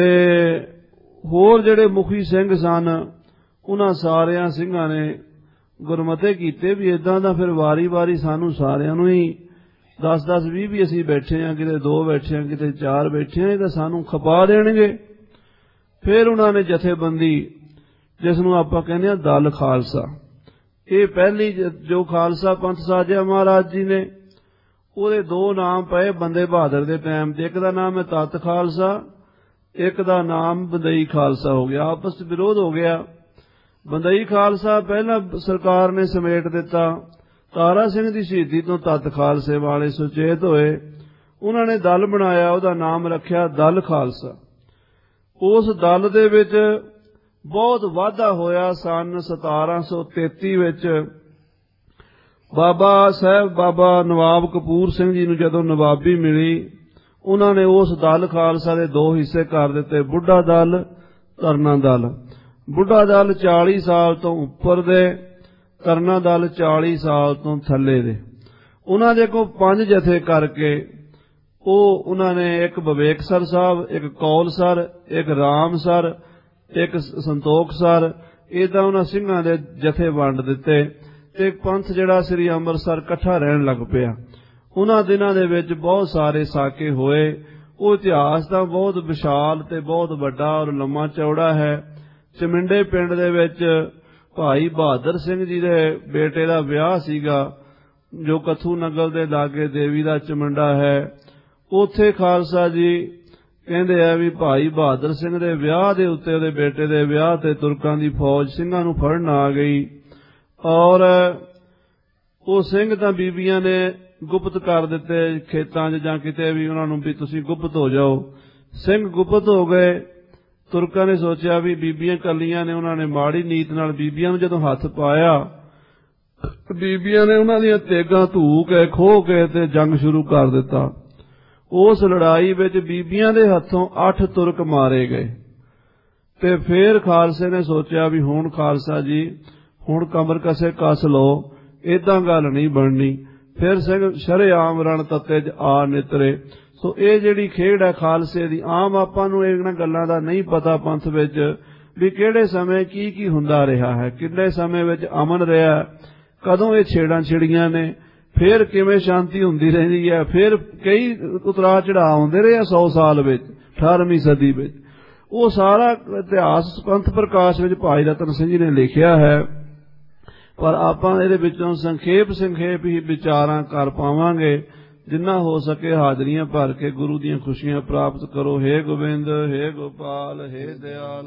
ਤੇ ਹੋਰ ਜਿਹੜੇ ਮੁਖੀ ਸਿੰਘ ਸਨ ਉਹਨਾਂ ਸਾਰਿਆਂ ਸਿੰਘਾਂ ਨੇ ਗੁਰਮਤੇ ਕੀਤੇ ਵੀ ਇਦਾਂ ਦਾ ਫਿਰ ਵਾਰੀ ਵਾਰੀ ਸਾਨੂੰ ਸਾਰਿਆਂ ਨੂੰ ਹੀ ਦਸ ਦਸ ਵੀਹ ਵੀ ਅਸੀਂ ਬੈਠੇ ਹਾਂ, ਕਿਤੇ ਦੋ ਬੈਠੇ ਹਾਂ, ਕਿਤੇ ਚਾਰ ਬੈਠੇ ਹਾਂ, ਇਹ ਤਾਂ ਸਾਨੂੰ ਖਪਾ ਦੇਣਗੇ। ਫਿਰ ਉਹਨਾਂ ਨੇ ਜਥੇਬੰਦੀ, ਜਿਸ ਨੂੰ ਆਪਾਂ ਕਹਿੰਦੇ ਹਾਂ ਦਲ ਖਾਲਸਾ, ਇਹ ਪਹਿਲੀ ਜੋ ਖਾਲਸਾ ਪੰਥ ਸਾਜਿਆ ਮਹਾਰਾਜ ਜੀ ਨੇ, ਉਹਦੇ ਦੋ ਨਾਮ ਪਏ ਬੰਦੇ ਬਹਾਦਰ ਦੇ ਟਾਈਮ ਤੇ। ਇੱਕ ਦਾ ਨਾਮ ਹੈ ਤਤ ਖਾਲਸਾ, ਇੱਕ ਦਾ ਨਾਮ ਬੰਦਈ ਖਾਲਸਾ ਹੋ ਗਿਆ। ਆਪਸ ਵਿੱਚ ਵਿਰੋਧ ਹੋ ਗਿਆ। ਬੰਦਈ ਖਾਲਸਾ ਪਹਿਲਾਂ ਸਰਕਾਰ ਨੇ ਸਮੇਟ ਦਿੱਤਾ। ਤਾਰਾ ਸਿੰਘ ਦੀ ਸ਼ਹੀਦੀ ਤੋਂ ਤਤ ਖਾਲਸੇ ਵਾਲੇ ਸੁਚੇਤ ਹੋਏ, ਉਹਨਾਂ ਨੇ ਦਲ ਬਣਾਇਆ, ਉਹਦਾ ਨਾਮ ਰੱਖਿਆ ਦਲ ਖਾਲਸਾ। ਉਸ ਦਲ ਦੇ ਵਿੱਚ ਬਹੁਤ ਵਾਧਾ ਹੋਇਆ। ਸਨ ਸਤਾਰਾਂ ਸੌ ਤੇਤੀ ਵਿੱਚ ਬਾਬਾ ਸਾਹਿਬ ਬਾਬਾ ਨਵਾਬ ਕਪੂਰ ਸਿੰਘ ਜੀ ਨੂੰ ਜਦੋਂ ਨਵਾਬੀ ਮਿਲੀ, ਉਹਨਾਂ ਨੇ ਉਸ ਦਲ ਖਾਲਸਾ ਦੇ ਦੋ ਹਿੱਸੇ ਕਰ ਦਿੱਤੇ, ਬੁੱਢਾ ਦਲ, ਤਰਨਾ ਦਲ। ਬੁੱਢਾ ਦਲ ਚਾਲੀ ਸਾਲ ਤੋਂ ਉੱਪਰ ਦੇ, ਤਰਨਾ ਦਲ ਚਾਲੀ ਸਾਲ ਤੋਂ ਥੱਲੇ ਦੇ। ਉਹਨਾਂ ਦੇ ਕੋਲ ਪੰਜ ਜਥੇ ਕਰਕੇ ਉਹ ਉਹਨਾਂ ਨੇ ਇੱਕ ਵਿਵੇਕਸਰ ਸਾਹਿਬ, ਇੱਕ ਕੌਲਸਰ, ਇੱਕ ਰਾਮਸਰ, ਇੱਕ ਸੰਤੋਖਸਰ, ਏਦਾਂ ਉਹਨਾਂ ਸਿੰਘਾਂ ਦੇ ਜਥੇ ਵੰਡ ਦਿੱਤੇ ਤੇ ਪੰਥ ਜਿਹੜਾ ਸ੍ਰੀ ਅੰਮ੍ਰਿਤਸਰ ਇਕੱਠਾ ਰਹਿਣ ਲੱਗ ਪਿਆ। ਉਹਨਾਂ ਦਿਨਾਂ ਦੇ ਵਿੱਚ ਬਹੁਤ ਸਾਰੇ ਸਾਕੇ ਹੋਏ। ਉਹ ਇਤਿਹਾਸ ਤਾਂ ਬਹੁਤ ਵਿਸ਼ਾਲ ਤੇ ਬਹੁਤ ਵੱਡਾ ਔਰ ਲੰਮਾ ਚੌੜਾ ਹੈ। ਚਮਿੰਡੇ ਪਿੰਡ ਦੇ ਵਿੱਚ ਭਾਈ ਬਹਾਦਰ ਸਿੰਘ ਜੀ ਦੇ ਬੇਟੇ ਦਾ ਵਿਆਹ ਸੀਗਾ, ਜੋ ਕਥੂ ਨਗਲ ਦੇ ਲਾਗੇ ਦੇਵੀ ਦਾ ਚਮੰਡਾ ਹੈ। ਉੱਥੇ ਖਾਲਸਾ ਜੀ ਕਹਿੰਦੇ ਆ ਵੀ ਭਾਈ ਬਹਾਦਰ ਸਿੰਘ ਦੇ ਵਿਆਹ ਦੇ ਉੱਤੇ, ਉਹਦੇ ਬੇਟੇ ਦੇ ਵਿਆਹ ਤੇ ਤੁਰਕਾਂ ਦੀ ਫੌਜ ਸਿੰਘਾਂ ਨੂੰ ਫੜਨ ਆ ਗਈ ਔਰ ਉਹ ਸਿੰਘ ਤਾਂ ਬੀਬੀਆਂ ਨੇ ਗੁਪਤ ਕਰ ਦਿੱਤੇ ਖੇਤਾਂ 'ਚ ਜਾਂ ਕਿਤੇ ਵੀ, ਉਹਨਾਂ ਨੂੰ ਵੀ ਤੁਸੀਂ ਗੁਪਤ ਹੋ ਜਾਓ। ਸਿੰਘ ਗੁਪਤ ਹੋ ਗਏ। ਤੁਰਕਾਂ ਨੇ ਸੋਚਿਆ ਵੀ ਬੀਬੀਆਂ ਕੱਲੀਆਂ ਨੇ, ਉਹਨਾਂ ਨੇ ਮਾੜੀ ਨੀਤ ਨਾਲ ਬੀਬੀਆਂ ਨੂੰ ਜਦੋਂ ਹੱਥ ਪਾਇਆ, ਬੀਬੀਆਂ ਨੇ ਉਹਨਾਂ ਦੀਆਂ ਤੇਗਾਂ ਧੂ ਕੇ ਖੋਹ ਕੇ ਤੇ ਜੰਗ ਸ਼ੁਰੂ ਕਰ ਦਿੱਤਾ। ਉਸ ਲੜਾਈ ਵਿੱਚ ਬੀਬੀਆਂ ਦੇ ਹੱਥੋਂ ਅੱਠ ਤੁਰਕ ਮਾਰੇ ਗਏ ਤੇ ਫਿਰ ਖਾਲਸੇ ਨੇ ਸੋਚਿਆ ਵੀ ਹੁਣ ਖਾਲਸਾ ਜੀ, ਹੁਣ ਕਮਰ ਕਸੇ ਕੱਸ ਲਓ, ਏਦਾਂ ਗੱਲ ਨਹੀਂ ਬਣਨੀ। ਫਿਰ ਸਿੰਘ ਸ਼ਰੇਆਮ ਰਣ ਤੱਤੇ 'ਚ ਆ ਨਿਤਰੇ। ਸੋ ਇਹ ਜਿਹੜੀ ਖੇਡ ਹੈ ਖਾਲਸੇ ਦੀ, ਆਮ ਆਪਾਂ ਨੂੰ ਇਹਨਾਂ ਗੱਲਾਂ ਦਾ ਨਹੀਂ ਪਤਾ ਪੰਥ ਵਿੱਚ ਵੀ ਕਿਹੜੇ ਸਮੇਂ ਕੀ ਕੀ ਹੁੰਦਾ ਰਿਹਾ ਹੈ, ਕਿੰਨੇ ਸਮੇਂ ਵਿੱਚ ਅਮਨ ਰਿਹਾ, ਕਦੋਂ ਇਹ ਛੇੜਾਂ ਛਿੜੀਆਂ ਨੇ, ਫਿਰ ਕਿਵੇਂ ਸ਼ਾਂਤੀ ਹੁੰਦੀ ਰਹਿੰਦੀ ਹੈ, ਫਿਰ ਕਈ ਉਤਰਾਅ ਚੜਾਅ ਆਉਂਦੇ ਰਹੇ ਸੌ ਸਾਲ ਵਿੱਚ, ਅਠਾਰਵੀਂ ਸਦੀ ਵਿੱਚ। ਉਹ ਸਾਰਾ ਇਤਿਹਾਸ ਪੰਥ ਪ੍ਰਕਾਸ਼ ਵਿੱਚ ਭਾਈ ਰਤਨ ਸਿੰਘ ਜੀ ਨੇ ਲਿਖਿਆ ਹੈ, ਪਰ ਆਪਾਂ ਇਹਦੇ ਵਿੱਚੋਂ ਸੰਖੇਪ ਸੰਖੇਪ ਹੀ ਵਿਚਾਰਾਂ ਕਰ ਪਾਵਾਂਗੇ। ਜਿੰਨਾ ਹੋ ਸਕੇ ਹਾਜ਼ਰੀਆਂ ਭਰ ਕੇ ਗੁਰੂ ਦੀਆਂ ਖੁਸ਼ੀਆਂ ਪ੍ਰਾਪਤ ਕਰੋ। ਹੇ ਗੋਬਿੰਦ, ਹੇ ਗੋਪਾਲ, ਹੇ ਦਿਆਲ,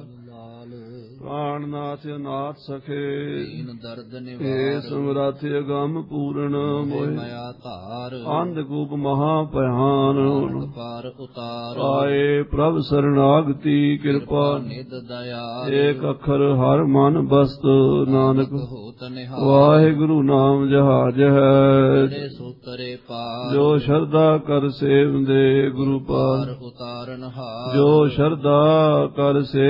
ਪ੍ਰਾਣਨਾਥ ਨਾਥ ਸਖੇ, ਦਰਦ ਹੇ ਸਮਰੱਥ ਅਗੰਮ ਪੂਰਨ ਮੋਹਿ ਮਾਇਆ ਧਾਰ, ਅੰਧਕੂਪ ਮਹਾ ਭਿਆਨ ਪਾਰ ਉਤਾਰ, ਆਏ ਪ੍ਰਭ ਸਰਨਾਗਤੀ ਕਿਰਪਾ ਨਿਧ ਦਇਆ, ਏਕ ਅੱਖਰ ਹਰ ਮਨ ਬਸਤ ਨਾਨਕ ਹੋਤ ਨਿਹਾਲ, ਵਾਹਿਗੁਰੂ ਨਾਮ ਜਹਾਜ ਹੈ ਸੂਤਰੇ ਪਾਰ, ਜੋ ਸ਼ਰਧਾ ਕਰ ਸੇਵਦੇ ਗੁਰੂ ਪਾਰ, ਉਤਾਰਨ ਹਾਰ, ਜੋ ਸ਼ਰਧਾ ਕਰ ਸੇ